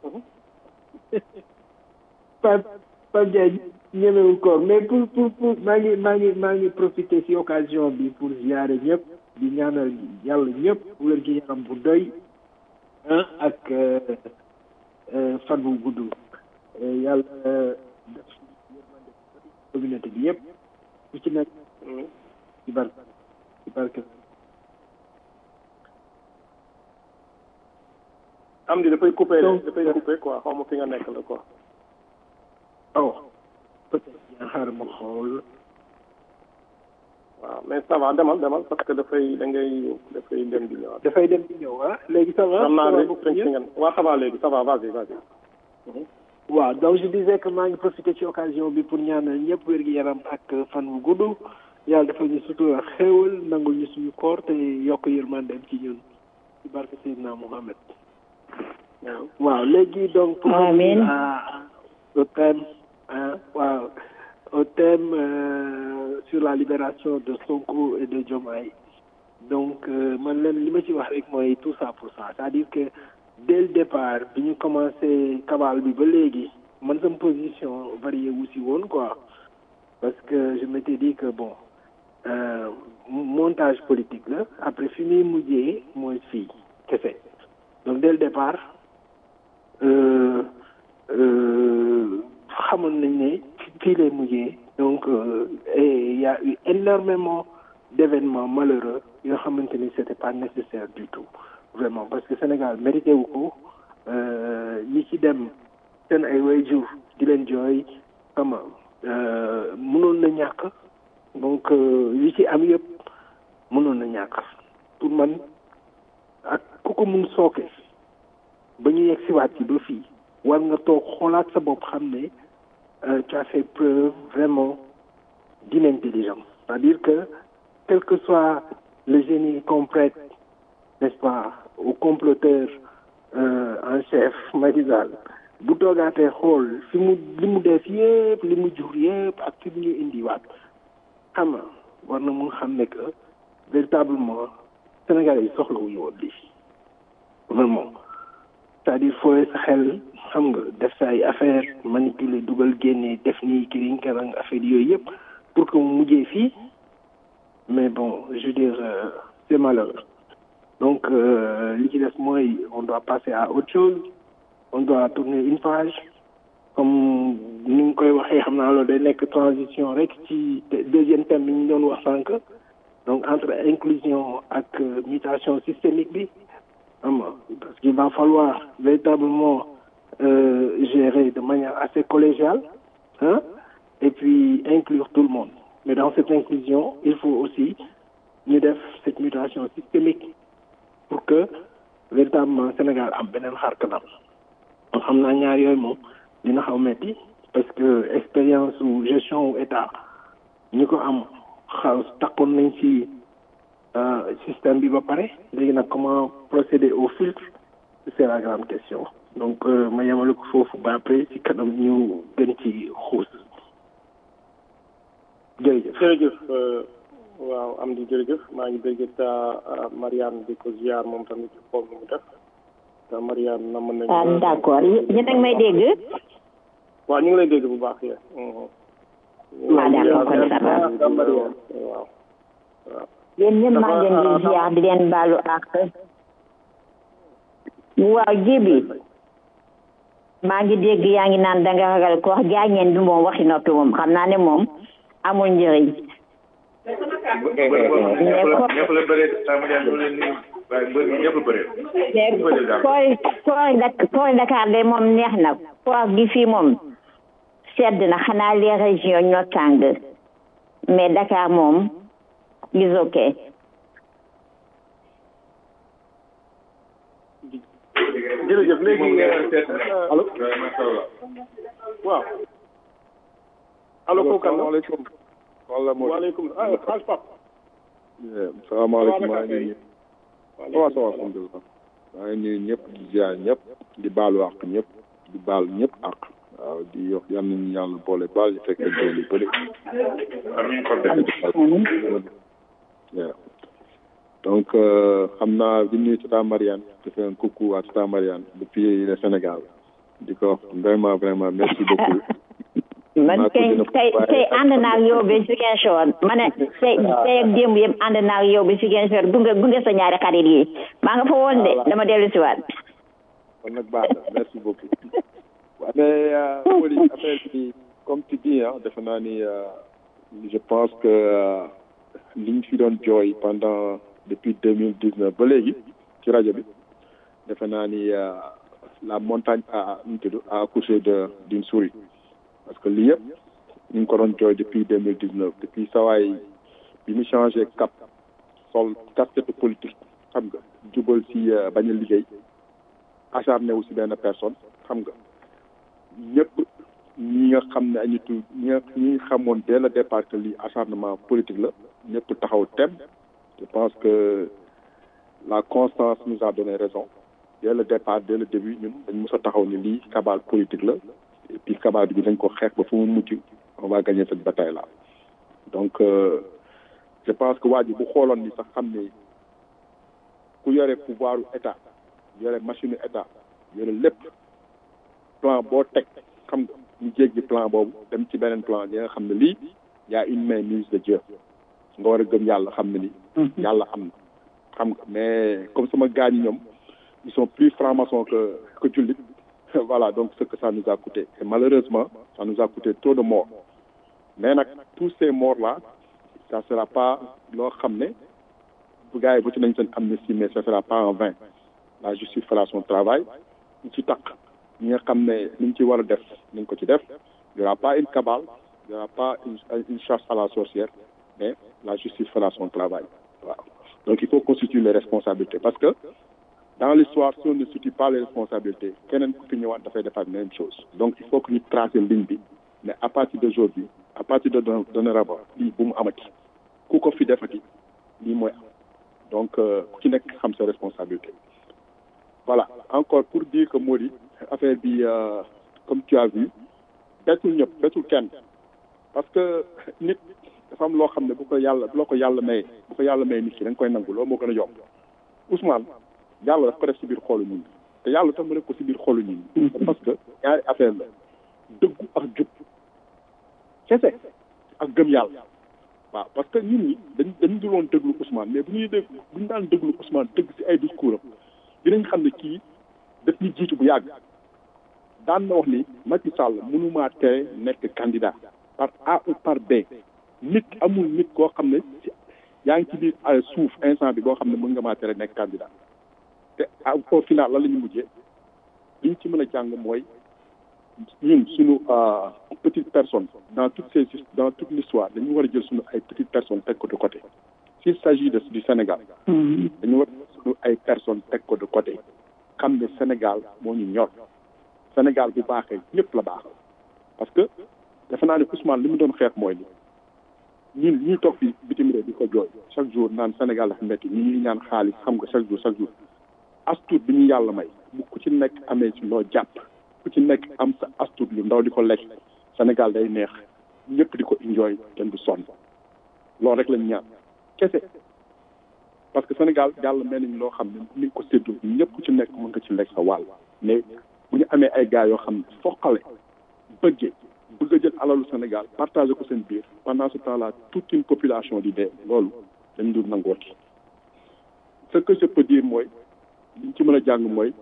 Pape Diagne ñemewul koor mais pour maa ngi profiter ci occasion bi pour ziare ñëpp di ñaanal yàlla ñëpp wér gi yaram bu doy ak fan bu gudd yàlla def communauté bi yëpp ku ci nekk ci barke am di dafay coupé quoi xaw ma fi nga nekk la quoi. oh peut-être xaaral ma xool. waaw mais ça va demal parce que dafay dem di ñëwaat. dafay dem di ñëw léegi ça va. xam naa léegi waaw ça va léegi ça va vas-y. waaw donc je disais que maa ngi profité ci occasion bi pour ñaanal ñëpp wér gi yaram ak fan wu gudd yàlla dafa ñu sutura xéewal nangul ñu suñu koor te yokk yërmandeem ci ñun ci barke Seydina Mohamed. waaw léegi donc. amiin au thème au thème sur la libération de Sonko et de Diomaye. Donc man leen li ma ci wax rek mooy tout ça pour ça c'est-à-dire que dès le départ bi ñu commencé cabale bi ba léegi man sama position varié wu si woon quoi parce que je m'étais dit que bon montage politique la après fi muy mujjee mooy fii kese donc dès le départ xamoon nañ ne fii lay mujjee donc il y a eu énormément d'événements malheureux yoo xamante ni c'était pas nécessaire du tout vraiment parce que Sénégal mérité wu ko ñi ci dem seen ay waajur di leen jooy xam nga mënoon na ñàkk donc yi ci am yëpp mënoon na ñàkk pour man ak ku ko mun sooke ba ñu yegg siwaat ci ba fii war nga toog xoolaat sa bopp xam ne tu as fait preuve vraiment d'inintelligence c'est-à-dire que quel que soit le génie qu'on prête, n'est-ce pas, au comploteur en chef Macky Sall bu toogaatee xool li mu def yëpp li mu jur yëpp ak fi mu ñu indiwaat xam nga war na mun xam ne que véritablement Sénégalais yi soxlawuñu woon lii vraiment c'est-à-dire fooy sa xel xam nga def sa ay affaire manipuler dugal génne def nii kiriñ karang affaire yooyu yëpp pour que mu mujjee fii mais bon je veux dire c'est malheureux donc li ci des mooy on doit passer à autre chose on doit tourner une page comme ni nga koy waxee xam naa loolu day nekk transition rek ci deuxième thème bi ñu doon wax sànq donc entre inclusion ak mutation systémique bi parce qu'il va falloir véritablement gérer de manière assez collégiale et puis inclure tout le monde mais dans cette inclusion il faut aussi ñu def cette mutation systémique pour que véritablement Sénégal am beneen xar kanam xam naa ñaar yooyu moom dina xaw metti parce que expérience ou gestion ou état ñi ko am xaw takkoon nañ ci système bi ba pare léegi nag comment procéder au filtre c'est la grande question donc ma yemale ko foofu ba après ci kanam ñu gën ci xuus jërëjëf waaw am di jërëjëf maa ngi dégg ta Mariane di ko ziar moom tamit ci xool mu def ta Mariane na mën nañu d'accord yéen a ngi may dégg waaw ñu ngi lay dégg bu baax yee d'accord kon ça va waaw yéen ñëpp maa ngi leen di ziar di leen baalu ak waaw jibi maa ngi dégg yaa ngi naan danga ragal ko wax jaañeen bi moom waxi noppi moom xam naa ne moom amul njëriñ koor Dakar de moom neex na koor gi fii moom sedd na xanaa les régions ñoo tàng mais Dakar moom is ok jërëjëf léegi allo waaw allo kooku kan waaleykum waaleykum xaaj Pap salaamaaleykum maa ngi nuyu waaw ça va alhamdulilah maa ngi nuyu ñëpp di ziar ñëpp di baalu àq ñëpp di baal ñëpp àq waaw di wax yal nañu yàlla boole baal ñu fekk doon yu bëri amiin ko donc xam naa di nuyu Tata Mariane di faire un coucou à Tata Mariane depuis le Sénégal di ko vraiment vraiment merci beaucoup man tey ànd naa ak yow ba Ziguinchor ma ne tey ak démb yëpp ànd naa ak yow ba Ziguinchor gunge sa ñaari xarit yi maa nga fa woon de dama dellu si waat kon nag baax na merci beaucoup mais Wally affaire bi comme tu dis defe naa ni je pense que li ñu fi doon jooy pendant depuis 2019 ba léegi ci rajo bi defe naa ni la montagne a accouché d'une souris parce que lii yëpp ñu ngi ko doon jooy depuis 2019 depuis sawaay bi mu changé cap sol casquette politique xam nga jubal si bañ a liggéey acharné wu si benn personne xam nga ñëpp ñi nga xam ne ay nitu ñi xamoon dès le départ que lii acharnement politique la ñëpp taxaw tem je pense que la constance nous a donné raison dès le départ dès le début ñun dañ mës a taxaw ni lii cabale politique la et puis cabale bi dañ ko xeex ba fu mu mujj on va gagner cette bataille là donc je pense que waa ji bu xooloon ni sax xam ne ku yore pouvoir état yore machine état yore lépp plan boo teg xam nga ñu jéggi plan boobu dem ci beneen plan yi nga xam ne lii y a une main mise de Dieu nga war a gëm yàlla xam ne ni yàlla am na xam nga mais comme sama gars ñi ñoom ils sont plus francs-maçons que jullit voilà donc ce que ça nous a coûté et malheureusement ça nous a coûté trop de morts mais nag tous ces morts là ça sera pas loo xam ne bu gars yi bu ci nañ seen amnistie mais ça sera pas en vain la justice fera son travail ñu ci taq ñi nga xam ne li ñu ci war a def nañ ko ci def il y aura pas une cabale il y aura pas une chasse à la sorcière mais la justice fera son travail waaw donc il faut constituer les responsabilités parce que dans l'histoire si on ne situe pas les responsabilités keneen ku fi ñëwaat dafay defaat même chose donc il faut que ñu tracer ligne bi mais à partir d'aujourd'hui à partir de dorénavant lii bu mu amati ku ko fi defati lii mooy am donc ku ci nekk xam sa responsabilité voilà encore pour dire que Mody affaire bi comme tu as vu bettul ñëpp bettul kenn parce que nit dafa am loo xam ne bu ko yàlla may nit ki da nga koy nangu loolu moo gën a yomb Ousmane yàlla daf ko def si biir xolu ñun te yàlla tax mu def ko si biir xolu ñun parce que ñaari affaire la dëggu ak jub kese ak gëm yàlla waaw parce que ñun ñi dañu duloon déglu Ousmane mais bu ñu daan déglu Ousmane dëgg si ay discours am dinañ xam ne kii daf ñu jiitu bu yàgg daan na wax ni Macky Sall mënumaa tere nekk candidat par A ou par B nit amul nit koo xam ne yaa ngi ci biir suuf instant bi boo xam ne mën nga maa tere nekk candidat te au final lan la ñu mujjee liñ ci mën a jàng mooy ñun suñu petite personne dans toute l'histoire dañu war a jël suñu ay petites personnes teg ko de côté s'il s'agit du Sénégal dañu war a jël suñu ay personnes teg ko de côté xam ne Sénégal moo ñu ñor Sénégal bu baaxee ñëpp la baaxal parce que defe naa ne Ousmane li mu doon xeex mooy ni ñuy toog fi bitim réew di ko jooy chaque jour naan Sénégal dafa métti ñi ñuy ñaan xaalis xam nga chaque jour astuut bi ñu yàlla may bu ku ci nekk amee ci loo jàpp ku ci nekk am sa astuut lu ndaw di ko lekk Sénégal day neex ñëpp di ko enjoy kenn du sonn loolu rek lañ ñaan kese parce que Sénégal yàlla may nañ loo xam ne ni nga ko séddoo ñëpp ku ci nekk mën nga ci lekk sa wàll mais bu ñu amee ay gars yoo xam ne foqale bëgg a jël alalu Sénégal partagé ko seen biir pendant ce temps là toute une population di dee loolu dañ dul nangooti ce que je peux dire mooy liñ ci mën a jàng mooy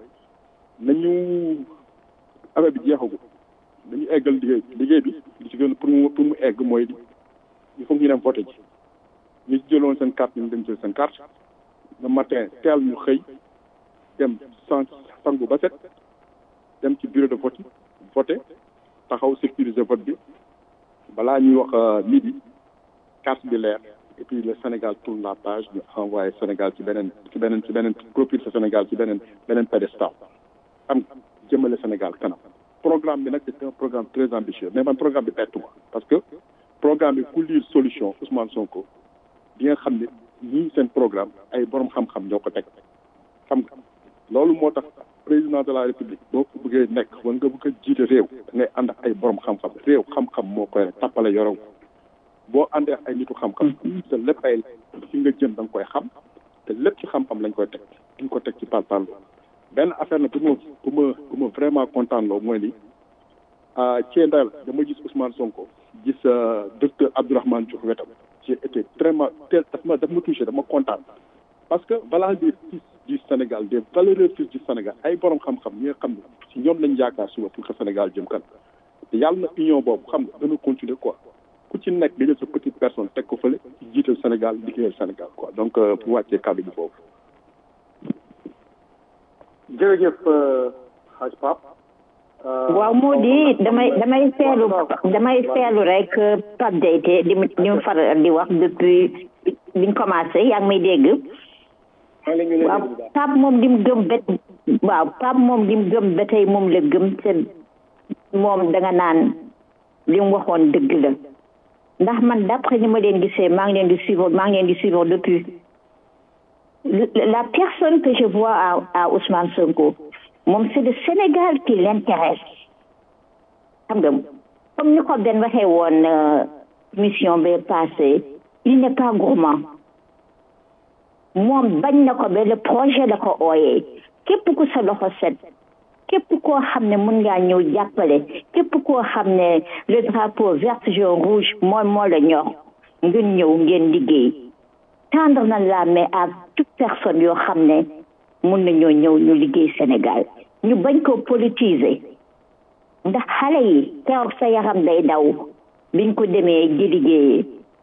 nañu affaire bi jeexagul dañu eggal liggéey bi li ci gën pour mu egg mooy il faut ñu dem voté ji ñu ci jëloon seen carte ñu dem jël seen carte le matin teel ñu xëy dem sangu ba set dem ci bureau de voté taxaw sécuriser vote bi balaa ñuy wax midi carte bi leer et puis le Sénégal tourne la page ñu envoyé Sénégal ci beneen propulsé Sénégal ci beneen pédestal xam nga jëmale Sénégal kanam programme bi nag c'est un programme très ambitieux mais man programme bi bettuma parce que programme bi ku lire solution Ousmane Sonko di nga xam ne ñii seen programme ay borom xam-xam ñoo ko teg xam nga loolu moo tax président de la république boo ko bëggee nekk wala nga bëgg a jiite réew da ngay ànd ak ay borom xam-xam réew xam-xam moo koy rek tàppale yoroo boo àndee ak ay nitu xam-xam te lépp ay fi nga jëm da nga koy xam te lépp ci xam-xam lañ koy teg duñ ko teg ci parparlo benn affaire nag bu ma vraiment kontaan loo mooy ni Thiendal dama gis Ousmane Sonko gis docteur Abdourahmane Diouf wetam j'ai été vraiment daf ma touché dama kontaan parce que voilà des fils du Sénégal des valeureux fils du Sénégal ay borom xam-xam ñi nga xam ne si ñoom lañ yaakaar suba pour que Sénégal jëm kan te yàlla na union boobu xam nga gën a continuer quoi ku ci nekk nga jël sa petite personne teg ko fële ci jiital Sénégal liggéeyal Sénégal quoi donc pour wàccee kàddu gi foofu. jërëjëf Hadj Pape. waaw moo di damay seetlu rek Pape Diaté di mu faral di wax depuis biñ commencé yaa ngi may dégg. waaw Pape moom di mu gëm ba tey moom la gëm te moom danga naan li mu waxoon dëgg la ndax man d'après ni ma leen gisee maa ngi leen di suivre depuis la personne que je vois à Ousmane Sonko moom c'est le Sénégal qui l'intéresse xam nga comme ni ko Ben waxee woon mission bi passée il n'est pas gourmand moom bañ na ko ba le projet la ko ooyee képp ku sa loxo set képp koo xam ne mën ngaa ñëw jàppale képp koo xam ne le drapeau vert jaune rouge moo la ñor ngeen ñëw ngeen liggéey tendre na la main à toute personne yoo xam ne mën nañoo ñëw ñu liggéey Sénégal ñu bañ ko politiser ndax xale yi keroog sa yaram day daw biñ ko demee di liggéey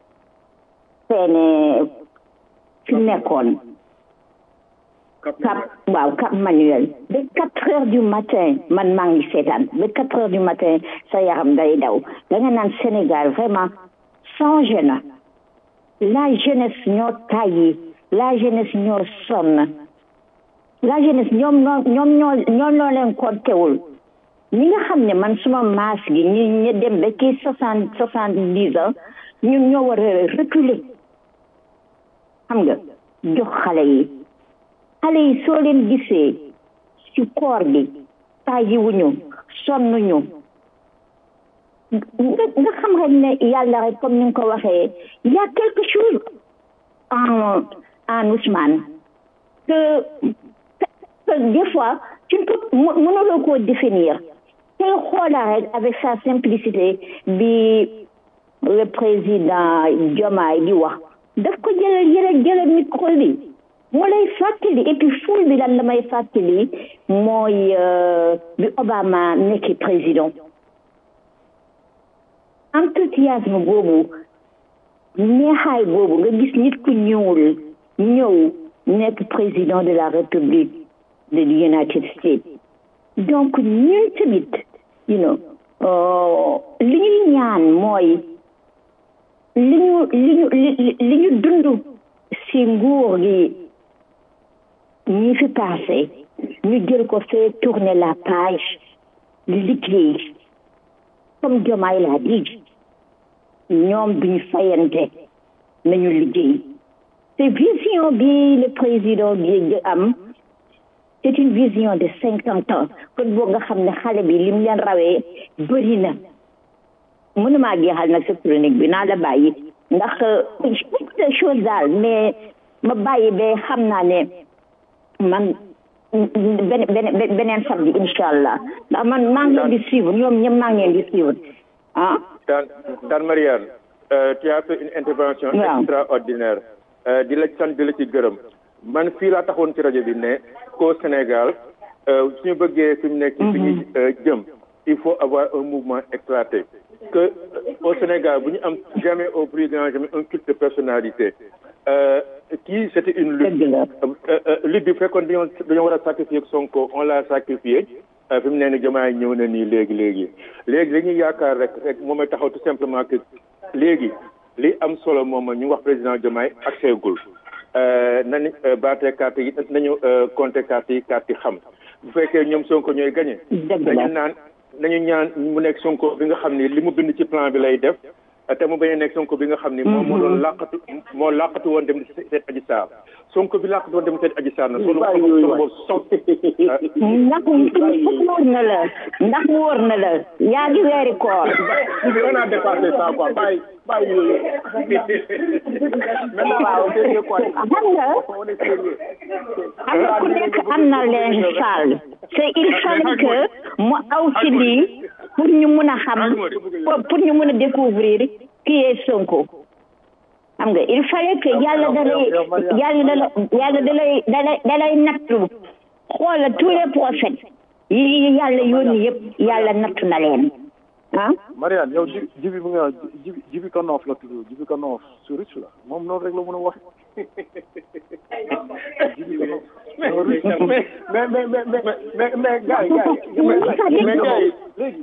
seene fi nekkoon Cap Manuel ba 4 heures du matin man maa ngi seetaan ba 4 heures du matin sa yaram day daw da nga naan Sénégal vraiment changé na la jeunesse ñoo tàyyi la jeunesse ñoo sonn la jeunesse ñoom ñoo leen kontewul ñi nga xam ne man suma maas gi ñu dem ba kii 70 ans ñun ñoo war a reculer xam nga jox xale yi soo leen gisee ci koor gi tàyyiwuñu sonnuñu nga xam rek ne yàlla rek comme ni nga ko waxee y a quelque chose en Ousmane que des fois tu ne peux mënuloo koo définir tey xoolaa rek avec sa simplicité bi le président Diomaye di wax daf ko jëlal micro bi mu lay fàttali et puis ful bi lan la may fàttali mooy bi Obama nekk président enthousiasme boobu neexaay boobu nga gis nit ku ñëw nekk président de la République de United States donc ñun tamit you know li ñuy ñaan mooy li ñu dund si nguur gi ñi fi passé ñu jël ko fee tourner la page liggéey comme Diomaye l'a dit ñoom duñu fayante nañu liggéey te vision bi le président bi am c'est une vision de 50 ans kon boo nga xam ne xale bi lim leen rawee bëri na mënumaa jeexal nag sa chronique bi naa la bàyyi ndax beaucoup de choses daal mais ma bàyyi ba xam naa ne man beneen samedi incha allah ndax man maa ngi leen di suivre ñoom ñëpp maa ngi leen di suivre ah. Dan Mariane tu as fait une intervention extraordinaire di la sant di la ci gërëm man fii laa taxoon ci rajo bi ne qu'au Sénégal suñu bëggee fi mu nekk fi ñu jëm il faut avoir un mouvement éclaté que au Sénégal bu ñu am jamais au plus grand jamais un culte de personnalité kii c'était une lutte bi fekkoon dañoo war a sacrifier Sonko on l'a sacrifié fi mu ne ni Diomaye ñëw na nii léegi dañuy yaakaar rek moom may taxaw tout simplement que léegi li am solo moom ñu wax président Diomaye ak seegul nañu baatee carte yi nañu compter carte yi xam bu fekkee ñoom Sonko ñooy gagné nañu ñaan mu nekk Sonko bi nga xam ni li mu bind ci plan bi lay def te mu bañ a nekk Sonko bi nga xam ni moom moo doon làqatu woon dem seet Adji Sarr Sonko bi làqatu woon dem seet Adji Sarr na solo ndax wóor na la yaa ngi weeri koor on a dépassé ça quoi bàyyi yooyu waaw xam nga ku nekk am na leen saal c'est il fallait que mu aw ci lii pour ñu mun a xam pour ñu mun a découvrir qui est Sonko xam nga il fallait que yàlla dalay nattu xoola tous les prophètes yi yàlla yónni yëpp yàlla nattu na leen ah Mariane yow jibi bu nga jibi Kanoof la tudd jibi Kanoof su riche la moom noonu rek la mën a wax jibi Kanoof mais gars yi léegi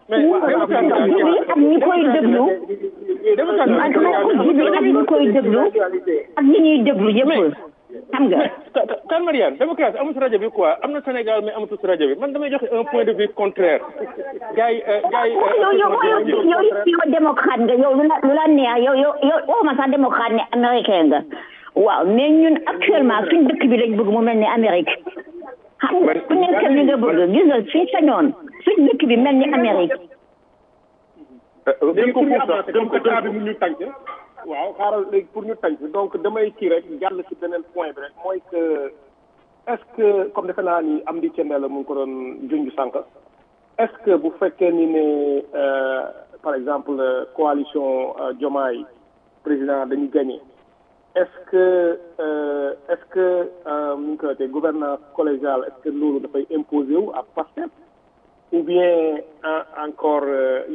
ak ñi koy déglu ak ñi koy déglu ak ñi ñuy déglu yëpp xam nga Tan Mariane démocratie amul si rajo bi quoi am na Sénégal mais amatul si rajo bi man damay joxe un point de vue contraire gars yi yow démocrate nga yow lu la neex yow waxuma sax démocrate ne américain nga waaw mais ñun actuellement suñ dëkk bi lañ bëgg mu mel ni Amérique xam nga ku nekk ni nga bëgg gis nga fii sañoon suñ dëkk bi mel ni Amérique léegi pour ñu avancer comme que temps bi mu ñu tànc waaw xaaral léegi pour ñu tànc donc damay kii rek jàll ci beneen point bi rek mooy que est-ce que comme defe naa ni am di cende la mu ngi ko doon junj sànq est-ce que bu fekkee ni ne par exemple coalition Diomaye président dañu gagné est-ce que nu ñu koy waxee gouvernance collégiale est-ce que loolu dafay imposer wu ak Pastef ou bien encore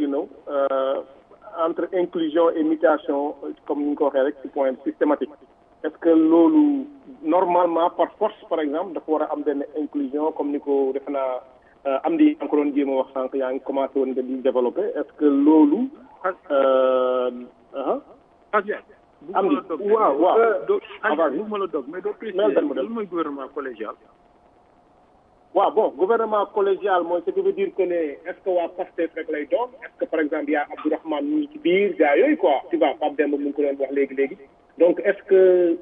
entre inclusion et mutation comme ni ñu ko waxee rek ci point systématique est-ce que loolu normalement par force par exemple dafa war a am benn inclusion comme ni ko defe naa am di encore doon jéem a wax sànq yaa ngi commencé woon nga di développer est-ce que loolu am di waaw ma la dog mais doo préciser lan mooy gouvernement collégial waaw bon gouvernement collégial mooy ce qui veut dire que ne est-ce que waa Pastef rek lay doon est-ce que par exemple yaa Abdourahmane mu ngi ci biir gars yooyu quoi tu vois Pape Demba mu ngi ko doon wax léegi donc est-ce que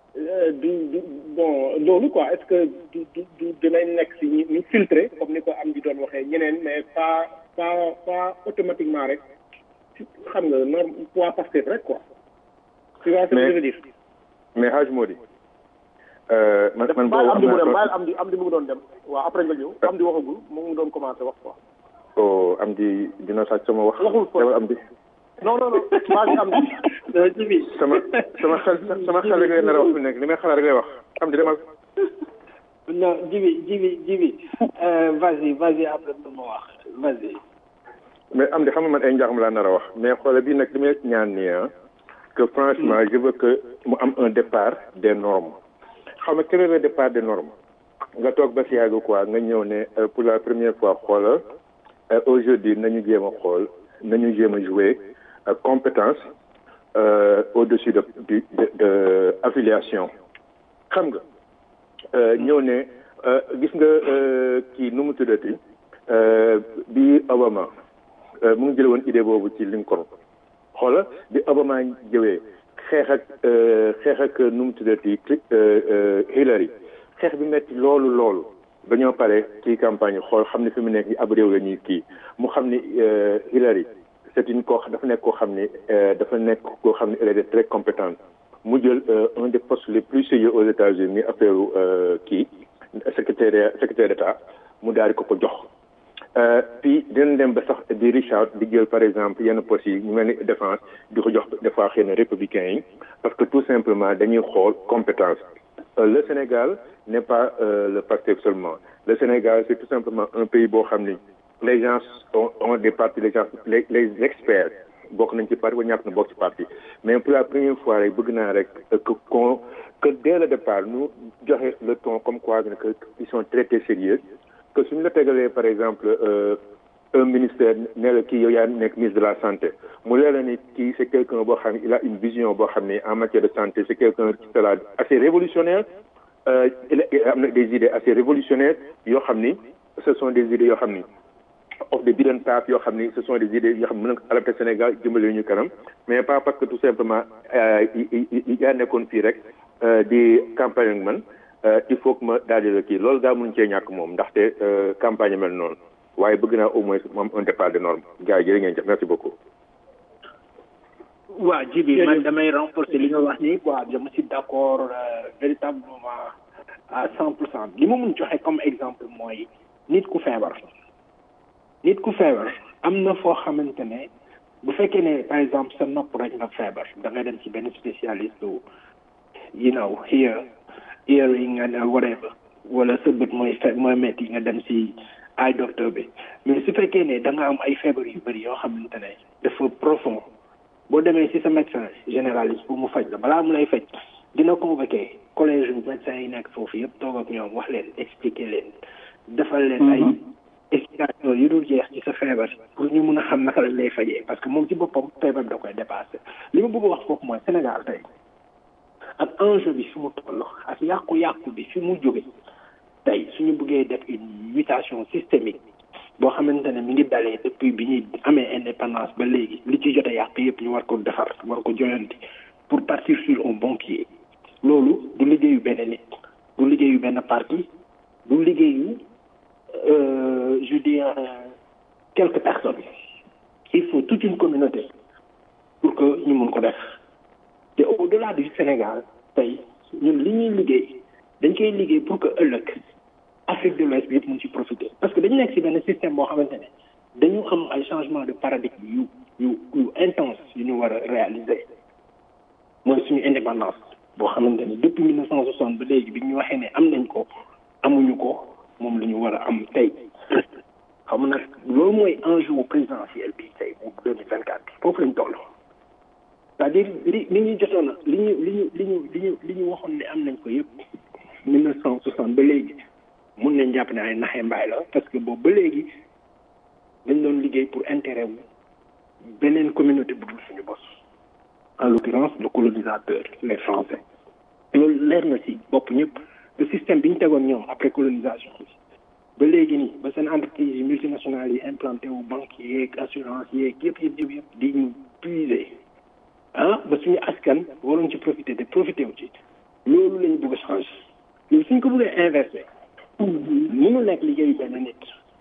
bon loolu quoi est-ce que du dinañ nekk si ñu filtré comme ni ko am di doon waxee ñeneen mais pas automatiquement rek xam nga waa Pastef rek quoi tu vois ce que je veux dire mais Hadj Mody man baal am di mu dem boobu baal am di mu ngi doon dem waaw après nga ñëw am di waxagul mu ngi doon commencé wax quoi. oh am di dina sàcc sama wax. waxul ko am di. non maa ngi am di. sama xel rek lay nar a wax fi nekk li may xalaat rek lay wax am di demal. non jibi vas-y après ma wax vas-y. mais am di xam nga man ay njaaxum laa nar a wax mais xoolal bii nag li may ñaan nii que franchement je veux que mu am un départ des normes xam nga quel est le départ des normes nga toog ba si yàgg quoi nga ñëw ne pour la première fois xoolal aujourd'hui nañu jéem a xool nañu jéem a jouer compétence au-dessus de affiliation xam nga ñëw ne gis nga kii nu mu tuddati bi Obama mu ngi jële woon idée boobu ci Lincoln xoola bi Obama jëwee xeex ak nu mu tuddati Hillary xeex bi metti loolu ba ñoo pare ci campagne xool xam ne fi mu nekk ab réew la ñuy kii mu xam ni Hillary c'est une dafa nekk koo xam ni elle était très compétente mu jël un des postes les plus sérieux aux États-Unis affaire kii secrétaire d'État mu daal di ko jox puis dinañ dem ba sax di Richard di jël par exemple yenn postes yi ñu mel ni défense di ko jox des fois xëy na républicains yi parce que tout simplement dañuy xool compétence le Sénégal n'est pas le Pastef seulement le Sénégal c'est tout simplement un pays boo xam ni les gens ont des partis les experts bokk nañ ci parti wala ñàkk na bokk ci parti mais pour la première fois rek bëgg naa rek que dès le départ nous joxe le ton comme quoi que ils sont traités sérieux que suñu la tegalee par exemple un ministère ne la kii yow yaa nekk ministre de la santé mu leer la ni kii c'est quelqu'un boo xam ne il a une vision boo xam ne en matière de santé c'est quelqu'un qui sera assez révolutionnaire il am na des idées assez révolutionnaires yoo xam ni ce sont des idées yoo xam ni of the beaten path yoo xam ni ce sont des idées yoo xam ne mën na ko adapté Sénégal jëmale ñu kanam mais pas parce que tout simplement yaa nekkoon fii rek di campagne ak man il faut que ma daal di la kii loolu daa mënuñ cee ñàkk moom ndaxte campagne mel noonu waaye bëgg naa au moins moom un départ de norme gars yi jërë ngeen jëf merci beaucoup. waaw Djibi man damay renforcer li nga wax nii quoi je me suis d'accord véritablement à 100%. li ma mun joxe comme exemple mooy nit ku feebar am na foo xamante ne bu fekkee ne par exemple sa nopp rek nga feebar da ngay dem ci benn spécialiste you know hearing and whatever wala sa bët mooy metti nga dem ci eye docteur bi mais su fekkee ne da nga am ay feebar yu bëri yoo xamante ne dafa profond boo demee ci sa médecin généraliste pour mu faj la balaa mu lay faj dina convoqué collège médecin yi nekk foofu yëpp toog ak ñoom wax leen expliquer leen defal leen ay explication yu dul jeex ci sa feebar pour ñu mun a xam naka lañ lay fajee parce que moom ci boppam feebar da koy dépassé li ma bëgg a wax foofu mooy Sénégal tey ak enjeu bi fi mu toll ak yàqu-yàqu bi fi mu jóge tey suñu bëggee def une mutation systémique boo xamante ne mi ngi dalee depuis bi ñuy amee indépendance ba léegi li ci jot a yàq yëpp ñu war ko defar war ko joyanti pour partir sur un bon pied loolu du liggéeyu benn nit du liggéeyu benn parti du liggéeyu je dis quelques personnes il faut toute une communauté pour que ñu mun ko def te au-delà du Sénégal tey ñun li ñuy liggéey dañ koy liggéey pour que ëllëg Afrique de l'Ouest bi yëpp mun ci profiter parce que dañu nekk ci benn système boo xamante ne dañu am ay changement de paradigme yu intense yu ñu war a réaliser mooy suñu indépendance boo xamante ne depuis 1960 ba léegi bi ñu waxee ne am nañ ko amuñu ko moom la ñu war a am tey xam nag loolu mooy enjeu présidentiel bi tey bu 2024 foofu lañ toll c'est-à-dire li ñu jotoon li ñu waxoon ne am nañ ko yëpp 1960 ba léegi mun nañ jàpp ne ay naxee mbaay la parce que boobu ba léegi dañ doon liggéey pour intérêt wu beneen communauté bu dul suñu bos en l'occurrence le colonisateur les Français loolu leer na ci bopp ñëpp le système bi ñu tegoon ñoom après colonisation bi ba léegi nii ba seen entreprise yi multinationales yi implanté wu banque yeeg assurance yeeg yëpp di ñu puiser ba suñu askan waroon ci profiter te profiter wu ci loolu la ñu bëgg a changer loolu suñ ko bëggee inversé mënul nekk liggéeyu benn nit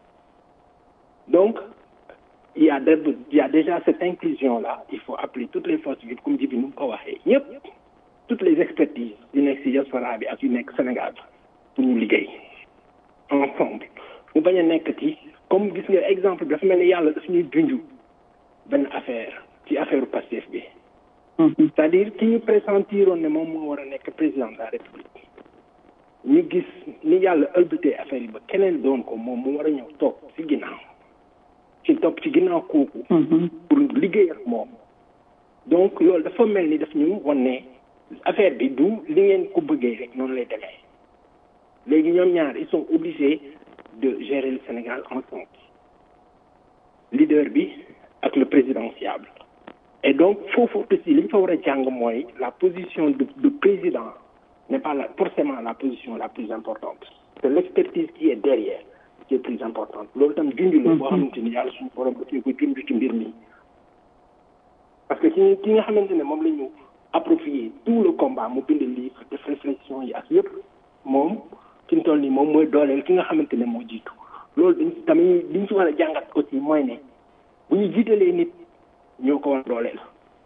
donc il y a déjà cette inclusion là il faut appeler toutes les forces vives comme Djibi nu mu ko waxee ñëpp toutes les expertises yu nekk si diaspora bi ak yu nekk Sénégal pour ñu liggéey ensemble mu bañ a nekkati comme gis nga exemple bi dafa mel ni yàlla daf ñuy junju benn affaire ci affaire Pastef bi c'est-à-dire ki ñu pressentiroon ne moom moo war a nekk président de la République ñu gis ni yàlla ëlbatee affaire yi ba keneen doon ko moom mu war a ñëw toog ci ginnaaw ci topp ci ginnaaw kooku pour liggéey ak moom donc loolu dafa mel ni daf ñu wan ne affaire bi du li ngeen ko bëggee rek noonu lay demee léegi ñoom ñaar ils sont obligés de gérer le Sénégal ensemble leader bi ak le présidentiable et donc foofu aussi li ñu fa war a jàng mooy la position de président n'est pas forcément la position la plus importante c'est l'expertise qui est derrière qui est plus importante loolu tam junj la boo xamante ni yàlla suñu borom daf ñu ko junj ci mbir mi parce que ki nga xamante ne moom la ñu approprier tout le combat mu bind livre def réflexion yi ak yëpp moom fi mu toll nii moom mooy dooleel ki nga xamante ne moo jiitu loolu dañ tamit liñ ci war a jàngat aussi mooy ne bu ñu jiitalee nit ñoo ko war a dooleel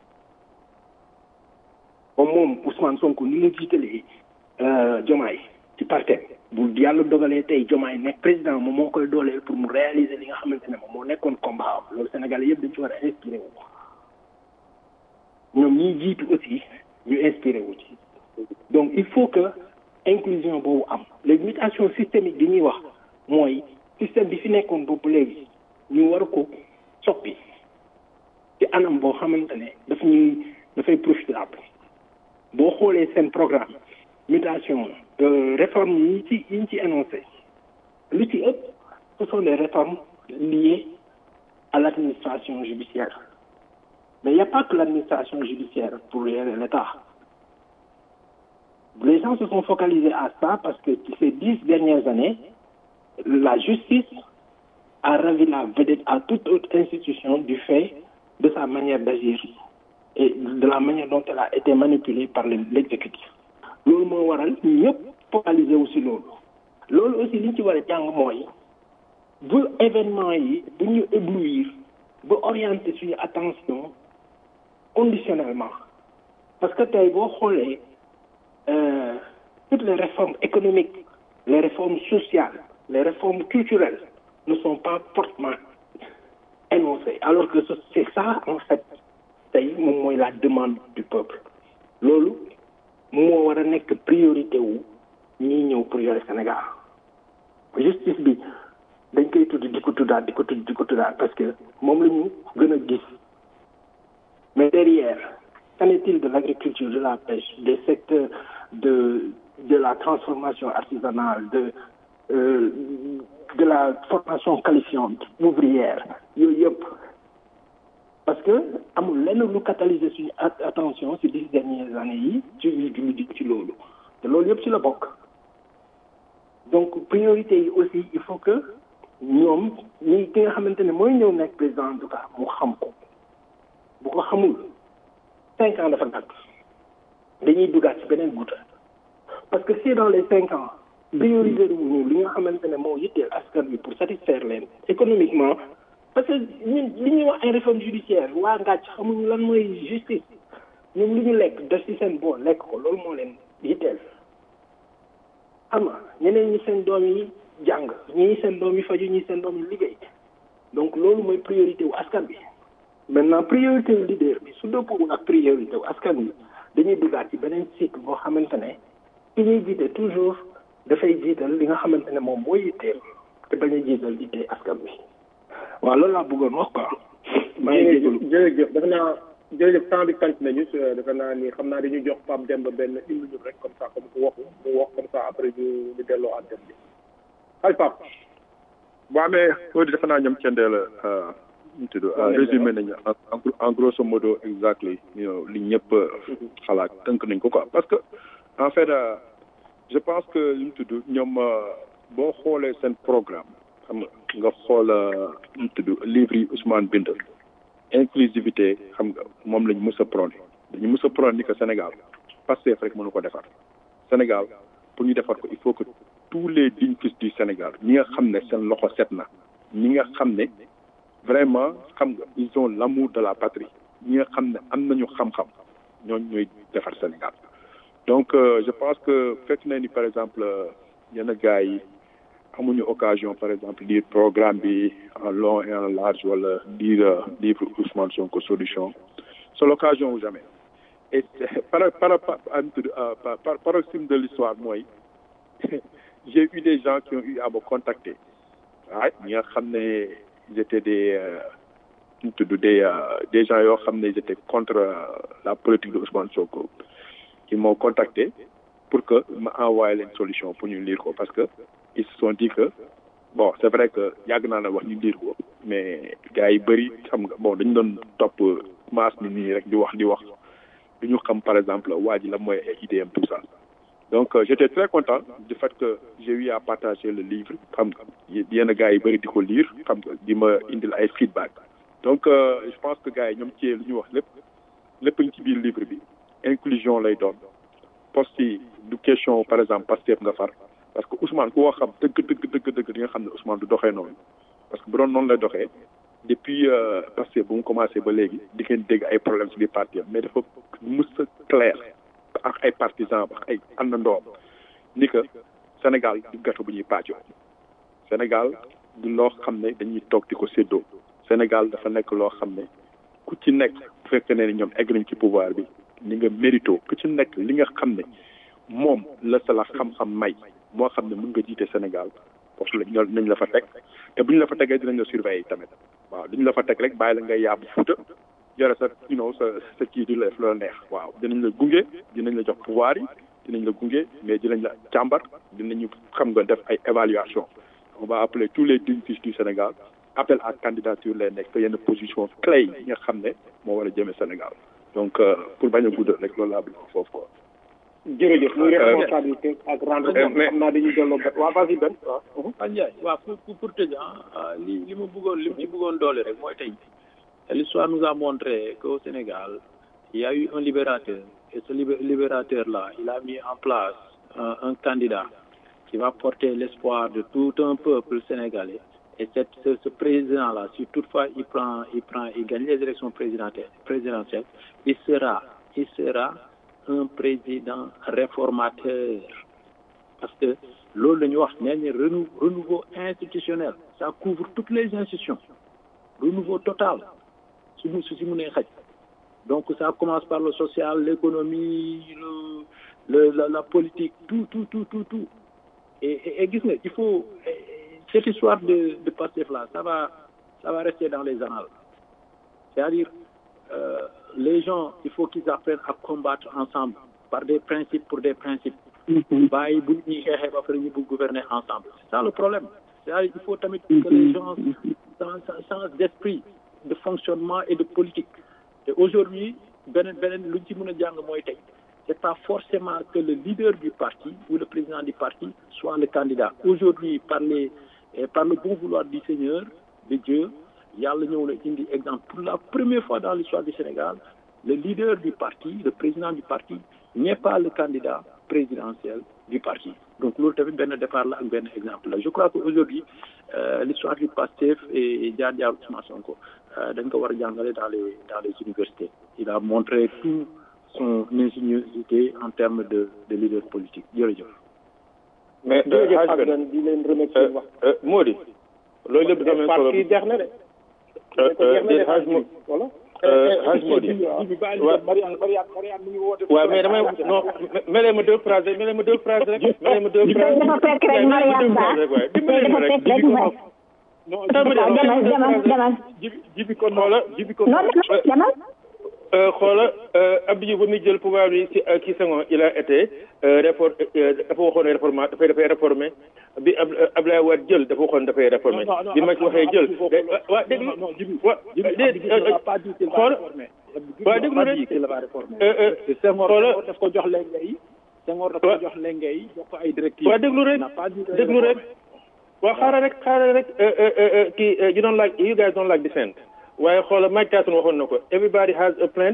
comme moom Ousmane Sonko ni mu jiitalee Diomaye ci partem bu yàlla dogalee tey Diomaye nekk président moom moo koy dooleel pour mu réaliser li nga xamante ne moom moo nekkoon combat am loolu Sénégalais yëpp dañ ci war a inspiré wu ñoom ñiy jiitu aussi ñu inspiré wu ci donc il faut que inclusion boobu am léegi mutation systémique bi ñuy wax mooy système bi fi nekkoon boobu léegi ñu war ko soppi ci anam boo xamante ne dafay profitable boo xoolee seen programme mutation réforme yi ñu ci énoncé lu ci ëpp ce sont des réformes liées à l'administration judiciaire mais il n'y a pas que l'administration judiciaire pour gérer l'État. Les gens se sont focalisés à ça parce que ces 10 dernières années, la justice a ravi la vedette à toute autre institution du fait de sa manière d'agir et de la manière dont elle a été manipulée par l'exécutif. Loolu moo waral ñëpp focalisé wu si loolu. Loolu aussi li ñu ci war a jàng mooy bu événement yi bu ñu éblouir ba orienter suñu attention conditionnellement parce que tey boo xoolee toutes les réformes économiques les réformes sociales les réformes culturelles ne sont pas fortement énoncées alors que c'est ça en fait tey moom mooy la demande du peuple loolu moo war a nekk priorité wu ñiy ñëw pour yore Sénégal justice bi dañ koy tudd di ko tuddaat parce que moom la ñu gën a gis mais derrière qu'en est-il de l'agriculture, de la pêche, des secteurs de la transformation artisanale, de la formation qualifiante, ouvrière, parce que amul lenn lu catalyser suñu attention ces 10 dernières années yi ci loolu te loolu yëpp ci la bokk donc priorité yi aussi il faut que ñoom ñi ki nga xamante ne mooy ñëw nekk président en tout cas mu xam ko bu ko xamul 5 ans dafa gàtt dañuy duggaat ci beneen guuta parce que si dans les 5 ans prioriser wuñu li nga xamante ne moo yitteel askan bi pour satisfaire leen économiquement parce que ñun li ñuy wax ay réforme judiciaire waa ngàcc xamuñu lan mooy justice ñoom lu ñu lekk def ci seen bool lekk ko loolu moo leen yitteel xam nga ñeneen ñi seen doom yi jàng ñii seen doom yi faju ñii seen doom yi liggéey donc loolu mooy priorité wu askan bi maintenant priorité wu leader bi su dëppoo ak priorité wu askan bi dañuy duggaat ci beneen cycle boo xamante ne ki ñuy jiite toujours dafay jiital li nga xamante ne moom mooy yitteel te bañ a jiital yitte askan bi waaw loolu laa bëggoon wax quoi. maa ngi jégalu jërëjëf defe naa jërëjëf temps bi tànk nañu defe naa ni xam naa dañuy jox Pape Demba benn une minute rek comme ça comme mu wax comme ça après ñu delloo antenne bi ay Pape. boo amee Fodé defe naa ñoom cendee la ñu tudd résumé nañu en grosso modo exactly li ñëpp xalaat tënk nañ ko quoi parce que en fait je pense que li ñu tudd ñoom boo xoolee seen programme xam nga xool li ñu tudd livre yi Ousmane bind inclusivité xam nga moom lañ mës a prôné dañu mës a prôné ni que Sénégal Pastef rek mënu ko defar Sénégal pour ñu defar ko il faut que tous les dignes fils du Sénégal ñi nga xam ne seen loxo set na ñi nga xam ne vraiment xam nga ils ont l'amour de la patrie ñi nga xam ne am nañu xam-xam ñooñu ñooy defar Sénégal donc je pense que fekk na ni par exemple yenn gars yi amuñu occasion par exemple lire programme bi en long et en large wala lire livre Ousmane Sonko solution c'est l'occasion ou jamais et paroxysme de l'histoire mooy j'ai eu des gens qui ont eu à me contacter waaye ñi nga xam ne ils étaient des gens yoo xam ne ils étaient contre la politique de Ousmane Sonko qui m'ont contacté pour que ma envoyé leen solution pour ñu lire ko parce que ils se sont dit que bon c'est vrai que yàgg naa la wax ñu lire ko mais gars yi bëri xam nga bon dañu doon topp masse ni nii rek di wax du ñu xam par exemple waa ji la mooy idéem tout ça donc j'étais très content du fait que j'ai eu à partager le livre xam nga yenn gars yi bëri di ko lire xam nga di ma indil ay feedback donc je pense que gars yi ñoom ci lu ñu wax lépp ngi ci biir livre bi inclusion lay doon poste yi du question par exemple Pastef nga far parce que Ousmane ku ko xam dëgg di nga xam ne Ousmane du doxee noonu parce que bu doon noonu lay doxee depuis Pastef bu mu commencé ba léegi di ngeen dégg ay problème ci biir parti mais dafa mës a clair ak ay partisans ak ay àndandoom ni que Sénégal du gâteau bu ñuy pàccoo Sénégal du loo xam ne dañuy toog di ko séddoo Sénégal dafa nekk loo xam ne ku ci nekk bu fekkee ne ñoom egg nañ ci pouvoir bi ni nga mérito ku ci nekk li nga xam ne moom la sa la xam-xam may moo xam ne mën nga jiite Sénégal parce que nañ la fa teg te bu ñu la fa tegee dinañ la surveiller tamit waaw duñ la fa teg rek bàyyi la ngay yàbb Fuuta yore sa sa kii di la def la neex waaw dinañ la gunge dinañ la jox pouvoir yi dinañ la gunge mais dinañ la càmbar dinañu xam nga def ay évaluation on va appeler tous les dignités du Sénégal appel à candidature lay nekk yenn position clé yi nga xam ne moo war a jëmee Sénégal donc pour bañ a guddal rek loolu laa bëgg foofu quoi. jërëjëf muy responsabilité ak rendre compte xam naa dañuy delloo bet waa vas-y Ben waaw Ndiaye waaw pour tëj li ma bëggoon li mu ci bëggoon doole rek mooy tey l'histoire nous a montré qu'au Sénégal il y a eu un libérateur et ce libérateur là il a mis en place un candidat qui va porter l'espoir de tout un peuple sénégalais et ce président là si toutefois il gagne les élections présidentielles il sera un président réformateur parce que loolu la ñu wax nee nañ renouveau institutionnel ça couvre toutes les institutions renouveau total su mu nee xaj donc ça commence par le social l'économie la politique tout et gis nga il faut cette histoire de Pastef là ça va rester dans les annales c'est-à-dire les gens il faut qu'ils apprennent à combattre ensemble par des principes pour des principes bàyyi bu ñuy xeexee ba pare ñu bëgg gouverner ensemble c'est ça le problème c'est-à-dire il faut tamit que les gens changent d'esprit de fonctionnement et de politique et aujourd'hui beneen lu ñu ci mën a jàng mooy tey c'est pas forcément que le leader du parti ou le président du parti soit le candidat aujourd'hui par le bon vouloir du Seigneur de Dieu yàlla ñëw na indi exemple pour la première fois dans l'histoire du Sénégal le leader du parti le président du parti n'est pas le candidat présidentiel du parti donc loolu tamit benn départ la ak benn exemple la je crois que aujourd'hui l'histoire du PASTEF et jaar Ousmane Sonko dañ ko war a jàngale dans les universités il a montré tout son ingéniosité en termes de leader politique jërëjëf mais jërëjëf ak di leen remercier wax Mody loolu lépp dama solo parti jeex na de voilà Haj Mody waaw mais damay non melee ma deux phrases rek melee ma deux phrases rek dafa fekk rek Mariam Ba dafa fekk rek demal jibi ko noola demal xoola Abdou Diouf ba muy jël pouvoir bi ci kii Senghor il a été dafa waxoon ne réforme dafay réformer bi Abdoulaye Wade jël dafa waxoon dafay réformer bi ma ci waxee jël waa déglu xool waa déglu rek xoola daf ko jox lenge yi Senghor daf ko jox lenge yi jox ko ay directives waa déglu rek waa xaaral rek kii you guys don't like dissent waaye xoolal Mike Tyson waxoon na ko everybody has a plan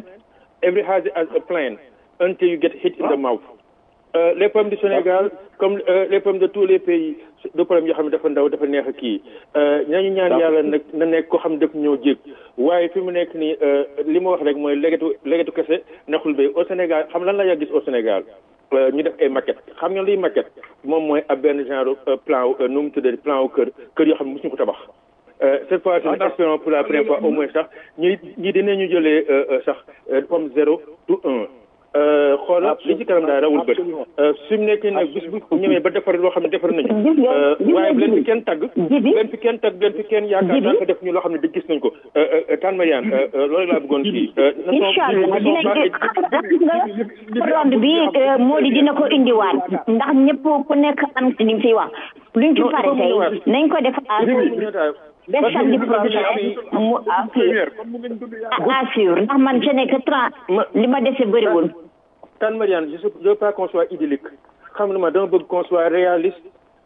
until you get hit in the mouth les problèmes du Sénégal comme les problèmes de tous les pays du problème yoo xam ne dafa ndaw dafa neex a kii ñañu ñaan yàlla nag na nekk koo xam ne daf ñoo jég waaye fi mu nekk nii li ma wax rek mooy legetu kese naxul bay au Sénégal xam lan la yaa gis au Sénégal ñu def ay maquette xam nga liy maquette moom mooy ab benn genre plan nu mu tuddee plan wu kër yoo xam ne mosuñu ko tabax cette fois ci espérons pour la première fois au moins sax ñi dinañu jëlee sax comme 0 to 1 xoolal li ci kanam daal rawul bët su mu nekkee nag bis bu ñëwee ba defar loo xam ne defar nañu waaye bu leen fi kenn tagg leen fi kenn tagg leen fi kenn yaakaar naa ko def ñu loo xam ne da gis nañ ko Tane Mariane loolu laa bëggoon kii inchallah dinañ ronde bi moo di dina ko indiwaat ndax ñëpp ku nekk am ci li fi wax luñ ci pare tey nañ ko def ba samedi prochain mu assure ndax man je n'ai que 30 li ma dese bëriwul Tane Mariane je veux pas qu'on soit idyllique xam nga ma dama bëgg qu'on soit réaliste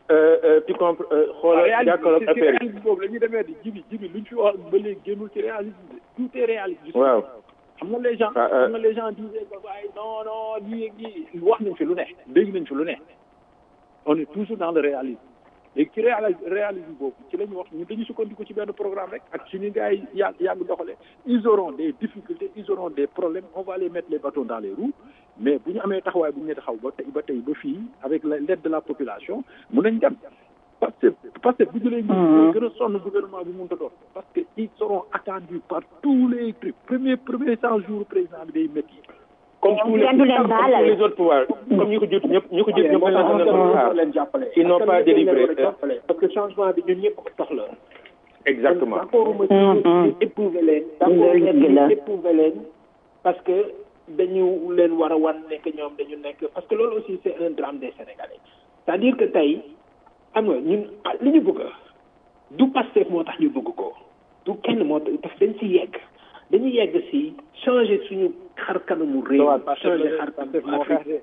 tu comprends xoolal jàkkaarloog affaire yi boobu la ñuy demee di jibi luñ fi wax ba léegi génnul ci réalisme tout est réaliste waaw xam nga les gens disaient waaye non lii wax nañ fi lu ne dégg nañ fi lu ne on est toujours dans le réalisme léegi ci réalisme boobu ci la ñu wax ñun dañu sukkandiku ci benn programme rek ak suñu gars yi yàgg doxalee ils auront des difficultés ils auront des problèmes on va les mettre les bâtons dans les roues mais bu ñu amee taxawaay bu ñu taxaw ba tey ba fii avec l'aide de la population mun nañ dem parce que bu jëlee ñu gën a sonn gouvernement bi mënut a doon parce que ils seront attendus par tous les trucs premier 100 jours président bi day métti comme tous les autres pouvoirs comme ñu ko jot ñëpp leen jàppale ils n'ont pas délivré parce que changement bi ñun ñëpp ko soxla exactement d'accord ma ci éprouver leen éprouver leen parce que dañu leen war a wan nekk ñoom dañu nekk parce que loolu aussi c'est un drame des Sénégalais c'est-à-dire que tey xam nga ñun li ñu bëgg du Pastef moo tax ñu bëgg ko du kenn moo tax parce que dañu yegg si changer suñu xar kanamu réew changer xar kanamu Afrique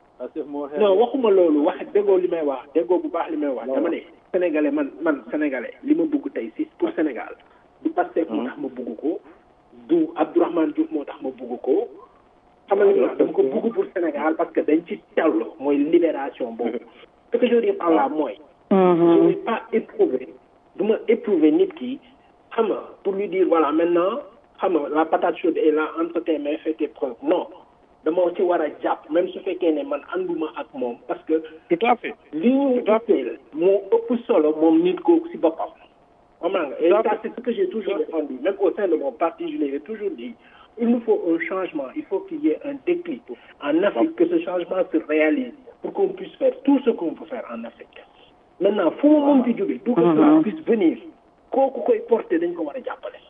non waxuma loolu wax déggoo li may wax déggoo bu baax li may wax dama ne sénégalais man sénégalais li ma bëgg tey si pour Sénégal du Pastef moo tax ma bëgg ko du Abdourahmane Diouf moo tax ma bëgg ko xam nga dama ko bëgg pour Sénégal parce que dañ ci tawlu mooy libération boobu ce que je veux dire par là mooy je n'ai pas éprouvé du ma éprouvé nit ki xam nga pour lui dire voilà maintenant xam nga la patate chaude est là entre tes mains fais tes preuves non dama ci war a jàpp même su fekkee ne man ànduma ak moom parce que tout à fait li ñu itteel moo ëpp solo moom nit kooku si boppam xam nga et ça c'est ce que j'ai toujours défendu même au sein de mon parti je l'ai toujours dit il nous faut un changement il faut qu'il y ait un déclic en Afrique que ce changement se réalise pour qu'on puisse faire tout ce qu'on peut faire en Afrique maintenant fu mu mën di jóge tout que cela puisse venir kooku koy porter dañ ko war a jàppale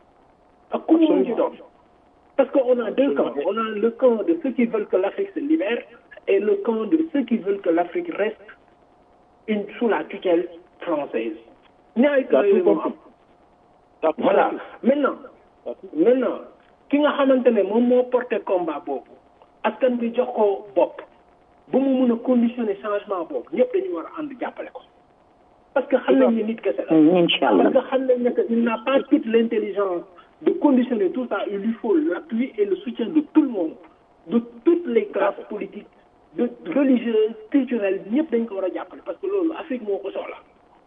ak ku ñu ci doon parce que on a deux camps on a le camp de ceux qui veulent que l'Afrique se libère et le camp de ceux qui veulent que l'Afrique reste sous la tutelle française ñaari camp yooyu moo am voilà maintenant ki nga xamante ne moom moo porté combat boobu askan bi jox ko bopp ba mu mun a conditionner changement boobu ñëpp dañu war a ànd jàppale ko parce que xam nañ ne nit kese la parce que xam nañ ne que il n'a pas toute l'intelligence de conditionner tout ça il lui faut l'appui et le soutien de tout le monde de toutes les classes politiques de religieuses culturelles ñëpp dañ ko war a jàppale parce que loolu Afrique moo ko soxla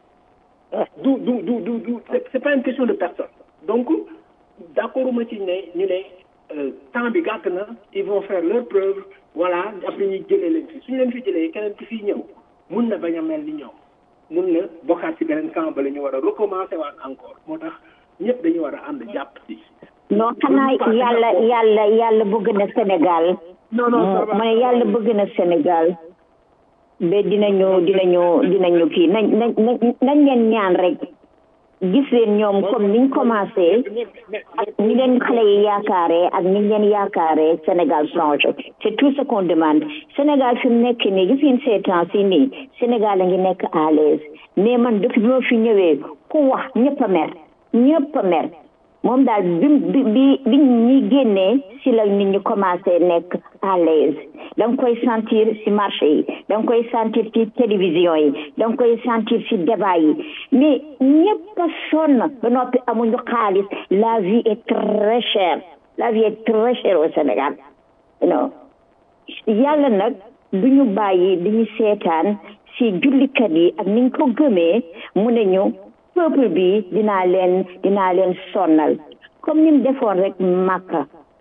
c'est pas une question de personne donc d'accord ma ci ne ñu ne temps bi gàtt na ils vont faire leur preuve voilà après ñu jëlee leen fi suñu leen fi jëlee keneen ki fii ñëw mun na bañ a mel ni ñoom mun na bokkaat ci beneen camp ba la ñu war a recommencer waat encore moo tax ñëpp dañu war a ànd jàpp ci. non xanaa yàlla bëgg na Sénégal. non ma ne yàlla bëgg na Sénégal. ba dinañu kii nañ leen ñaan rek. gis leen ñoom comme niñ commencé ak ni leen xale yi yaakaaree ak ni leen yaakaaree Sénégal changé c'est tout ce qu'on demande Sénégal fi mu nekk nii gis ngeen ces temps si nii Sénégal a ngi nekk à l'aise mais man depuis bi ma fi ñëwee ku wax ñëpp a mer moom daal bi ñuy génnee si la nit ñi commencé nekk à l'aise da nga koy sentir si marché yi da nga koy sentir ci télévision yi da nga koy sentir si débat yi mais ñëpp a sonn ba noppi amuñu xaalis la vie est très chère au Sénégal non yàlla nag du ñu bàyyi di ñu seetaan si jullikat yi ak niñ ko gëmee mu ne ñu peuple bi dinaa leen sonnal comme ni mu defoon rek Makka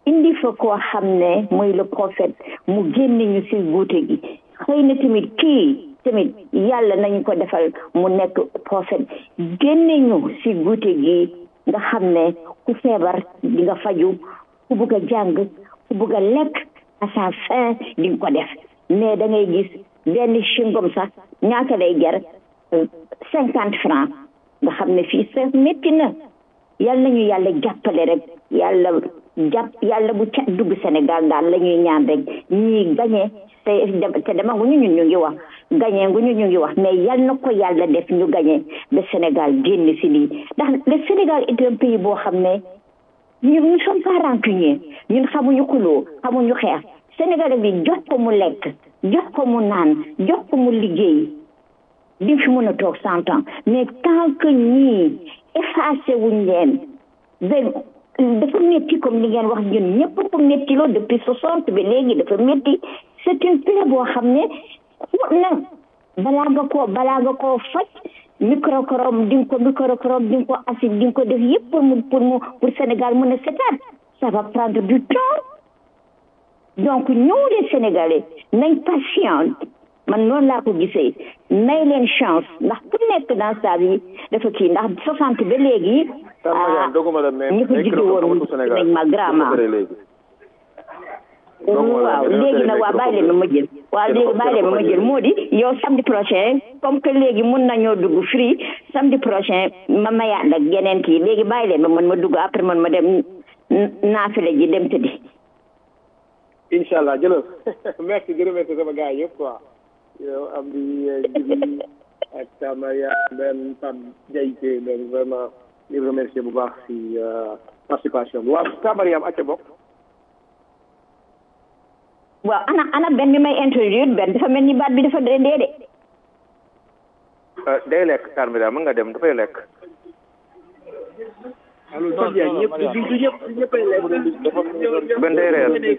indi fa koo xam ne mooy le prophète mu génne ñu si guute gi xëy na tamit kii tamit yàlla nañu ko defal mu nekk prophète génne ñu si guute gi nga xam ne ku feebar di nga faju ku bugg a jàng ku bugg a lekk à sa fin di nga ko def mais da ngay gis benn chingom sax ñaata lay jar 50 francs nga xam ne fii sax métti na yàlla nañu yàlla jàppale rek yàlla bu cat dugg Sénégal daal la ñuy ñaan rek ñii gagné te demaguñu ñu ngi wax gagné nguñu ñu ngi wax mais yal na ko yàlla def ñu gagné ba Sénégal génn si lii ndax le Sénégal est un pays boo xam ne ñun nous sommes pas rancuniers ñun xamuñu xuloo xamuñu xeex Sénégal bi jox ko mu lekk jox ko mu naan jox ko mu liggéey di fi mën a toog 100 ans mais tant que ñii effacé wuñ leen dafa métti comme li ngeen wax ñun ñëpp ko métti loo depuis 60 ba léegi dafa métti c'est une plaie boo xam ne xóot na balaa nga koo faj microchrome di nga ko acide di nga ko def yëpp pour Sénégal mën a seetaat ça va prendre du temps donc nous les Sénégalais nañ patient man noonu laa ko gisee may leen chance ndax ku nekk dans sa vie dafa kii ndax 60 ba léegi ñu ko juddu woon nañ ma grama waaw léegi nag waa bàyyi leen ma jël waaw léegi bàyyi leen ma jël moo di yow samedi prochain comme que léegi mun nañoo dugg free samedi prochain ma mayaat ak yeneen kii léegi bàyyi leen ma dugg après man ma dem naafile ji dem tëddi inshallah jëlal merci di remercier sama gars yëpp quoi yow am di Jibi ak Tamaya Ben Pam Diaye donc vraiment di remercier bu baax si participation bi waaw Tamariam acca bokk waaw ana benn bi may introduire benn dafa mel ni baat bi dafa dee de day lekk Tamariam mën nga dem dafay lekk alors ñëppay lekk ben day reer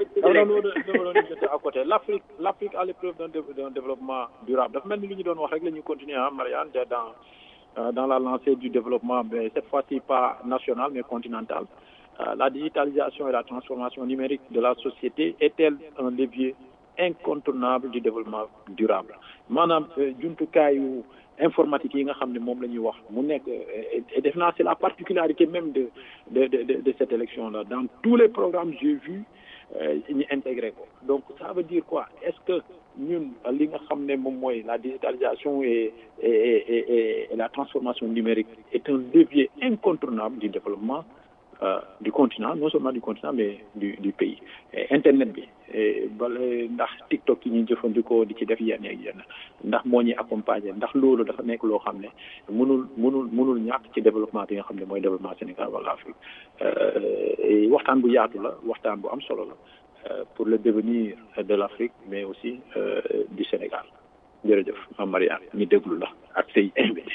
à côté l'Afrique a l'épreuve d'un développement durable dafa mel ni li ñu doon wax rek la ñu continuer Marianne dans la lancée du développement mais cette fois-ci pas national mais continental la digitalisation et la transformation numérique de la société est-elle un levier incontournable du développement durable maanaam jumtukaayu informatique yi nga xam ne moom la ñuy wax mu nekk et def naa c'est la particularité même de cette élection là dans tous les programmes j'ai vu ñu intégré ko donc ça veut dire quoi est-ce que ñun li nga xam ne moom mooy la digitalisation et la transformation numérique est un levier incontournable du développement du continent non seulement du continent mais du pays internet bi bala ndax TikTok yi ñuy jëfandikoo di ci def yenn ak yenn ndax moo ñuy accompagner ndax loolu dafa nekk loo xam ne mënul ñàkk ci développement bi nga xam ne mooy développement Sénégal wala Afrique waxtaan bu yaatu la waxtaan bu am solo la pour le devenir de l'Afrique mais aussi du Sénégal jërëjëf Mame Mariane ñu déglu la ak say invité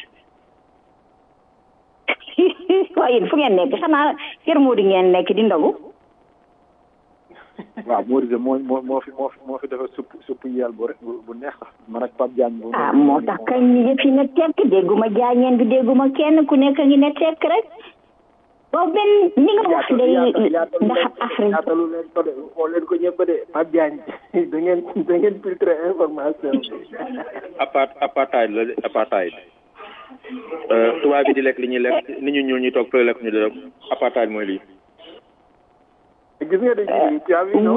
waaye yéen fu ngeen nekk xanaa kër Mody ngeen nekk di ndogu waaw Mody de moo fi dafa supp yel bu neex sax man ak Pape Diagne moo tax kañ ñi yëf yi ne tekk dégguma jaañeen bi dégguma kenn ku nekk ngi ne tekk rek boobu benn ni nga wax day ndax Afrique xool leen ko ñëpp de Pape Diagne da ngeen filtré information apartheid la apartheid tubaab bi di lekk li ñuy lekk nit ñu ñuul ñuy toog fële lekk ñu di lekk apartheid mooy lii gis nga de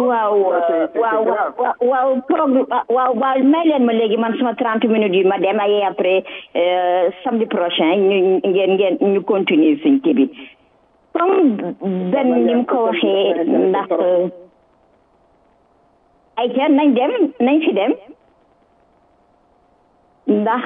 waaw may leen ma léegi man sama 30 minutes yi ma dem ay après samedi prochain ñu continuer suñ kii bi comme benn ni mu ko waxee ndax ay ca nañ fi dem ndax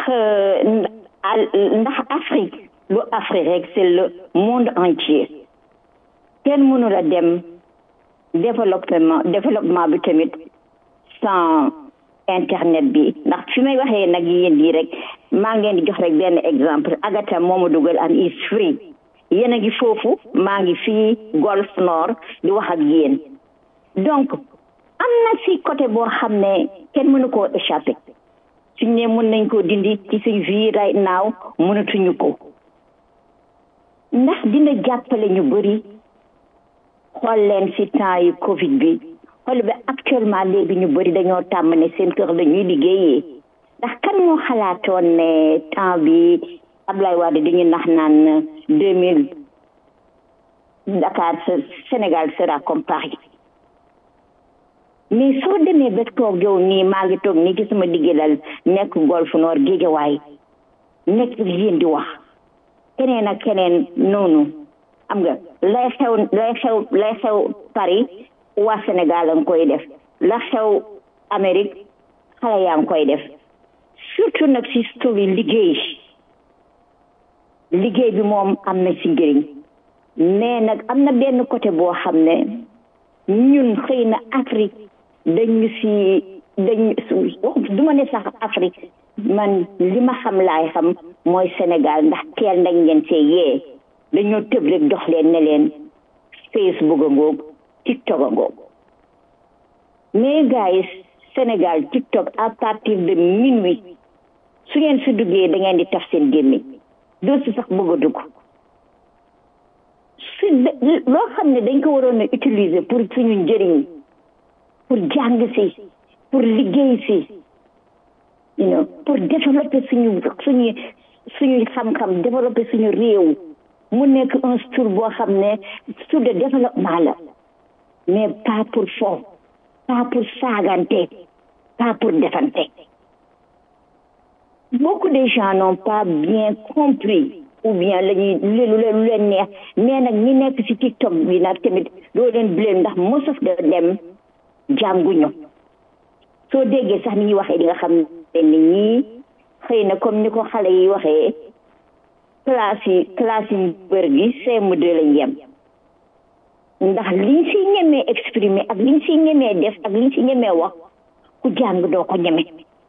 Afrique lu Afrique rek c'est le monde entier kenn mënu la dem développement bi tamit sans internet bi ndax fi may waxee nag yéen di rek maa ngeen di jox rek benn exemple Agatha moomu dugal am is free yéen a ngi foofu maa ngi fii Golf Nord di wax ak yéen donc am na si côté boo xam ne kenn mënu koo échapper suñ ne mën nañ koo dindi ci suñ vie right now mënatuñu ko ndax dina jàppale ñu bëri xool leen si temps yi Covid bi xool bi actuellement léegi ñu bëri dañoo tàmm ne seen kër la ñuy liggéeyee ndax kan moo xalaatoon ne temps bi Ablaye Wade dañu nax naan 2000 Dakar Sénégal sera comme Paris mais soo demee ba toog yow nii maa ngi toog nii ci sama diggalal nekk Golf Nord Guédiawaye nekk yéen di wax keneen ak keneen noonu am nga lay xew Paris waa Sénégal a ngi koy def la xew Amérique xale yaa ngi koy def surtout nag si story liggéey bi moom am na si njëriñ mais nag am na benn côté boo xam ne ñun xëy na Afrique duma ne sax Afrique man li ma xam laay xam mooy Sénégal ndax teel nañ leen see yee dañoo tëb rek dox leen ne leen Facebook a ngoog TikTok a ngoog mais guys Sénégal TikTok à partir de minuit su ngeen si duggee da ngeen di taf seen gémmiñ doo si sax bëgg a dugg si loo xam ne dañ ko waroon a utiliser pour suñu njëriñ pour jàng si pour liggéey si pour développer suñu xam-xam développer suñu réew mu nekk un tour boo xam ne tour de développement la mais pas pour fo pas pour saagante pas pour defante beaucoup de gens n'ont pas bien compris ou bien lu leen neex mais nag ñi nekk ci TikTok bi nag tamit doo leen blame ndax most of the dem jànguñu soo déggee sax ni ñuy waxee di nga xam ne ñii xëy na comme ni ko xale yi waxee classe yi bër gi CM2 lañ yem ndax liñ si ñemee exprimer ak liñ si ñemee def ak liñ si ñemee wax ku jàng doo ko ñeme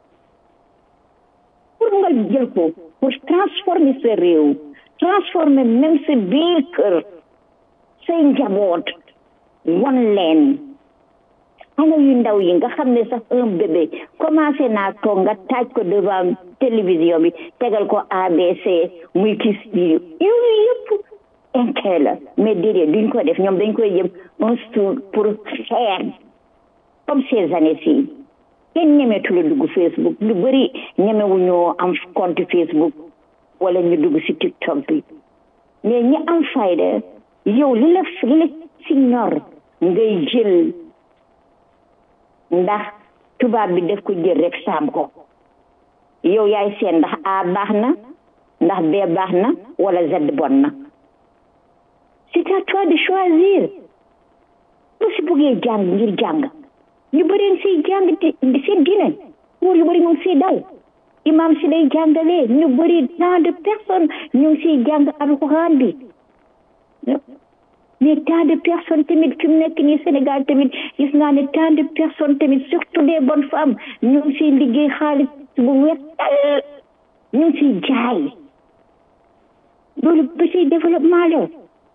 pour nga jël ko pour transformer sa réew transformer même sa biir kër say njaboot won leen xale yu ndaw yi nga xam ne sax un bébé commencé naa toog nga taaj ko devant télévision bi tegal ko ABC muy gis bi yooyu yëpp intérêt la mais déedéet duñ ko def ñoom dañ koy jëm un tour pour faire comme ces années-ci kenn ñemeetu la dugg Facebook lu bëri ñemewuñoo am compte Facebook wala ñu dugg si TikTok bi mais ñi am fayda yow li la si ñor ngay jël ndax tubaab bi def ko jël rek saam ko yow yaay seen ndax A baax na ndax B baax na wala Z bon na c'est à toi de choisir bu si bëggee jàng ngir jàng ñu bëri si jàng seen diine wóor yu bëri ñu ngi siy daw imam si lay jàngalee ñu bëri tant de personnes ñu ngi siy jàng alxuraan bi mais tant de personnes tamit fi mu nekk nii Sénégal tamit gis naa ne tant de personnes tamit surtout des bonnes femmes ñu ngi siy liggéey xaalis bu wettal ñu ngi siy jaay loolu ba siy développement la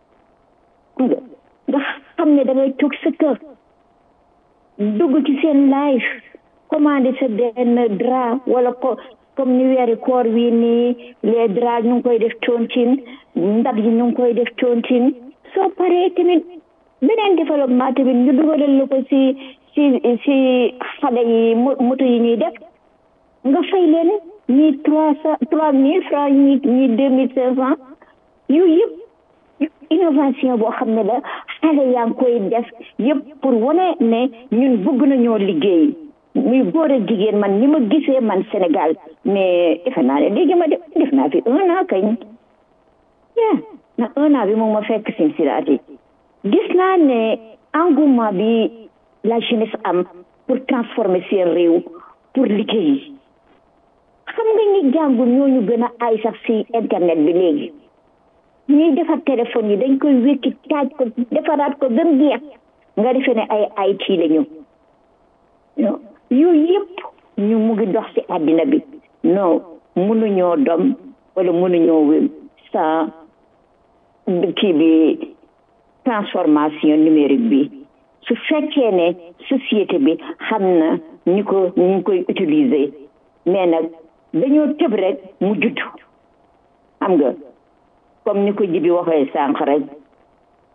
nga xam ne da ngay toog sa kër dugg ci seen live commandé sa benn drap wala ko comme ni weeri koor wi nii les draps ñu ngi koy def tontine ndab yi ñu ngi koy def tontine soo paree tamit beneen développement tamit ñu dugalal la ko si xale yi moto yi ñuy def nga fay leen ñii 3,000 francs ñii 2,500 yooyu yëpp innovation boo xam ne la xale yaa ngi koy def yëpp pour wane ne ñun bëgg nañoo liggéey muy góor ak jigéen man ni ma gisee man Sénégal mais defe naa ne léegi ma def naa fi 1 an kañ na 1 an bi moom ma fekk Cincinnati gis naa ne engouement bi la jeunesse am pour transformer seen réew pour liggéey xam nga ñi jàngul ñooñu gën a ay sax si internet bi léegi ñuy defar téléphone yi dañ koy wékki taaj ko defaraat ko gën jeex nga defee ne ay IT lañu yooyu yëpp ñu mu ngi dox ci àddina bi non mënuñoo dom wala mënuñoo wér sans kii bi transformation numérique bi su fekkee ne société bi xam na ñu ngi koy utiliser mais nag dañoo tëb rek mu judd xam nga comme ni ko Jibi waxee sànq rek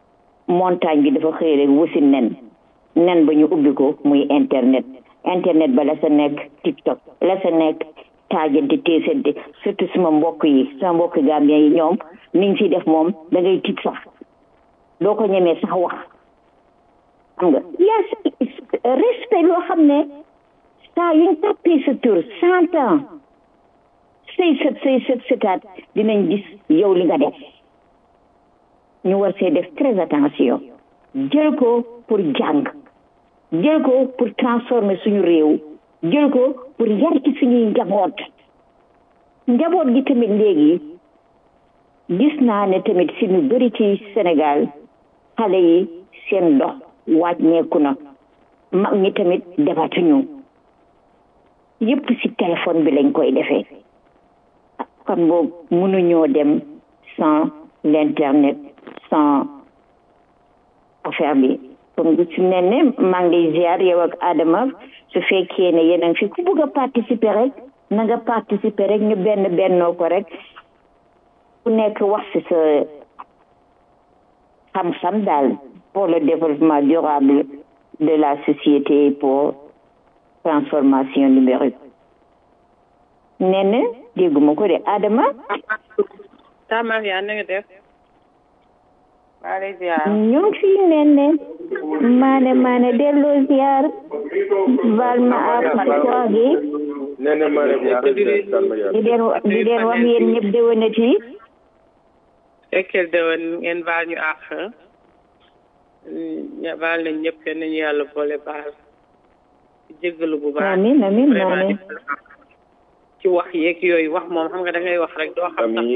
montagne bi dafa xëy rek wusi nen ba ñu ubbi ko muy internet ba la sa nekk TikTok la sa nekk taajante teesante surtout sama mbokk Gambien yi ñoom niñ si def moom da ngay tiit sax doo ko ñemee sax wax xam nga yes respect loo xam ne saa yuñ tàppee sa tur 100 ans say sëtaat dinañ gis yow li nga def ñu war see def très attention jël ko pour jàng jël ko pour transformer suñu réew jël ko pour yar ci suñuy njaboot gi tamit léegi gis naa ne tamit si ñu bëri ci Sénégal xale yi seen dox wàññeeku na mag ñi tamit defatuñu yëpp si téléphone bi lañ koy defee kon boobu mënuñoo dem sans l'internet sans affaire bi kon su ne maa ngi ziar yow ak Adama su fekkee ne yéen a ngi fi ku bëgg a participer rek na nga participer rek ñu bennoo ko rek ku nekk wax ci sa xam-xam daal pour le développement durable de la société pour transformation numérique nee dégguma ko de Adama Maria na nga def ñu ngi fi maane delloo ziar baal ma ak koor gi di leen wax yéen ñëpp déwénati fekkeel déwén ngeen baal ñu àq baal nañ ñëpp kenn nañu yàlla boole baal jéggalu bu baax amiin ci wax yeeg yooyu wax moom xam nga da ngay wax rek doo xam sax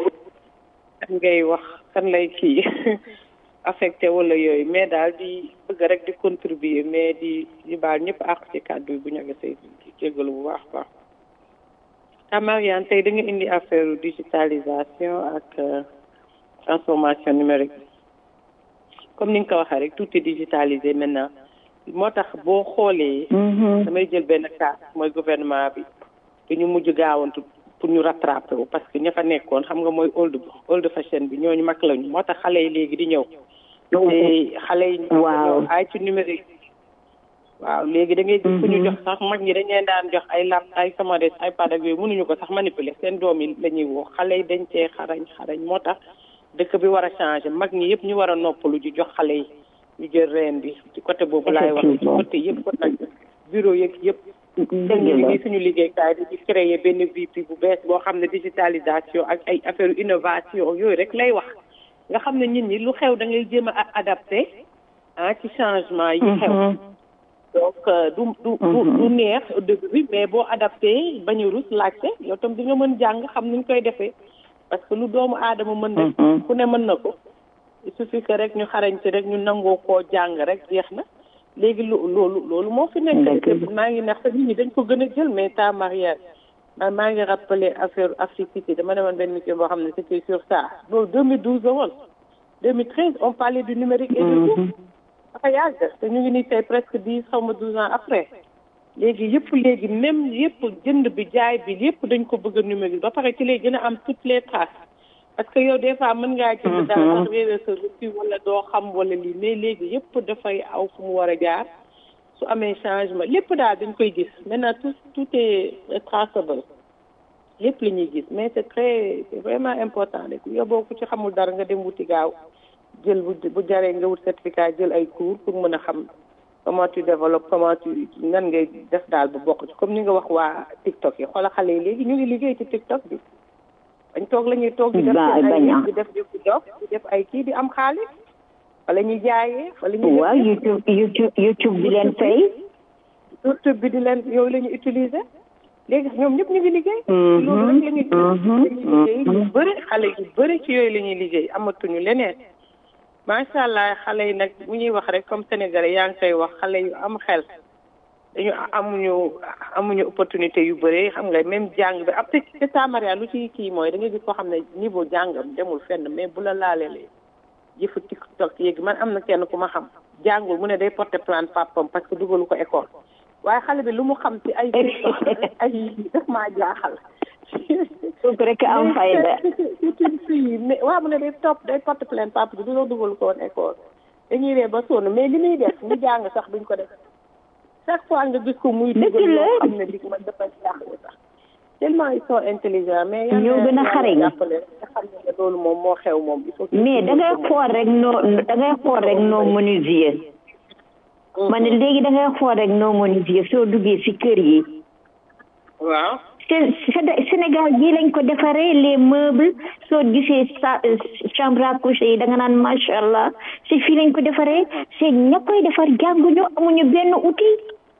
kan ngay wax kan lay kii affecté wala yooyu mais daal di bëgg rek di contribuer mais di baal ñëpp àq ci kàddu yi bu ñu agsee jéggalu bu baax baax Mariane tey da nga indi affaire digitalisation ak transformation numérique comme ni nga ko waxee rek tout est digitalisé maintenant moo tax boo xoolee damay jël benn cas mooy gouvernement bi dañu mujj gaawantu pour ñu rattraper wu parce que ña fa nekkoon xam nga mooy old fashion bi ñooñu mag lañu moo tax xale yi léegi di ñëw te xale yi waaw ay ci numérique waaw léegi da ngay gis ku ñu jox sax mag ñi dañ leen daan jox ay ay sama des ay iPad ak yooyu mënuñu ko sax manipuler seen doom yi la ñuy woo xale yi dañ cee xarañ moo tax dëkk bi war a changer mag ñi yëpp ñu war a noppalu ji jox xale yi ñu jël reen bi ci côté boobu laay wax ci côté yëpp ko nag bureau yeeg yëpp dañu liggéey suñu liggéeykaay di créer benn VP bu bees boo xam ne digitalisation ak ay affaire innovation yooyu rek lay wax nga xam ne nit ñi lu xew da ngay jéem a adapté ci changement yi xew donc du neex au début bi mais boo adapté bañu rus laajte yow tam di nga mën jàng xam nuñ koy defee parce que lu doomu aadama mën def ku ne mën na ko il suffit que rek ñu xarañ ci rek ñu nangoo koo jàng rek jeex na léegi loolu moo fi nekk maa ngi neex sax nit ñi dañ ko gën a jël mais ta Mariane man maa ngi rappelé affaire Afrique dama demoon benn mission boo xam ne c'était sur ça loolu 2012 la woon 2013 on parlait du numérique et du tout dafa yàgg te ñu ngi nii tey presque 10 xaw ma 12 ans après léegi même yëpp jënd bi jaay bi yëpp dañ ko bëgg a numérique ba pare ci lay gën a am toutes les traces parce que yow des fois mën ngaa jënd daal sax réeré sa reçu wala doo xam wala lii mais léegi yëpp dafay aw fu mu war a jaar su amee changement lépp daal dañ koy gis maintenant tout est traçable lépp la ñuy gis mais c'est vraiment important rek yow boo ko ci xamul dara nga dem wuti gaaw jël bu jaree nga wut certificat jël ay cours pour mën a xam comment tu développes comment tu nan ngay def daal ba bokk ci comme ni nga wax waa TikTok yi xoola xale yi léegi ñu ngi liggéey ci TikTok bi bañ toog la ñuy toog di def di def di def ay kii di am xaalis wala ñuy jaayee wala ñuy waaw YouTube di leen fay YouTube bi di leen yooyu la ñuy utiliser léegi ñoom ñëpp ñu ngi liggéey loolu rek la ñuy liggéey ñu bëri xale yu bëri ci yooyu la ñuy liggéey amatuñu leneen macha allah xale yi nag bu ñuy wax rek comme sénégalais yaa ngi koy wax xale yu am xel dañu amuñu opportunité yu bëri xam nga même jàng bi ab te Tamaria lu ci kii mooy da ngay gis koo xam ne niveau jàngam demul fenn mais bu la laalee jëfu TikTok yéegi man am na kenn ku ma xam jàngul mu ne day porter plainte papam parce que dugalu ko école waaye xale bi lu mu xam ci ay ay daf maa jaaxal kooku rek am fayda waaw mu ne day porter plainte papa bi du dugalu ko woon école dañuy ree ba sonn mais li muy def ñu jàng sax duñ ko def chaque fois nga gis ko muy dëgg dugal la loo xam ne di man dafa jaaxle sax tellement ils sont intelligents mais ñoo gën a xarañ jàppale nga xam ne loolu moom moo xew moom il faut mais da ngay xool rek noo menuisier ma ne léegi da ngay xool rek noo menuisier soo duggee si kër yi waaw Sénégal gii lañ ko defaree les meubles soo gisee chambre à coucher yi da nga naan macha allah c'est fii lañ ko defaree c'est ña koy defar jànguñu amuñu benn outil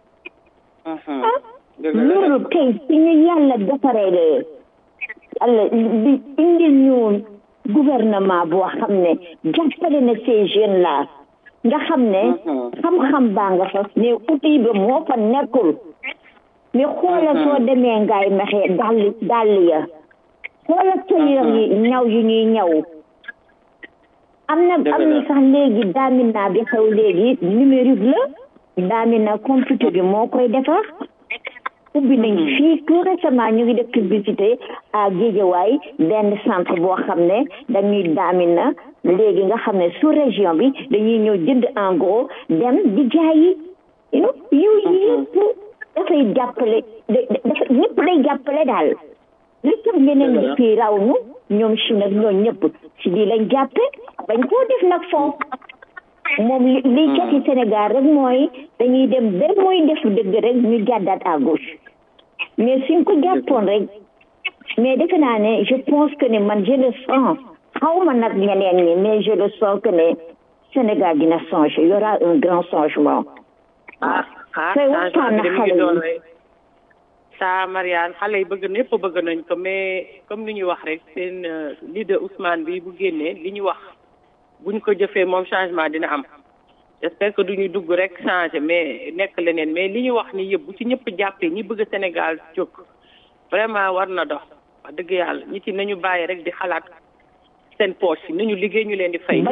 loolu tey si ñu yàlla defaree de yàlla di indil ñu gouvernement boo xam ne jàppale na ces jeunes là nga xam ne xam-xam baa nga fa mais outil ba moo fa nekkul mais xoolal soo demee ngaay mexe dàll ya xoolal tailleur yi ñaw yu ñuy ñaw am na sax léegi daamina bi xew léegi numérique la daamina computer bi moo koy defar ubbi nañ fii tout récemment ñu ngi def publicité à Guédiawaye benn centre boo xam ne dañuy daamina léegi nga xam ne sous région bi dañuy ñëw jënd en gros dem di jaayi yu yëpp dafay jàppale ñëpp lay jàppale daal li tax ñeneen ñi fii raw ñu ñoom Chine ak ñoom ñëpp si lii lañ jàppe bañ koo def nag foofu moom li joti Sénégal rek mooy dañuy dem ba muy def dëgg rek ñu jàddaat à gauche mais suñ ko jàppoon rek mais defe naa ne je pense que ne man je le sens xaw ma nag ñeneen ñi mais je le sens que ne Sénégal dina changer y aura un grand changement tey waxtaan na xale yi sa Mariane xale yi bëgg ñëpp bëgg nañ ko mais comme li ñuy wax rek seen leader Ousmane bi bu génnee li ñu wax buñ ko jëfee moom changement dina am j'espère que duñu dugg rek changer mais nekk leneen mais li ñu wax ni yëpp bu ci ñëpp jàppee ñi bëgg Sénégal jóg vraiment war na dox wax dëgg yàlla ñi ci nañu bàyyi rek di xalaat seen poche yi nañu liggéey ñu leen di fay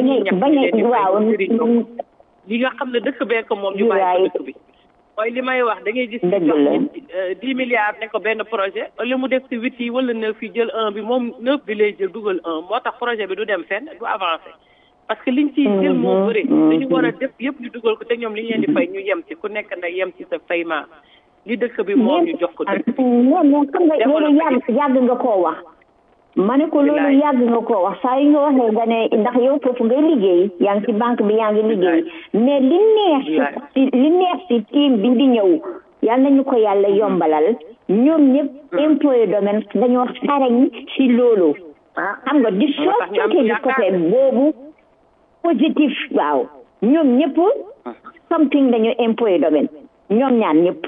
li nga xam ne dëkk bee ko moom ñu bàyyi dëkk bi mooy li may wax da ngay gis jox 10 milliards ne ko benn projet wala mu def si 8 yi wala 9 yi jël 1 bi moom 9 bi lay jël dugal 1 moo tax projet bi du dem fenn du avancer parce que liñ ciy jël moo bëri dañu war a def yëpp ñu dugal ko te ñoom li ñu leen di fay ñu yem ci ku nekk nag yem ci sa paiement li dëkk bi moom ñu jox ko dëkk moom xam nga loolu yàgg nga koo wax ma ne ko loolu yàgg nga koo wax saa yu nga waxee nga ne ndax yow foofu ngay liggéey yaa ngi ci banque bi yaa ngi liggéey mais li neex si team bi di ñëw yal nañu ko yàlla yombalal ñoom ñëpp impôt domaine dañoo xarañ si loolu xam nga di sottee di côté boobu positif waaw ñoom ñëpp something dañu impôt domaine ñoom ñaan ñëpp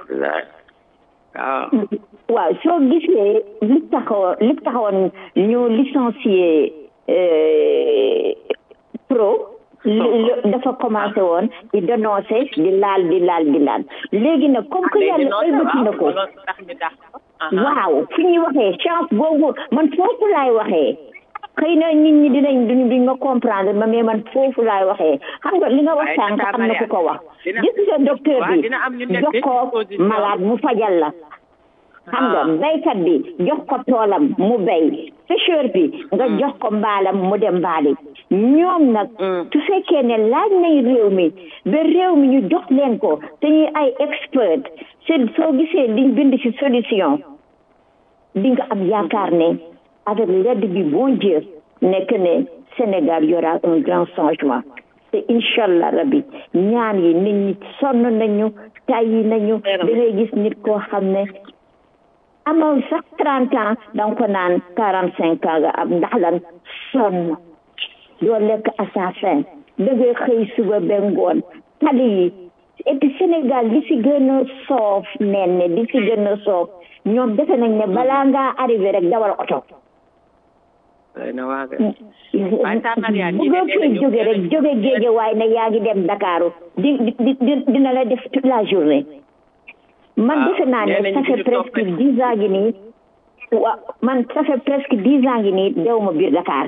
waaw soo gisee li taxawoon ñu licencié pro dafa commencé woon di dénoncer di laal léegi nag comme que yàlla ëlbati na ko waaw fi ñuy waxee chance boobu man foofu laay waxee xëy na nit ñi duñ ma comprendre ma mais man foofu laay waxee xam nga li nga wax sànq am na ku ko wax gis nga docteur bi jox ko malade mu fajal la xam nga baykat bi jox ko toolam mu bay pêcheur bi nga jox ko mbaalam mu dem mbaali ñoom nag su fekkee ne laaj nañ réew mi ba réew mi ñu jox leen ko te ñuy ay expert c'est soo gisee liñ bind ci solution di nga am yaakaar ne avec l'aide du bon Dieu nekk ne Sénégal y aura un grand changement te inchallah rabbi ñaan yi nit ñi sonn nañu tàyyi nañu da ngay gis nit koo xam ne amoon sax 30 ans danga ko naan 45 ans nga am ndax lan sonn doo lekk à sa faim da ngay xëy suba ba ngoon tali yi et puis Sénégal li si gën a soof nen ne li si gën a soof ñoom defe nañ ne balaa ngaa arrivé rek dawal oto bu nga fay jóge rek jóge géeje waaye ne yaa ngi dem Dakar dina la def toute la journée man defe naa ne ça fait presque 10 ans gi nii waaw man ça fait presque 10 ans gi nii dew ma biir Dakar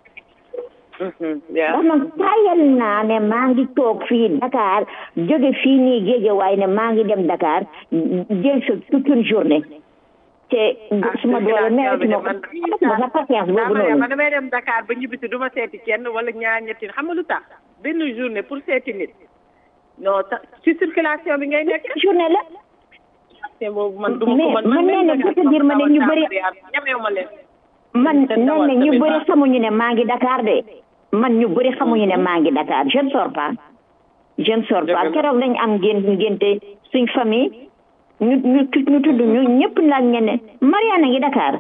ndax man tayal naa ne maa ngi toog fii Dakar jóge fii nii géeje waaye ne maa ngi dem Dakar jël sa toute une journée te suma doole meetu ma ko ma sa patience boobu noonu man damay dem Dakar ba ñibbisi du ma seeti kenn wala ñaar ñetti xam nga lu tax benn journée pour seeti nit non ci circulation bi ngay nekk journée la te boobu man du ma ko man nee na pour te dire ma ne ñu bëri ñameewuma leen man nee na ñu bëri xamuñu ne maa ngi Dakar de man ñu bëri xamuñu ne maa ngi Dakar je ne sors pas keroog lañ am ngénte suñ famille ñu tudd ñu ñëpp laaj ñene Mariane ngi Dakar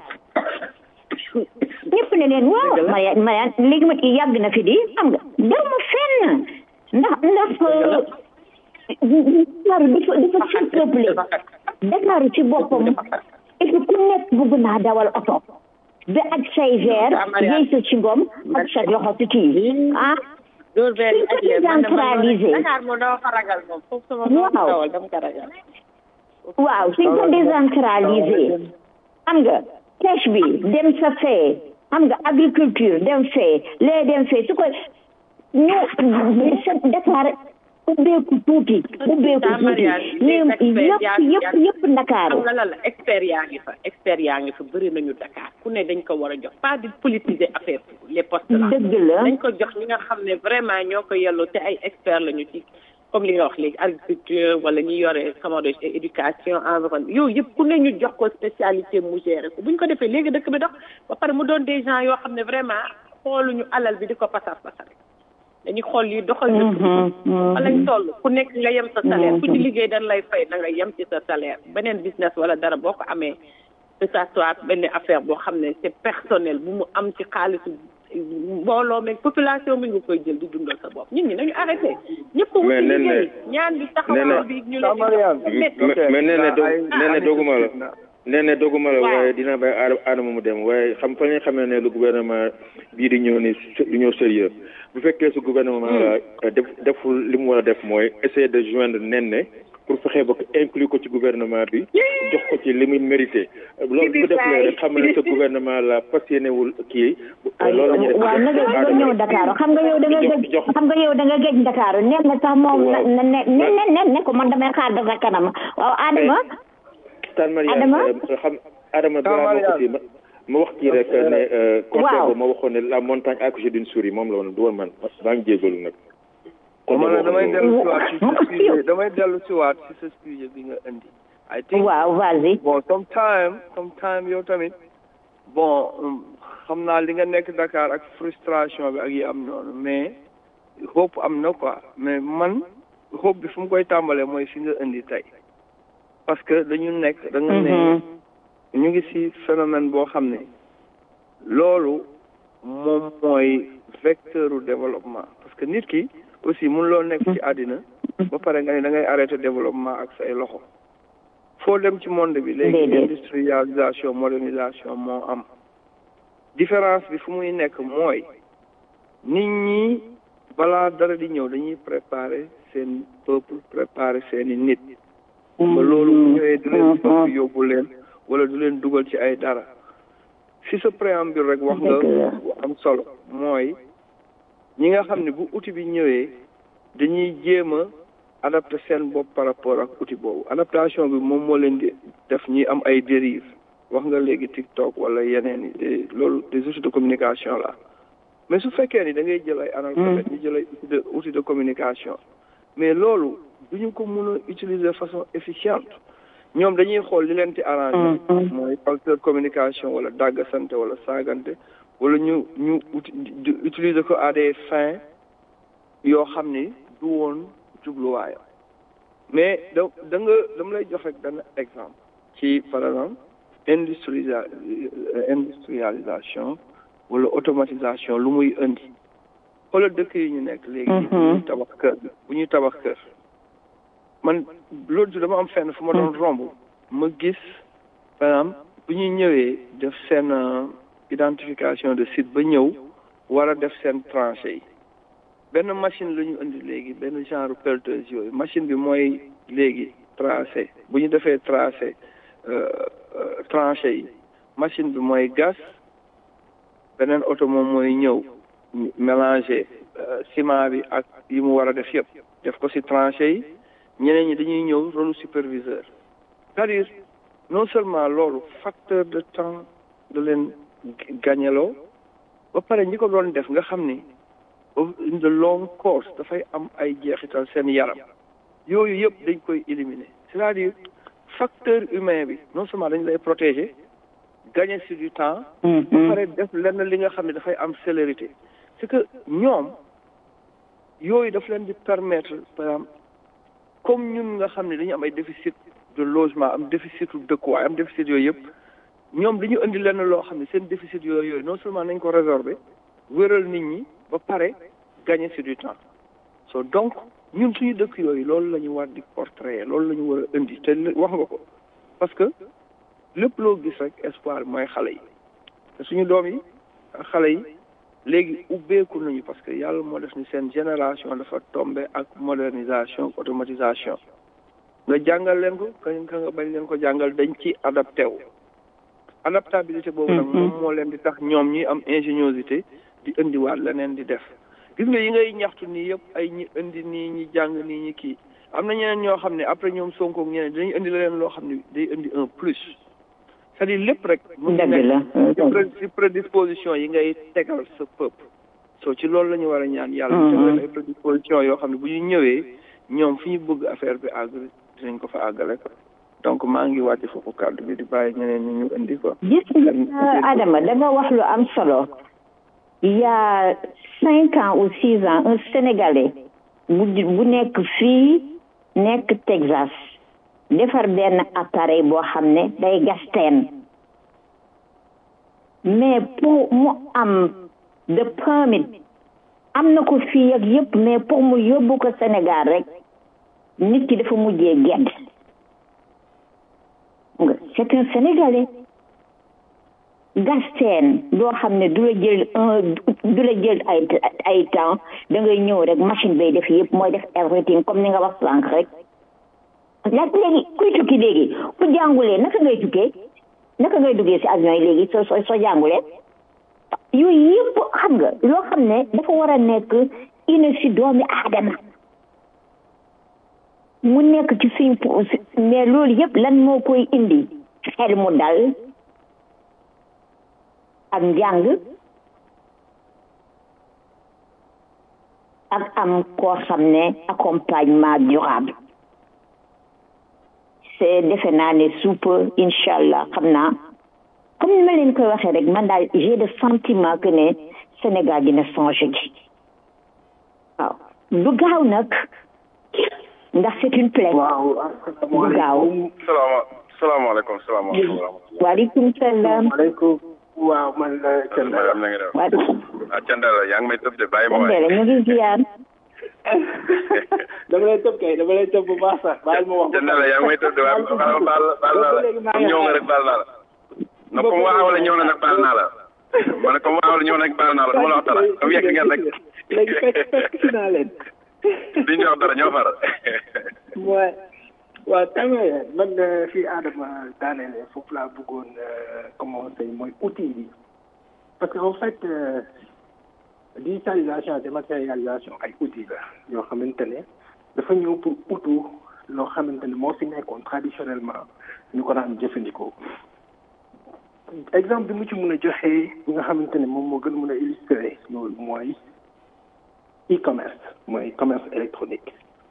ñëpp ne leen waaw Mariane léegi ma yàgg na fi di xam nga daw ma fenn ndax dafa surpeuplé Dakar ci boppam et puis ku nekk bëgg naa dawal oto ba ak say verre yéy sa ci ngom ak sa loxo ci kii suñ ko décentralisé waaw suñ ko décentralisé xam nga pêche bi dem sa fee xam nga agriculture dem fee lee dem fee su ko ñu Dakar ubbeeku tuuti yëpp Ndakaaru xam nga lan la expert yaa ngi fa bëri nañu Dakar ku ne dañ ko war a jox pas di politiser affaire les postes là dëgg la dañ ko jox ñi nga xam ne vraiment ñoo ko yelloo te ay expert lañu ci comme li nga wax léegi agriculture wala ñi yore commodé éducation environnement yooyu yëpp ku ne ñu jox ko spécialité mu gérer ko bu ñu ko defee léegi dëkk bi dox ba pare mu doon des gens yoo xam ne vraiment xooluñu alal bi di ko pasar dañuy xool yi doxal dëkk bi fa lañ toll ku nekk nga yem sa salaire ku ci liggéey dañ lay fay da nga yem ci sa salaire beneen business wala dara boo ko amee que ça soit benn affaire boo xam ne c'est personnel bu mu am ci xaalisu mbooloo meeg population bi nga koy jël di dundal sa bopp nit ñi nañu arrêté ñëpp wuti liggéey ñaan bi taxawal bi ñu leen nee na doguma la waaye dina bay Adama mu dem waaye xam fa nga xamee ne lu gouvernement bii di ñëw ni du ñëw sérieux bu fekkee su gouvernement la deful li mu war a def mooy essayer de joindre Néné pour fexe ba inclure ko ci gouvernement bi jox ko ci li muy mérité loolu bu def loolu rek xam ne sa gouvernement la passionné wul kii loolu la ñuy def waaw nag nga ñëw Dakar xam nga yow da nga géej Dakar nee na sax moom ne ko man damay xaar dafa kanam waaw Adama ma wax kii rek ne conseil boobu ma waxoon ne la montagne accouchée d'une souris moom la woon du woon man maa ngi jégalu nag damay dellu si waat si sa sujet bi nga indi I think waaw vas-y bon sometime yow tamit bon xam naa li nga nekk Dakar ak frustration bi ak yi am noonu mais hope am na quoi mais man hope bi fu mu koy tàmbalee mooy fi nga indi tey parce que dañu nekk da nga ne ñu ngi ci phénomène boo xam ne loolu moom mooy vecteur u développement parce que nit ki aussi mun loo nekk ci àddina ba pare nga ne da ngay arrêter développement ak say loxo foo dem ci monde bi léegi industrialisation modernisation moo am différence bi fu muy nekk mooy nit ñi balaa dara di ñëw dañuy préparer seen peuple préparer seeni nit ba loolu bu ñëwee du leen fokk yóbbu leen wala du leen dugal ci ay dara si sa préambule rek wax nga am solo mooy ñi nga xam ne bu outil bi ñëwee dañuy jéem a adapter seen bopp par rapport ak outil boobu adaptation bi moom moo leen di def ñuy am ay dérives wax nga léegi TikTok wala yeneen yi loolu des outils de communication là mais su fekkee ni da ngay jël ay analphabètes ñu jël ay outils de communication mais loolu du ñu ko mën a utiliser de façon efficiente ñoom dañuy xool li leen ci arrangé mooy facteur communication wala dàggasante wala saagante wala ñu utiliser ko à des fins yoo xam ni du woon jubluwaayam mais dama lay jox rek benn exemple ci par exemple industrialisation wala automatisation lu muy indi xoolal dëkk yi ñu nekk léegi bu ñuy tabax kër man loolu du dama am fenn fu ma doon romb ma gis par exemple bu ñuy ñëwee def seen identification de site ba ñëw war a def seen tranchée yi benn machine la ñu indi léegi benn genre pelleteuse yooyu machine bi mooy léegi tracé bu ñu defee tracé tranchée yi machine bi mooy gas beneen oto moom mooy ñëw mélanger ciment bi ak yi mu war a def yëpp def ko ci tranchée yi ñeneen ñi dañuy ñëw rôle superviseur c'est-à-dire non seulement loolu facteur de temps da leen gagneloo ba pare ñi ko doon def nga xam ni in the long course dafay am ay jeexital seen yaram yooyu yëpp dañ koy éliminer c'est-à-dire facteur humain bi non seulement dañ lay protéger gagner sur du temps ba pare def lenn li nga xam ne dafay am célérité c'est que ñoom yooyu daf leen di permettre par exemple comme ñun nga xam ne dañu am ay déficit de logement am déficit de dëkkuwaay am déficit yooyu yëpp ñoom dañu indi lenn loo xam ne seen déficit yooyu non seulement nañ ko résorber wéral nit ñi ba pare gagner sur du temps so donc ñun suñu dëkk yooyu loolu la ñu war di portrayer loolu la ñu war a indi te wax nga ko parce que lépp loo gis rek espoir mooy xale yi te suñu doom yi ak xale yi léegi ubbeeku nañu parce que yàlla moo def ni seen génération dafa tombé ak modernisation automatisation nga jàngal leen ko ka nga bañ leen ko jàngal dañ ci adapté wu adaptabilité boobu nag moom moo leen di tax ñoom ñuy am ingéniosité di indiwaat leneen di def gis nga yi ngay ñaxtu nii yëpp ay ñi indi nii ñi jàng nii ñi kii am na ñeneen ñoo xam ne après ñoom Sonko ak ñeneen dinañ indi leneen loo xam ne day indi un plus c'est-à-dire lépp rek mu nekk ci prédisposition yi ngay tegal sa peuple soo ci loolu la ñu war a ñaan yàlla tegal ay prédisposition yoo xam ne bu ñu ñëwee ñoom fi ñu bëgg affaire bi àgg dinañ ko fa àggale ko donc maa ngi wàcc foofu kàddu bi di bàyyi ñeneen ñi ñu indi ko gis nga Adama da nga wax lu am solo il y a 5 ans ou 6 ans un Sénégalais bu nekk fii nekk Texas defar benn appareil boo xam ne day gas teen mais pour mu am de permit am na ko fii ak yëpp mais pour mu yóbbu ko Sénégal rek nit ki dafa mujjee gedd c'est un Sénégalais gas teen doo xam ne du la jël ay temps da ngay ñëw rek machine bay def yëpp mooy def everything comme ni nga wax sànq rek léegi kuy tukki léegi ku jàngulee naka ngay tukkee naka ngay duggee si avion yi léegi soo jàngulee yooyu yëpp xam nga loo xam ne dafa war a nekk ina si doomi aadama mu nekk ci suñ mais loolu yëpp lan moo koy indi xel mu dal ak njàng ak am koo xam ne accompagnement durable c'est defe naa ne suupa incha allah xam naa comme ni ma leen koy waxee rek man daal j'ai le sentiment que ne Sénégal dina changé ji waaw lu gaaw nag ndax c'est une plaie lu gaaw salaamaaleykum waaleykum salaam waaw man la Thiendella am na nga def Thiendella yaa ngi may tëb de bàyyi ma waay ñu ngi ziar dama lay tëb bu baax sax bàyyi ma wax Thiendella yaa ngi may tëb de waaye baal naa la ñëw nga rek baal naa la na comme waaw la ñëw na nag baal naa la ma ne comme waaw la ñëw nag baal naa la du ma la wax dara comme yegg ngeen rek léegi fekk si naa leen duñ wax dara ñoo far waaw tamit man fii Adama daanele foofu laa bëggoon commencer mooy outil bi parce que en fait digitalisation dématérialisation ay outils la yoo xamante ne dafa ñëw pour utu loo xamante ne moo fi nekkoon traditionnellement ñu ko daan jëfandikoo exemple bi mu ci mën a joxee bi nga xamante ne moom moo gën mën a illustrer loolu mooy e-commerce mooy commerce électronique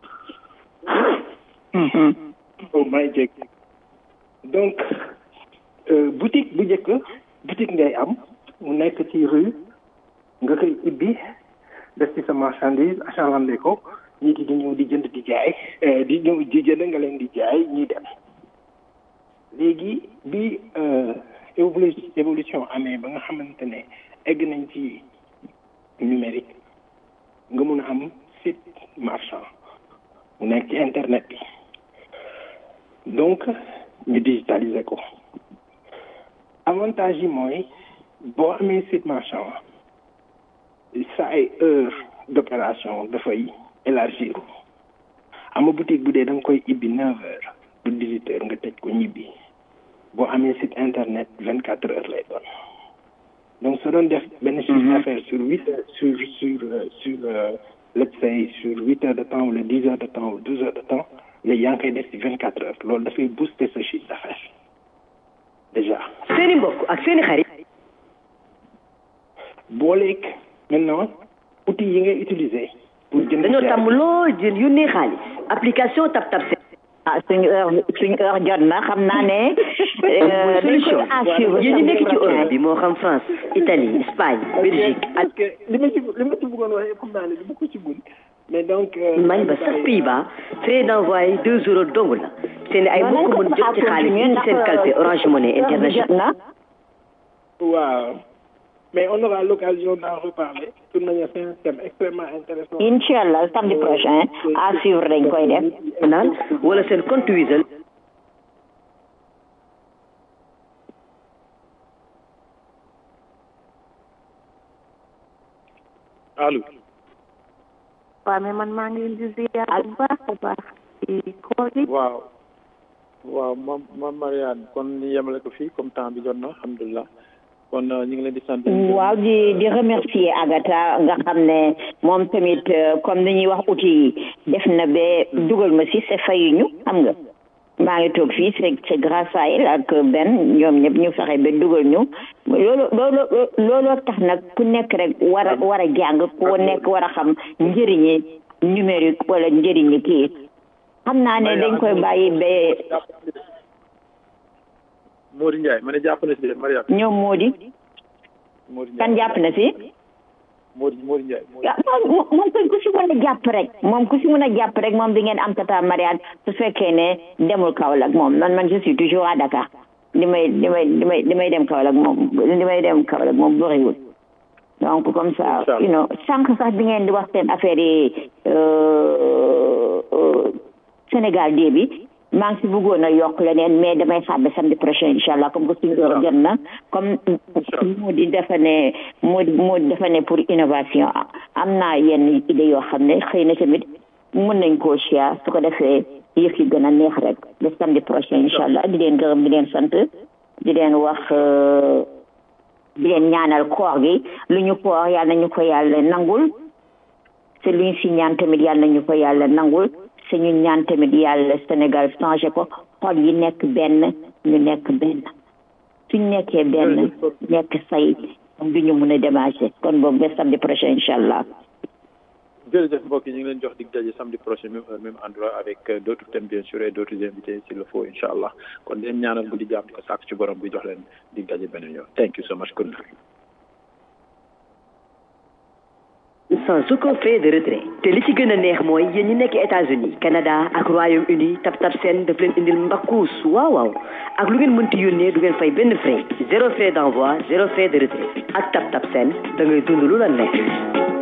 oh may jég donc boutique bu njëkk boutique ngay am mu nekk ci rue nga koy ibbi def ci sa marchandise achalandé ko ñi di ñëw di jënd di jaay di ñëw di jënd nga leen di jaay ñuy dem léegi bi évolution amee ba nga xamante ne egg nañ ci numérique nga mun a am site marchand mu nekk ci internet bi donc ñu digitaliser ko avantage yi mooy boo amee site marchand sa ay heure d'opération dafay élargir ama boutique bu dee da nga koy ibbi 9 heures bu 18 heures nga tëj ko ñibbi boo amee site internet 24 heures lay doon donc soo doon def benn chiffre d'affaires sur 8 heures sur let's say sur 8 heures de temps wala 10 heures de temps ou 12 heures de temps léegi yaa ngi koy def ci 24 heures loolu dafay booster sa chiffre d'affaires déjà. seeni mbokk ak seeni xarit. booleeg maintenant outils yi ngay utiliser. pour jënd dañoo tàmm lool jël yónnee xaalis application TapTap Send. suñu heure jot na xam naa ne. solution yéen ñi nekk ci Europe bi moo xam France Italie Espagne Belgique ak. li ma ci bëggoon wax xam naa ne du ma ko ci mun. mais donc. Mañ ba sax Pays-Bas frais d'envoi 2 euros dong la. seen ay mbokk mën jot ci xaalis ci seen calpe Orange Money International. waaw. Mais on aura l'occasion d'en reparler. Tout de manière, c'est un thème extrêmement intéressant. Inch'Allah, samedi prochain, à suivre dañ koy def. wala seen compte Wizall. allo. waaw mais man maa ngi leen di ziar bu baax a baax ci koor gi. waaw mam Mariane kon ñu yemale ko fii comme temps bi jot na alhamdulilah. kon ñu ngi leen di sant. waaw di remercier Agatha nga xam ne moom tamit comme ni ñuy wax outil yi def na ba dugal ma si c'est fayuñu xam nga maa ngi toog fii c'est grâce à elle ak Ben ñoom ñëpp ñu fexe ba dugal ñu loolu tax nag ku nekk rek war a jàng ku nekk war a xam njëriñi numérique wala njëriñi kii xam naa ne dañ koy bàyyi ba. Mody Ndiaye ma ne jàpp na si Mariam. ñoom Mody. kan jàpp na si. Mody Ndiaye. moom ku si mën a jàpp rek. moom di ngeen am tata Mariam su fekkee ne demul Kaolack moom man je suis toujours à Dakar li may dem Kaolack moom bëriwul. donc comme ça sànq sax bi ngeen di wax seen affaire yi Sénégal dee bi. maa ngi si bëggoon a yokk leneen mais damay xaar ba samedi prochain inchallah comme que suñu heure jot na comme Mody dafa ne pour innovation am naa yenn idée yoo xam ne xëy na tamit mën nañ koo share su ko defee yëf yi gën a neex rek ba samedi prochain inchallah di leen gërëm di leen sant di leen wax di leen ñaanal koor gi lu ñu koor yàlla nañu ko yàlla nangul te lu ñu si ñaan tamit yàlla nañu ko yàlla nangul suñu ñaan tamit yàlla Sénégal changé ko xol yi nekk benn ñu nekk benn suñ nekkee benn nekk say du ñu mun a démarché kon boobu ba samedi prochain inchallah. jërëjëf mbokk yi ñu ngi leen jox dig daje samedi prochain même heure même endroit avec d'autres thèmes bien sûr et d'autres invités s'il le faut inchallah kon leen ñaanal guddi jàmm di ko sàkk ci borom bi jox leen dig daje beneen yoon thank you so much good night. sans aucun frais de retrait te li ci gën a neex mooy yéen ñi nekk États-Unis Canada ak Royaume-Uni TapTap Send daf leen indil mbakkuus waaw ak lu ngeen mënti yónnee du ngeen fay benn frais 0 frais d'envoi 0 frais de retrait ak TapTap Send da ngay dund lu la neex.